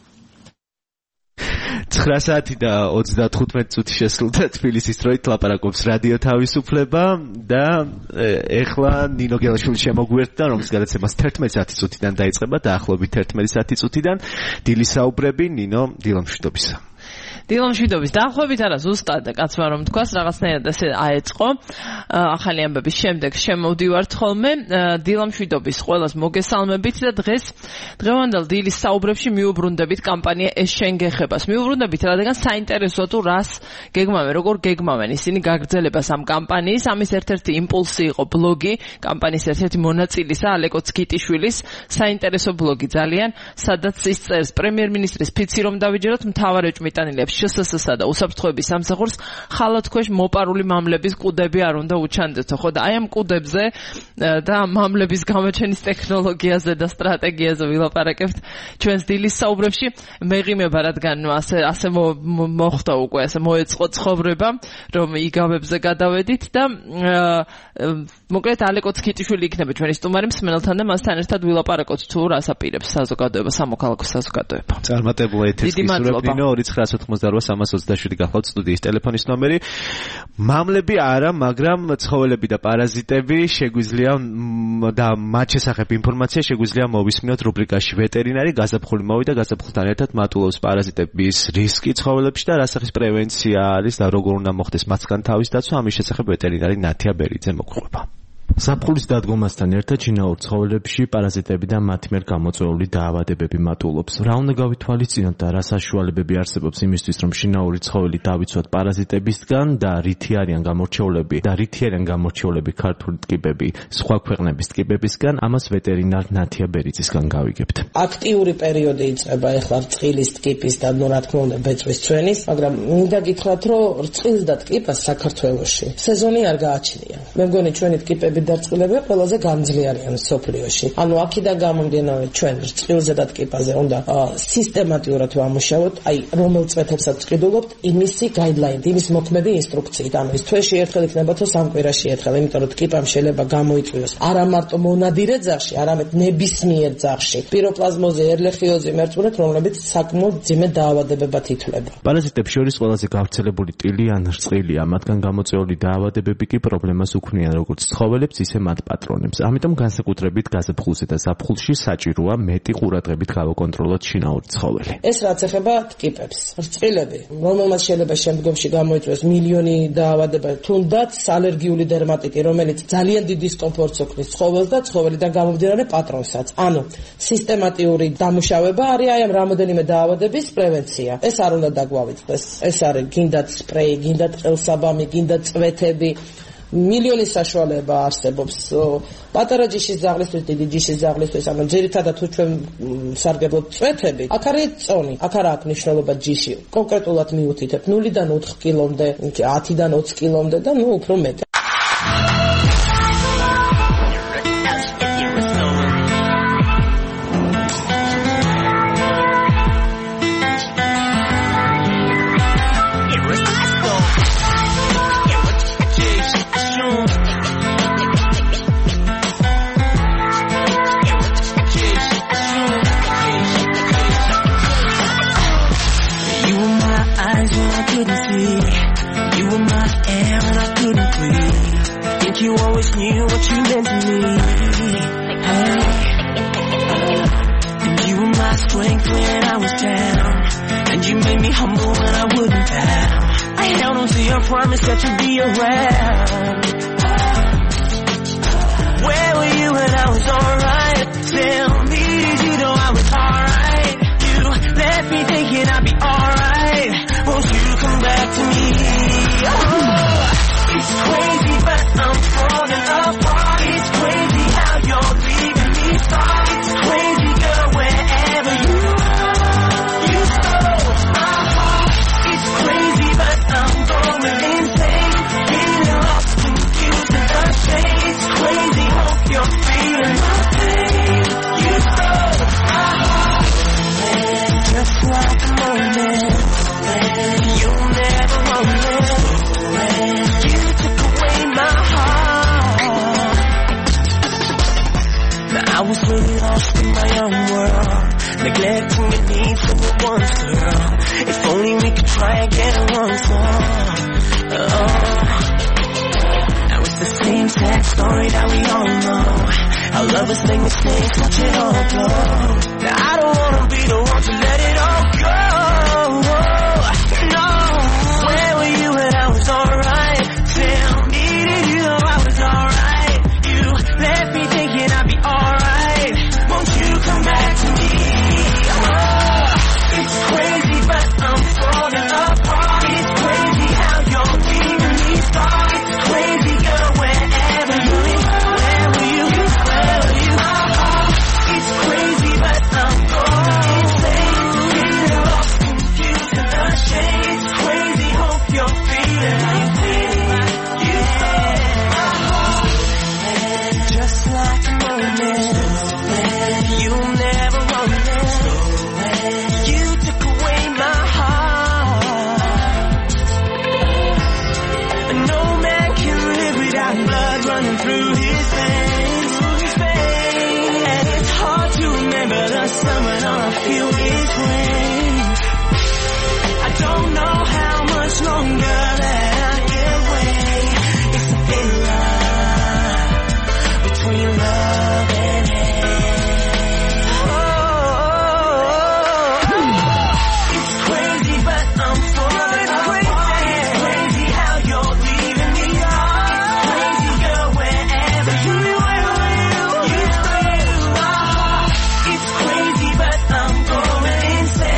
9 საათი და 35 წუთი შესრულდა თბილისის დროით ლაპარაკობს რადიო თავისუფლება და ეხლა ნინო გელაშვილი შემოგვიერთდა, რომლის გადაცემას 11 წუთიდან დაიწყება და ახლობით 11 წუთიდან დილის საუბრები. ნინო, დილამშვიდობისა. დილამშვიდობის დაახლოებით არა ზუსტად კაცმა რომ თქვას რაღაცნაირად ესე აეწყო ახალი ამბების შემდეგ შემოვდივართ ხოლმე დილამშვიდობის ყველას მოგესალმებით და დღევანდელ დილის საუბრებში მიუბრუნდებით კამპანია ეს შენ გეხებას. მიუბრუნდებით რადგან საინტერესოა თუ რას გეგმავენ, როგორ გეგმავენ ისინი გაგრძელებას ამ კამპანიის. ამის ერთ-ერთი იმპულსი იყო ბლოგი, კამპანიის ერთ-ერთი მონაწილისა ალეკო ცკიტიშვილის საინტერესო ბლოგი ძალიან, სადაც ის წერს პრემიერ-მინისტრის ფიცი რომ დავიჯეროთ მთავარ ეჭვმიტანილებს შსს-სა და უსაფრთხოების სამსახურს ხალათქვეშ მოპარული მამლების კუდები არ უნდა უჩანდეთო. ხო და აი ამ კუდებზე და მამლების გამოჩენის ტექნოლოგიაზე და სტრატეგიაზე ვილაპარაკებთ ჩვენს დილის საუბრებში. მეღიმება რადგან ასე მოხდა უკვე, ასე მოეწყო ცხოვრება, რომ იგავებზე გადავედით და მოკლედ ალეკო ცკიტიშვილი იქნება ჩვენი სტუმარი მსმენელთან და მასთან ერთად ვილაპარაკოთ თუ რას აპირებს საზოგადოება, სამოქალაქო საზოგადოება. წარმატებულ ეთერს გისურვებთ ნინო. 2988327 გახლავთ სტუდიის ტელეფონის ნომერი. მამლები არა, მაგრამ ცხოველები და პარაზიტები შეგვიძლია და მათ შესახებ ინფორმაცია შეგვიძლია მოვისმინოთ რუბრიკაში ვეტერინარი. გაზაფხული მოვიდა, გაზაფხულთან ერთად მატულობს პარაზიტების რისკი ცხოველებში და რასახის პრევენცია არის და როგორ უნდა მოხდეს მათგან თავის დაცვა. ამის შესახებ ვეტერინარი ნათია ბერიძე მოგყვება. ზაფხულის დადგომასთან ერთად ჩინაურ ცხოველებში პარაზიტები და მათ მიერ გამოწვეული დაავადებები მატულობს. რა უნდა გავითვალისწინოთ და რა საშუალებები არსებობს იმისთვის, რომ ჩინაური ცხოველი დავიცვათ პარაზიტებისგან და რითი არიან გამორჩეულები ქართული ტკიპები სხვა ქვეყნების ტკიპებისგან, ამას ვეტერინარ ნათია ბერიძისგან გავიგებთ. აქტიური პერიოდი იწყება ახლა რწყილის ტკიპის და რა თქმა უნდა ბეწვის ჩვენის, მაგრამ მინდა გითხრათ, რომ რწყილს და ტკიპას საქართველოში სეზონი არ გააჩნია. მე მგონი ჩვენი ტკიპები ტრანსპორტირების დარწყილება ყველაზე გამძლეარია სოფლიოში. ანუ აქედან გამომდინარე ჩვენ რწყილზე და ტკიპაზე უნდა სისტემატიურად ვამუშავოთ, აი რომელ წვეთებსაც ვყიდულობთ, იმისი გაიდლაინი, იმის მოქმედი ინსტრუქციით. ანუ ის თვეში ერთხელ იქნება თუ სამ კვირაში ერთხელ, იმიტომ რომ ტკიპამ შეიძლება გამოიწვიოს არა მარტო მონადირე ძაღლში, არამედ ნებისმიერ ძაღლში. პიროპლაზმოზე, ერლეხიოზი მერწმუნეთ, რომლებიც საკმაოდ ძიმე დაავადებებად ითვლება. პარაზიტებს შორის ყველაზე გავრცელებული ტილი ან რწყილია, მათგან გამოწვეული დაავადებები კი პრობლემას უქმნიან როგორც ცხოველებს, ისე მათ პატრონებს. ამიტომ განსაკუთრებით გაზაფხულზე და ზაფხულში საჭიროა მეტი ყურადღებით გავაკონტროლოთ შინაური ცხოველი. ეს რაც ეხება ტკიპებს, რწყილები, რომელმაც შეიძლება შემდგომში გამოიწვიოს მილიონი დაავადება, თუნდაც ალერგიული დერმატიტი, რომელიც ძალიან დიდ დისკომფორტს ოქმნის ცხოველს და ცხოველიდან გამომდინარე პატრონსაც. ანუ სისტემატიური დამუშავება არის აი ამ რამოდენიმე დაავადების პრევენცია. ეს არ უნდა დაგვავიწყდეს. ეს არის გინდათ სპრეი, გინდათ ყელსაბამი, გინდათ წვეთები. მილიონი საშუალება არსებობს. პატარა ჯიშის ძაღლისთვის, დიდი ჯიშის ძაღლისთვის, ანუ ძირითადად თუ ჩვენ სარგებლობთ წვეთებით, აქ არის წონი, აქ არ აქვს მნიშვნელობა ჯიში. კონკრეტულად მიუთითებთ 0-დან 4 კილომდე, 10-დან 20 კილომდე და ნუ უფრო მეტი. You always knew what you meant to me. Hey. And you were my strength when I was down, and you made me humble when I wouldn't bow. I held on to your promise that you'd be around. Where were you when I was alright? Tell me, did you know I was alright? You left me thinking I'd be alright. Won't you come back to me? Oh, it's crazy, but I'm falling apart. It's crazy how you're leaving me far. It's crazy, girl, wherever you are. You stole my heart. It's crazy, but I'm going insane. Feeling lost, confused, and ashamed. It's crazy, hope you're feeling my pain. You stole my heart. Just like a moment. You never want it. You took away my heart. Now I was really lost in my own world, neglecting the need for the one girl. If only we could try again once more. Now it's the same sad story that we all know. Our lovers make mistakes, watch it all go. Now I don't wanna be the one to let it all go. No, where were you when I was alright? Tell me, did you know I was alright? You left me thinking I'd be alright. Won't you come back to me? Oh, it's crazy, but I'm falling apart. It's crazy how you're leaving me far. It's crazy, girl, wherever you are. Where were you? Where were you? It's crazy, but I'm going insane. Feeling lost, confused, and ashamed. It's crazy, hope you're feeling my pain. You stole my heart, just like a moment. You never wanted it. You took away my heart. No man can live without blood running through his veins. And it's hard to remember the sun when all I feel is rain. I don't know how much longer that I can wait. It's a thin line between love and hate. Oh, it's crazy, but I'm falling apart. It's crazy how you're leaving me far. It's crazy, girl, wherever you are. You stole my heart. It's crazy, but I'm going insane.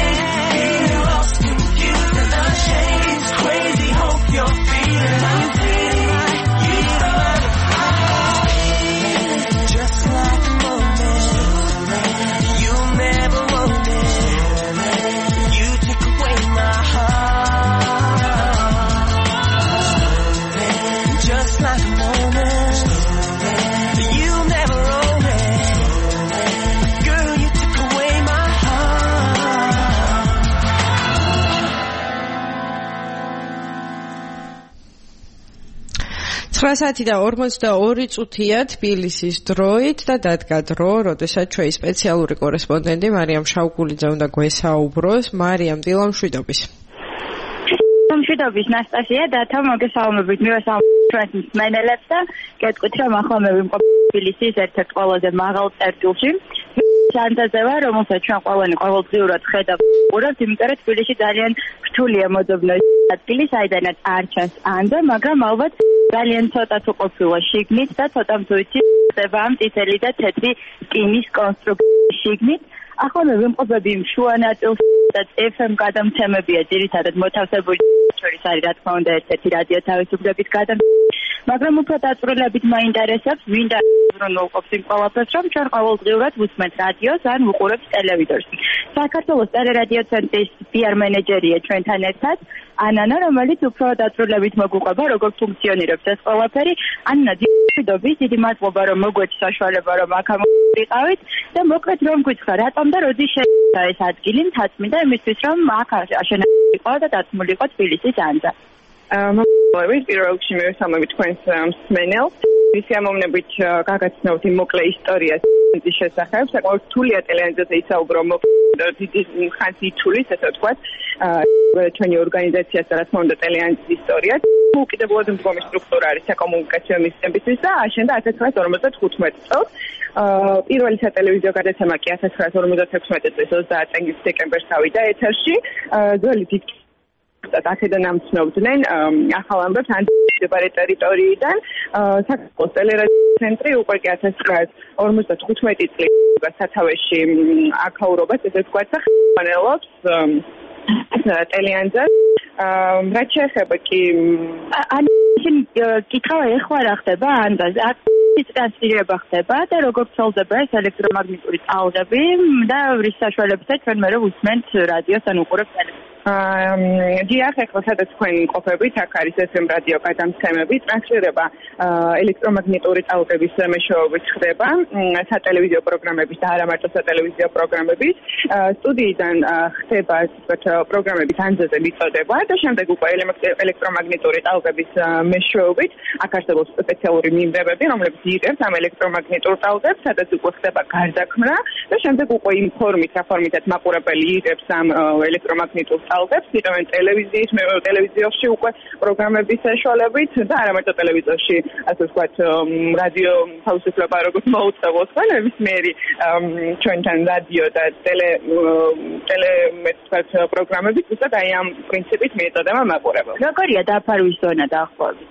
9 საათი და 42 წუთია თბილისის დროით და დადგა დრო, როდესაც ჩვენი სპეციალური კორესპონდენტი მარიამ შავგულიძე უნდა გვესაუბროს. მარიამ, დილამშვიდობის. მშვიდობის ნასტასია და მოგესალმებით მივესალმებით მენელებს და გეტყვით რომ ახლა მე ვიმყოფ თბილისის ერთ-ერთ ყველაზე მაღალ წერტილში. ჩანთაზე ვარ, რომელსაც ჩვენ ყველანი ყოველდღიურად ხედავთ, იმიტომ რომ თბილისში ძალიან რთულია მოდობნო ადგილი, საიდანაც არ ჩანს ანდა, მაგრამ ალბათ ძალიან ცოტა თუ ყოფილა შიგნით და ცოტა მძუითი ხდება ამ წითელი და თეთრი რკინის კონსტრუქციის შიგნით. ახლა მე ვიმყოფები იმ შუა ნაწილში და FM გადამცემებია ძირითადად მოთავსებული შორის არის რა თქმა უნდა ერთ-ერთი რადიო თავისუფლების გადამცემი, მაგრამ უფრო დაწვრილებით მაინტერესებს ვინდა უზრუნველყოფს იმ ყველაფერს, რომ ჩვენ ყოველდღიურად ვუსმენთ რადიოს ან ვუყურებთ ტელევიზორს. საქართველოს ტელერადიო ცენტრის PR მენეჯერია ჩვენთან ერთად ანანა, რომელიც უფრო დაწვრილებით მოგუყვება, როგორ ფუნქციონირებს ეს ყველაფერი. ანანა, დიდი მადლობა, რომ მოგვეცი საშუალება, რომ აქ ამოვიყავით და მოკლედ რომ გითხრა, რატომ და როდის შეიქმნა ეს ადგილი მთაწმინდა იმისთვის, რომ აქ აშენებული იყო და დაცმული იყო თბილისის ანძა. მოგესალმებით, პირველ რიგში მივესალმებით თქვენს მსმენელს. ის ამოვნებით გაგაცნობთ იმ მოკლე ისტორიას ტელეანძის შესახებ. საკმაოდ რთულია ტელეანძზე ისაუბრო, დიდი ხანს ითulis, ასე ვთქვათ, ჩვენი ორგანიზაციას და რა თქმა უნდა ტელეანძის ისტორიას. უკიდურესად მდგომი სტრუქტურა არის საკომუნიკაციო მისიებისთვის და აშენდა 1955 წელს. პირველი სატელევიზიო გადაცემა კი 1956 წლის 30 დეკემბერს ავიდა ეთერში. ძველი აქედან ამცნობდნენ ახალ ამბებს ანტიბარე ტერიტორიიდან. საქართველოს ტელერადიო ცენტრი უკვე კი 1955 წლის სათავეში აქაურობას, ესე ვთქვათ, ხელმძღვანელობს ტელეანძას. რაც შეეხება კი კითხვა ეხლა რა ხდება ანდაზე, აქ ტრანსფერება ხდება და როგორ ცოლდება ეს ელექტრომაგნიტური ტალღები და რის საშუალებითაც ჩვენ მე ვუსმენთ რადიოს ან უყურებთ ტელევიზორს. დიახ, ეხლა სადაც თქვენ ყოფებით, აქ არის FM რადიო გადამცემები, ტრანსფერება ელექტრომაგნიტური ტალღების მეშვეობით ხდება, სატელევიზიო პროგრამების და არა მარტო სატელევიზიო პროგრამების. სტუდიიდან ხდება პროგრამების ანძაზე მიწოდება და შემდეგ უკვე ელექტრომაგნიტური ტალღების მეშვეობით აქ არსებობს სპეციალური მიმდევრები, რომლებიც იღებს ამ ელექტრომაგნიტურ ტალღებს, სადაც უკვე ხდება გარდაქმნა და შემდეგ უკვე იმ ფორმით, რა ფორმითაც მაყურებელი იღებს ამ ელექტრომაგნიტურ ტალღებს, იღებენ ტელევიზორში უკვე პროგრამების საშუალებით და არა მარტო ტელევიზორში, ასე ვთქვათ, რადიო თავისუფლება როგორც მოუწევოს, ნებისმიერი ჩვენთან რადიო და ტელე პროგრამებით უბრალოდ აი ამ პრინციპით მიეწოდება მაყურებელს. როგორია დაფარვის ზონა დაახლოებით?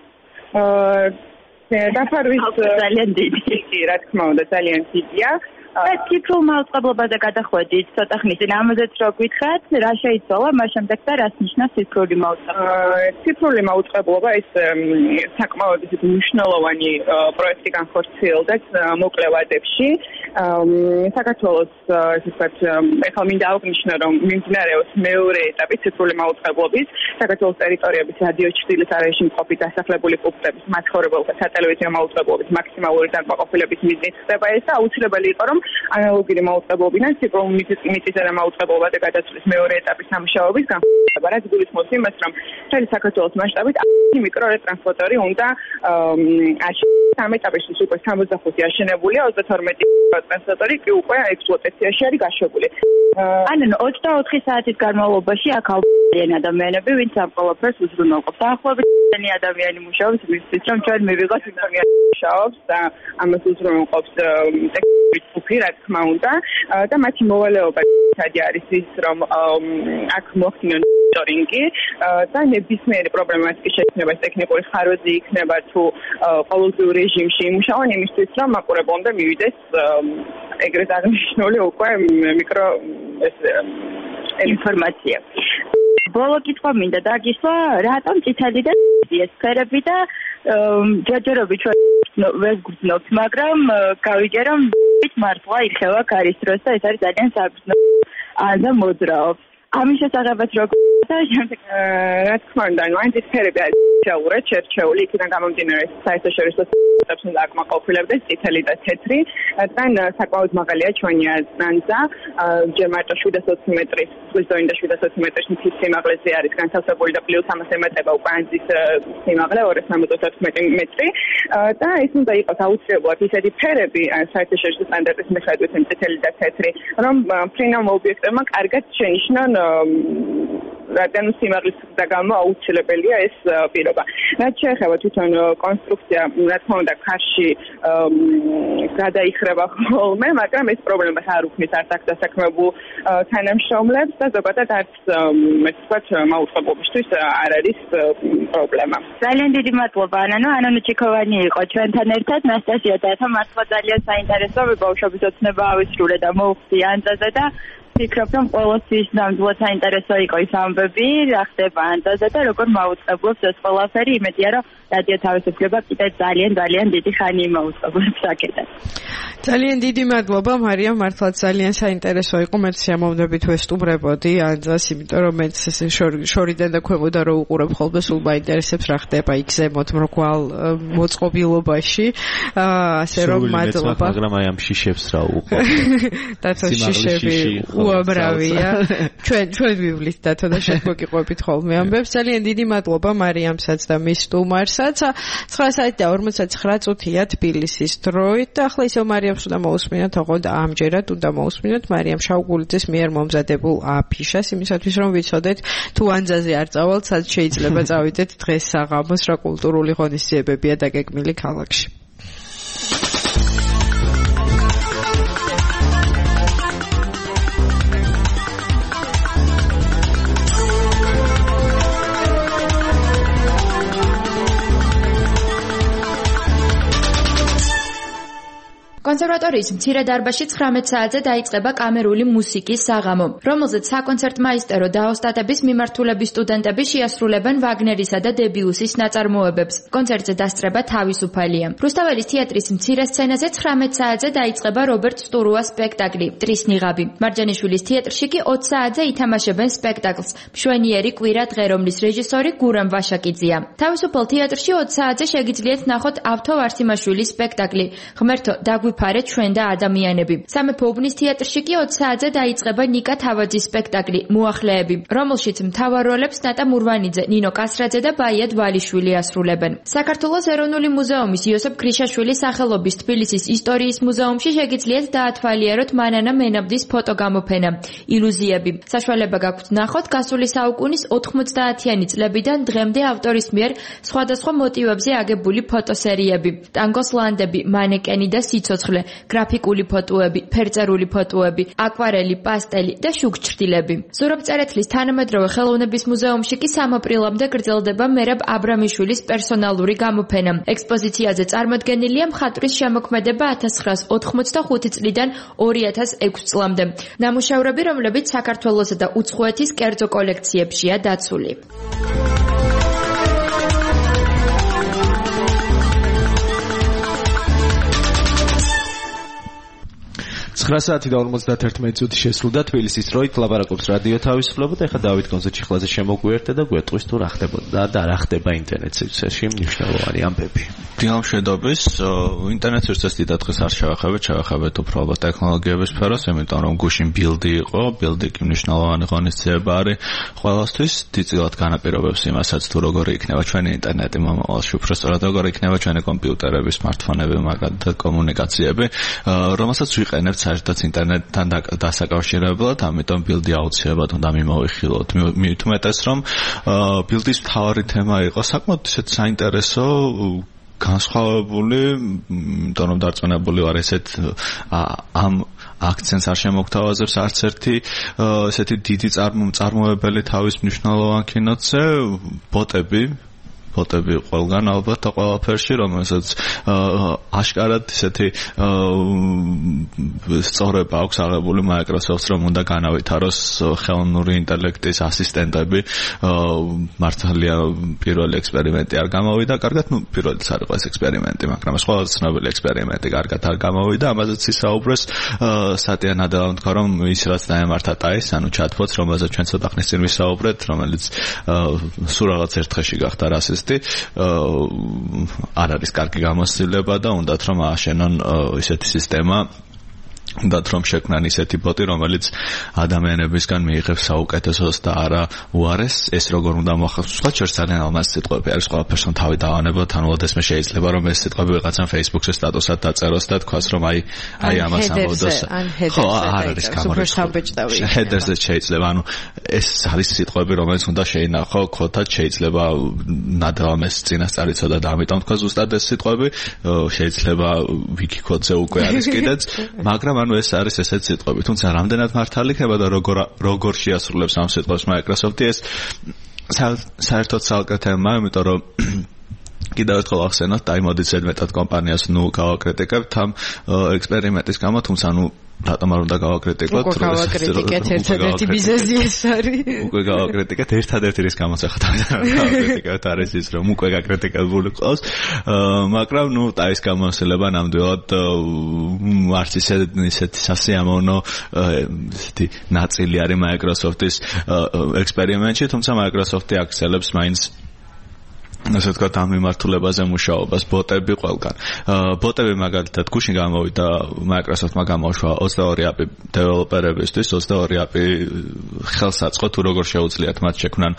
დაფარვის ძალიან დიდი, რა თქმა უნდა, ძალიან დიდია. ციფრულ მაუწყებლობაზე გადახვედით ცოტა ხნის წინ, ამაზეც რო გითხრათ, რა შეიცვალა მას შემდეგ და რას ნიშნავს ციფრული მაუწყებლობა? ციფრული მაუწყებლობა ეს საკმაოდ მნიშვნელოვანი პროექტი განხორციელდა მოკლე ვადებში. საქართველოს ესე ვთქვათ, ეხლა მინდა აღნიშნო, რომ მიმდინარეობს მეორე ეტაპი ციფრული მაუწყებლობის. საქართველოს ტერიტორიების რადიო ჩრდილის არეში მყოფი დასახლებული პუნქტების მაცხოვრებელთა სატელევიზიო მაუწყებლობის მაქსიმალური დაკმაყოფილების მიზნით ხდება ეს და აუცილებელი იყო, რომ ანალოგური მაუწყებლობიდან ციფრულ მიწისზედა მაუწყებლობაზე გადაცვლის მეორე ეტაპის სამუშაოების განხორციელება, რაც გულისხმობს იმას, რომ მთელი საქართველოს მასშტაბით მიკრორეტრანსლატორი უნდა აშენდეს. ამ ეტაპისთვის უკვე 65 აშენებულია, 32 ტრანსლატორი კი უკვე ექსპლუატაციაში არის გაშვებული. ანუ 24 საათის განმავლობაში აქ ალბათ ადამიანები, ვინც ამ ყველაფერს უზრუნველყოფს. დაახლოებით ესენი ადამიანი მუშაობს იმისთვის, რომ ჩვენ მივიღოთ ინფორმაცია მუშაობს და ამას უზრუნველყოფს ტექნიკური ჯგუფი, რა თქმა უნდა, და მათი მოვალეობა არის ის, რომ აქ მოხდინონ მონიტორინგი და ნებისმიერი პრობლემაც კი შექმნება ტექნიკური ხარვეზე იქნება თუ ყოველდღიურ რეჟიმში იმუშაონ იმისთვის, რომ მაყურებელამდე მივიდეს ეგრეთ აღნიშნული უკვე მიკრო ინფორმაცია. ბოლო კითხვა მინდა დაგისვა, რატომ წითელი და ეს სფერები და ჯერჯერობით ჩვენ ვერ გვგრძნობთ, მაგრამ გავიგე რომ მართლა იქნება კარის დროს და ეს არის ძალიან საგრძნობ და მოძრაობს. ამის შესახებაც როგორ და შემდეგ რა თქმა უნდა, ანუ ეს სფერები არის შეურეთ, შერჩეული, იქიდან გამომდინარე საერთაშორისო მოდელს უნდა აკმაყოფილებდეს წითელი და თეთრი. თან საკმაოდ მაღალია ჩვენი ანძა, ჯერ მარტო 720 მეტრის, ზღვის დონიდან 720 მეტრის მთის სიმაღლეზე არის განთავსებული და პლუს ამას ემატება უკვე ანძის სიმაღლე 274 მეტრი და ეს უნდა იყოს აუცილებლად ისეთი ფერები საერთაშორისო სტანდარტის მიხედვით წითელი და თეთრი, რომ ფრინავ ობიექტებმა კარგად შენიშნონ რადგან სიმაღლის და გამო აუცილებელია ეს პირობა. რაც შეეხება თვითონ კონსტრუქცია, რა თქმა უნდა, ქარში გადაიხრება ხოლმე, მაგრამ ეს პრობლემას არ უქმნის არც აქ დასაქმებულ თანამშრომლებს და ზოგადად არც ეს ვთქვათ მაუწყებლობისთვის არ არის პრობლემა. ძალიან დიდი მადლობა ანანო ჩიქოვანი იყო ჩვენთან ერთად. ნასტასია და მართლა ძალიან საინტერესო ბავშვობის ოცნება ავისრულე და მოვხდი ანძაზე და ვფიქრობ, რომ ყოველთვის ნამდვილად საინტერესო იყო ის ამბები, რა ხდება ანძაზე და როგორ მაუწყებლობს ეს ყველაფერი, იმედია, რომ რადიო თავისუფლება კიდე ძალიან დიდი ხანი მაუწყებლობს აქედან. ძალიან დიდი მადლობა მარიამ, მართლაც ძალიან საინტერესო იყო. მეც შემოვნები თუ ესტუმრებოდი ანძას, იმიტომ რომ მეც ესე შორიდან და ქვემოდან რო უყურებ ხოლმე, სულ მაინტერესებს რა ხდება იქ ზემოთ მრგვალ მოწყობილობაში. ასე რომ მადლობა. მაგრამ აი ამ შიშებს რა უყო. დათო შიშები უამრავია. ჩვენ ვივლით დათო და შეგვიგიყვებით ხოლმე ამბებს. ძალიან დიდი მადლობა მარიამსაც და მის სტუმარსაც. 9:49 წუთია თბილისის დროით და ახლა ისევ მარიამს უნდა მოусმინოთ, ოღონდ ამჯერად უნდა მოусმინოთ მარიამ შაუგულიძის მიერ მომზადებულ აფიშას, იმისათვის რომ ვიცოდეთ თუ ანძაზე არ წავალთ, სად შეიძლება წავიდეთ დღეს საღამოს, რა კულტურული ღონისძიებებია დაგეგმილი ქალაქში. კონსერვატორიის მცირე დარბაზში 19 საათზე დაიწყება კამერული მუსიკის საღამო, რომელზეც საკონცერტ მაისტერო და ოსტატების მიმართულების სტუდენტები შეასრულებენ ვაგნერისა და დებიუსის ნაწარმოებებს. კონცერტზე დასწრება თავისუფალია. რუსთაველის თეატრის მცირე სცენაზე 19 საათზე დაიწყება რობერტ სტურუას სპექტაკლი „ტრის ნიღაბი“. მარჯანიშვილის თეატრში კი 20 საათზე ითამაშებენ სპექტაკლს „მშვენიერი კვირა დღე“, რომლის რეჟისორი გურამ ვაშაკიძეა. თავისუფალ თეატრში 20 საათზე შეგიძლიათ ნახოთ ავთო ვარსიმაშვილის სპექტაკლი „ღმერთო დაგვიფარე ჩვენ და ადამიანები“. სამეფო უბნის თეატრში კი 20 საათზე დაიწყება ნიკა თავაძის სპექტაკლი „მოახლეები“, რომელშიც მთავარ როლებს ნატა მურვანიძე, ნინო კასრაძე და ბაია დვალიშვილი ასრულებენ. საქართველოს ეროვნული მუზეუმის იოსებ გრიშაშვილის სახელობის თბილისის ისტორიის მუზეუმში შეგიძლიათ დაათვალიეროთ მანანა მენაბდის ფოტოგამოფენა „ილუზიები“. საშუალება გაქვთ ნახოთ გასული საუკუნის 90-იანი წლებიდან დღემდე ავტორის მიერ სხვადასხვა მოტივებზე აგებული ფოტოსერიები. ტანგოს ლანდები, მანეკენი და სიცოცხლე, გრაფიკული ფოტოები, ფერწერული ფოტოები, აკვარელი, პასტელი და შუქჭრდილები. ზურაბ წერეთლის თანამედროვე ხელოვნების მუზეუმში კი 3 აპრილამდე გრძელდება მერაბ აბრამიშვილის პერსონალური გამოფენა. ექსპოზიციაზე წარმოდგენილია მხატვრის შემოქმედება 1985 წლიდან 2006 წლამდე. ნამუშევრები, რომლებიც საქართველოსა და უცხოეთის კერძო კოლექციებშია დაცული. 9:51 წუთი შესრულდა თბილისის დროით ლაპარაკობს რადიო თავისუფლება და ეხლა დავით გონზეჩიხლაძე შემოგვიერთდა და გვეტყვის თუ რა ხდებოდა და რა ხდება ინტერნეტ სივრცეში მნიშვნელოვანი ამბები. დილამშვიდობის ინტერნეტ სივრცეს დიდადღეს არ შევახებეთ უბრალოდ ტექნოლოგიების სფეროს, იმიტომ რომ გუშინ ბილდი იყო, ბილდი კი მნიშვნელოვანი ღონისძიება არის ყველასთვის, დიდწილად განაპირობებს იმასაც თუ როგორი იქნება ჩვენი ინტერნეტი მომავალში, უბრალოდ როგორი იქნება ჩვენი კომპიუტერები, სმარტფონები, მაგალითად კომუნიკაციები, რომელსაც ვიყენებთ საერთოდ ინტერნეტთან დასაკავშირებლად, ამიტომ ბილდი აუცილებლად უნდა მიმოვიხილოთ. მით უმეტეს რომ ბილდის მთავარი თემა იყო საკმაოდ ისეთ საინტერესო განსხვავებული, იმიტომ რომ დარწმუნებული ვარ ესეთ ამ აქცენტს არ შემოგთავაზებს არც ერთი ესეთი დიდი წარმოებელი თავის მნიშვნელოვან კინოზე, ბოტები ყველგან ალბათ და ყველაფერში, რომელსაც აშკარად ესეთი სწორება აქვს აღებული Microsoft-ს, რომ უნდა განავითაროს ხელოვნური ინტელექტის ასისტენტები. მართალია პირველი ექსპერიმენტი არ გამოვიდა, კარგად, პირველიც არ იყო ეს ექსპერიმენტი, მაგრამ ეს ყველაზე ცნობილი ექსპერიმენტი კარგად არ გამოვიდა, ამაზეც ისაუბრეს სატია ნადელამ თქვა, რომ ის რაც დაემართა ტაის, ანუ chatbot-ს, რომელზეც ჩვენ ცოტა ხნის წინ ვისაუბრეთ, რომელიც სულ რაღაც ერთ დღეში გახდა რასის ტესტი არ არის კარგი გამოცდილება და უნდათ რომ ააშენონ ისეთი სისტემა უნდათ რომ შექმნან ისეთი ბოტი, რომელიც ადამიანებისგან მიიღებს საუკეთესოს და არა უარეს. ეს როგორ უნდა მოახერხოს? სხვა შორის ძალიან ალმას სიტყვები არის, ყველაფერს რომ თავი დავანებოთ, ანუ ოდესმე შეიძლება რომ ეს სიტყვები ვიღაცამ Facebook-ზე სტატუსად დაწეროს და თქვას რომ აი ამას ამბობს. ხო, არ არის გამორიცხული. ჰედერზე შეიძლება, ანუ ეს არის სიტყვები, რომელიც უნდა შეინახო ქოთად, შეიძლება ნადავლმეს წინასწარი ცოდა და ამიტომ თქვა ზუსტად ეს სიტყვები, შეიძლება wiki code-ზე უკვე არის კიდეც, მაგრამ ანუ ეს არის ესეთ სიტყვები, თუმცა რამდენად მართალი იქნება და როგორ შეასრულებს ამ სიტყვებს Microsoft-ი ეს საერთოდ ცალკე თემაა, იმიტომ რომ კიდევ ერთხელ ახსენოთ, აი მოდით ზედმეტად კომპანიას გავაკრიტიკებთ ამ ექსპერიმენტის გამო, თუმცა რატომ არ უნდა გავაკრიტიკოთ? უკვე გავაკრიტიკეთ, ერთადერთი ბიზნესი ეს არის. უკვე გავაკრიტიკეთ, ერთადერთი რის გამოც ახლა გავაკრიტიკეთ არის ის, რომ უკვე გაკრიტიკებული ყავს, მაგრამ ტაის გამოსილება ნამდვილად არც ისეთი სასიამოვნო ესეთი ნაწილი არის Microsoft-ის ექსპერიმენტში, თუმცა Microsoft-ი აქცელებს მაინც ასე ვთქვათ, ამ მიმართულებაზე მუშაობას, ბოტები ყველგან. ბოტები მაგალითად გუშინ გამოვიდა Microsoft-მა გამოუშვა 22 API დეველოპერებისთვის, 22 API ხელსაწყო თუ როგორ შეუძლიათ მათ შექმნან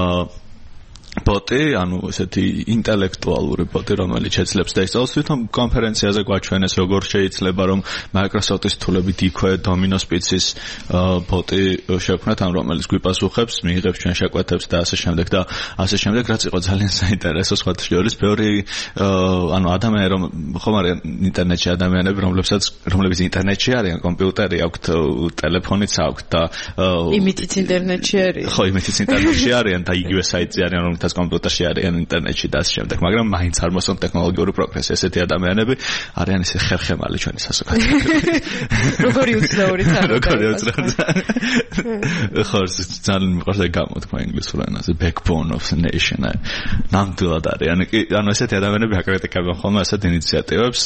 ბოტი, ანუ ესეთი ინტელექტუალური ბოტი, რომელიც შეძლებს და ისწავლოს თვითონ კონფერენციაზე გვაჩვენეს, როგორ შეიძლება რომ Microsoft-ის თულებით იქვე დომინო სპიცის ბოტი შექმნათ, ან რომელიც გვიპასუხებს, მიიღებს ჩვენ შეკვეთებს და ასე შემდეგ და ასე შემდეგ, რაც იყო ძალიან საინტერესო სხვათა შორის, ბევრი ანუ ადამიანები რომ ხომ არიან ინტერნეტში ადამიანები, რომლებიც ინტერნეტში არიან, კომპიუტერი აქვთ, ტელეფონიც აქვთ და იმითიც ინტერნეტში არის. ხო, იმითიც ინტერნეტში არიან და იგივე საიტზე არიან, რომ თას კომპიუტერში არიან ინტერნეტში და ასე შემდეგ, მაგრამ მაინც არ მოსწონთ ტექნოლოგიური პროგრესი. ესეთი ადამიანები არიან ისე ხერხემალი ჩვენი საზოგადოებაში. როგორი უცნაური საზოგადოება. ხო, ძალიან მიყვარს გამოთქმა ინგლისურ ენაზე backbone of the nation. ნამდვილად არის. ანუ ესეთი ადამიანები აკრიტიკებენ ხოლმე ასეთ ინიციატივებს.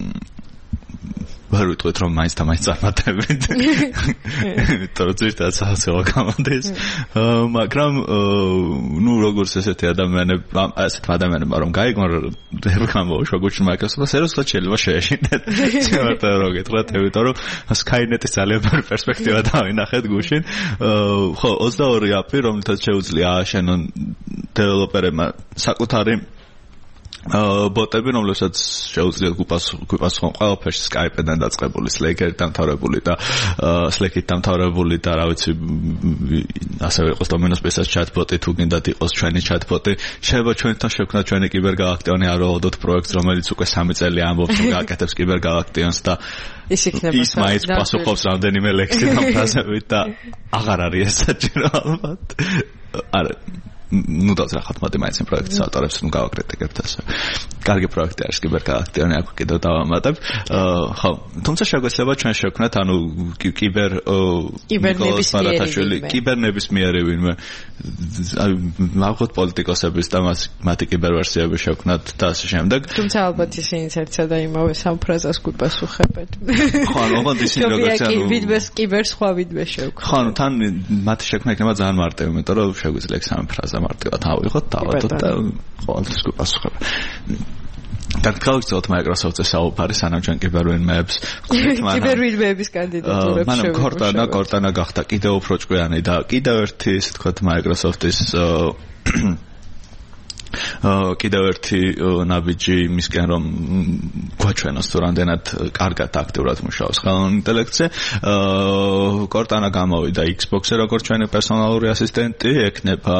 ვერ ვიტყვით რომ მაინც და მაინც წარმატებით. იმიტომ რომ ზუსტად საოცრად გამოდის. მაგრამ როგორც ესეთი ადამიანები, ასეთ ადამიანებმა რომ გაიგონ გამოვაშვა გუშინ Microsoft-ს, სერიოზულად შეიძლება შეეშინდეთ. ცოტა რო გითხრათ, იმიტომ რომ Skynet-ის ძალიან ბევრი პერსპექტივა დავინახეთ გუშინ. ხო, 22 API, რომელთაც შეუძლია ააშენონ დეველოპერებმა საკუთარი ბოტები, რომლებსაც შეუძლიათ გვიპასუხონ ყველაფერში Skype-დან დაწყებული, Slack-ით დამთავრებული და Slack-ით დამთავრებული და რა ვიცი, ასევე იყოს Domino Space-ის chat-ბოტი, თუ გინდათ იყოს ჩვენი chat-ბოტი. შეიძლება ჩვენთან შევქმნათ ჩვენი კიბერგალაქტიონი არაოდოთ პროექტს, რომელიც უკვე 3 წელი ამბობს, რომ გააკეთებს კიბერგალაქტიონს და ის მაინც პასუხობს რამდენიმე ლექსით ამ ფრაზებით და აღარ არის ეს საჭირო ალბათ. არა დავწერახოთ მათემატიკის პროექტის ავტორებს, გავაკრიტიკებთ ასე. კარგი პროექტი არის კიბერგალაქტიონი, აქ კიდევ დავამატებ. ხო, თუმცა შეგვეძლება ჩვენ შევქმნათ, ანუ კიბერნებისმიერი ვინმე, მაგოთ პოლიტიკოსების და მათი კიბერვერსიები შევქმნათ და ასე შემდეგ. თუმცა ალბათ ისინიც ერთსა და იმავე სამ ფრაზას გვიპასუხებენ. ხო, ალბათ ისინი როგორც ანუ ვიდმეს კიბერ სხვა ვიდმე შევქმნათ. ხო, თან მათი შექმნა იქნება ძალიან მარტივი, იმიტომ რომ შეგვიძლია სამი ფრაზა მარტივად ავიღოთ, დავადოთ და ყოველთვის გვიპასუხებენ. დაგკავით Microsoft-ზე საუბარი, სანამ ჩვენ კიბერვინმეებს კიბერვინმეების კანდიდატურებს შევხვდით. მანამ Cortana გახდა კიდევ უფრო ჭკვიანი და კიდევ ერთი, ისე თქვათ, Microsoft-ის კიდევ ერთი ნაბიჯი მისკენ რომ გვაჩვენოს თუ რამდენად კარგად აქტიურად მუშაობს ხელოვნური ინტელექტზე. Cortana გამოვიდა Xbox-ზე როგორც ჩვენი პერსონალური ასისტენტი, ექნება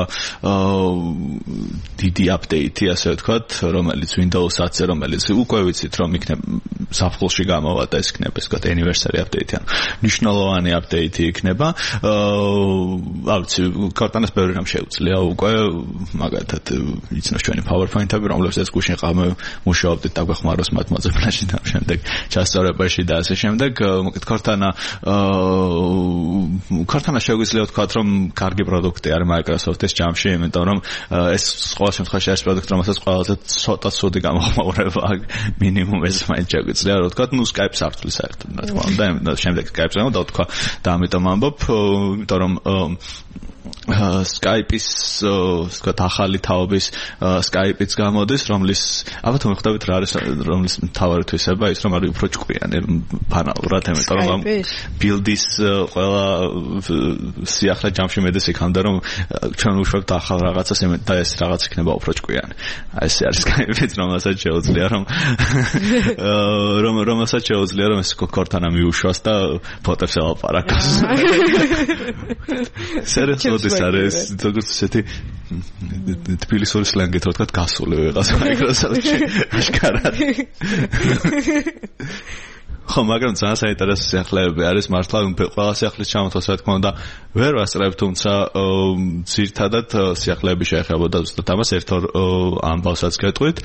დიდი აპდეიტი, ასე ვთქვათ, რომელიც Windows 10-ზე, რომელიც უკვე ვიცით რომ იქნება საფხულში გამოვა და ეს იქნება, ასე ვთქვათ, anniversary აპდეიტი, ანუ მნიშვნელოვანი აპდეიტი იქნება. ავიცი, Cortana-ს ბევრი რამ შეუძლია უკვე, მაგალითად იცნობს ჩვენი PowerPoint-ები, რომლებსაც გუშინ ყავმე მუშაობდით დაგვეხმაროს მათ მოძებნაში და შემდეგ ჩასწორებაში და ასე შემდეგ. მოკეთ Cortana შეგვიძლია ვთქვათ, რომ კარგი პროდუქტი არის Microsoft-ის ჯამში, იმიტომ რომ ეს ყოველ შემთხვევაში არის პროდუქტი, რომელსაც ყველაზე ცოტა ცუდი გამოხმაურება აქვს, მინიმუმ ეს მაინც შეგვიძლია რომ ვთქვათ, Skype-ს არ თulis საერთოდ, რა თქმა უნდა, შემდეგ Skype-ს ამბობ და ვთქვა და ამიტომ ამბობ, იმიტომ რომ Skype-ის ვთქვათ ახალი თაობის Skype-იც გამოდის, რომლის ალბათ მოხდებით რა არის რომლის მთავარი თვისება ის რომ არის უფრო ჭკვიანი ფანალურად, იმიტომ რომ build-ის ყველა სიახლე ჯამში მედეს იქამდე რომ ჩვენ უშვებთ ახალ რაღაცას და ეს რაღაც იქნება უფრო ჭკვიანი. აი ეს არის Skype-იც, რომელსაც შეუძლია რომ ეს კორტანა მიუშვას და ფოტოს ელაპარაკოს. სერიოზულად ეს არის როგორც ესეთი თბილისური სლენგით რა თქვა გასული ვიღას Microsoft-ში აშკარად. ხო, მაგრამ ძალიან საინტერესო სიახლეები არის მართლა ყველა სიახლის ჩამოთვალს რა თქმა უნდა ვერ ვასწრებ, თუმცა ძირითადად სიახლეები შეეხებოდა ზუსტად ამას ერთ-ორ ამბავსაც გეტყვით,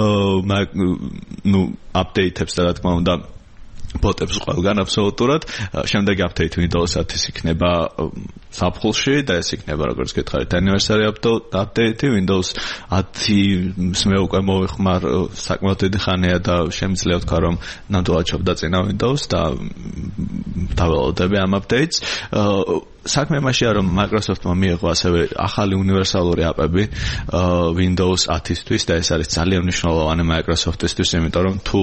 აპდეიტებს და რა თქმა უნდა ბოტებს ყველგან აბსოლუტურად. შემდეგი აპდეიტი Windows-ით იქნება საფხულში და ეს იქნება როგორც გითხარით anniversary აპდეიტი Windows 10-ს მე უკვე მოვიხმარ საკმაოდ დიდი ხანია და შემიძლია ვთქვა რომ ნამდვილად ჩობდა წინა Windows და დაველოდები ამ აპდეიტს. საქმე იმაშია რომ Microsoft-მა მიიღო ასევე ახალი უნივერსალური აპები Windows 10-ისთვის და ეს არის ძალიან მნიშვნელოვანი Microsoft-ისთვის, იმიტომ რომ თუ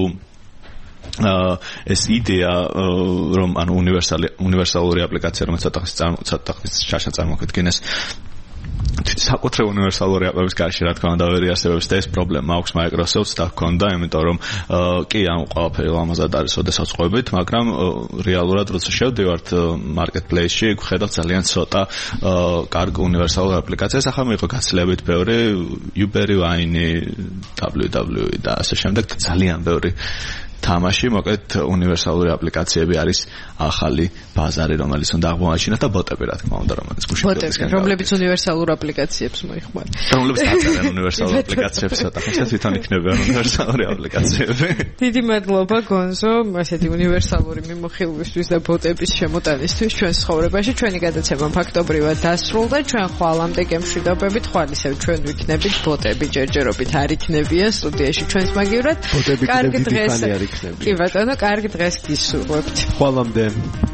ეს იდეა რომ ანუ უნივერსალური აპლიკაცია რომელიც ცოტა ხნის შაშა წარმოქმნეს საკუთრე უნივერსალური აპების გარშე რა თქმა უნდა ვერ იარსებებს და ეს პრობლემა აქვს Microsoft-ს და ჰქონდა, იმიტომ რომ კი ამ ყველაფერი ლამაზად არის ოდესაც ყვებით, მაგრამ რეალურად როცა შევდივართ marketplace-ში ვხედავ ძალიან ცოტა კარგ უნივერსალურ აპლიკაციას. ახლა მიიღო გაცილებით ბევრი Uber-ი, Wine-ი, WWE და ასე შემდეგ ძალიან ბევრი თამაში, მოკლედ უნივერსალური აპლიკაციები არის ახალი ბაზარი, რომელიც უნდა აღმოაჩინოთ და ბოტები რა თქმა უნდა, რომელიც ბოტები, რომლებიც უნივერსალურ აპლიკაციებს მოიხმართ. რომლებიც დაწერენ უნივერსალურ აპლიკაციებს, ახლა თვითონ იქნებიან უნივერსალური აპლიკაციები. დიდი მადლობა გონზო, ასეთი უნივერსალური მიმოხილვისთვის და ბოტების შემოტანისთვის ჩვენს ცხოვრებაში. ჩვენი გადაცემა ფაქტობრივად დასრულდა. ჩვენ ხვალამდე გემშვიდობებით, ხვალ ისევ ჩვენ ვიქნებით ბოტები ჯერჯერობით არ იქნებიან სტუდიაში ჩვენს მაგივრად. ბოტები კიდევ დიდი ხანი არ იქნებიან. კი ბატონო, კარგი დღეს გისურვებთ. ხვალამდე.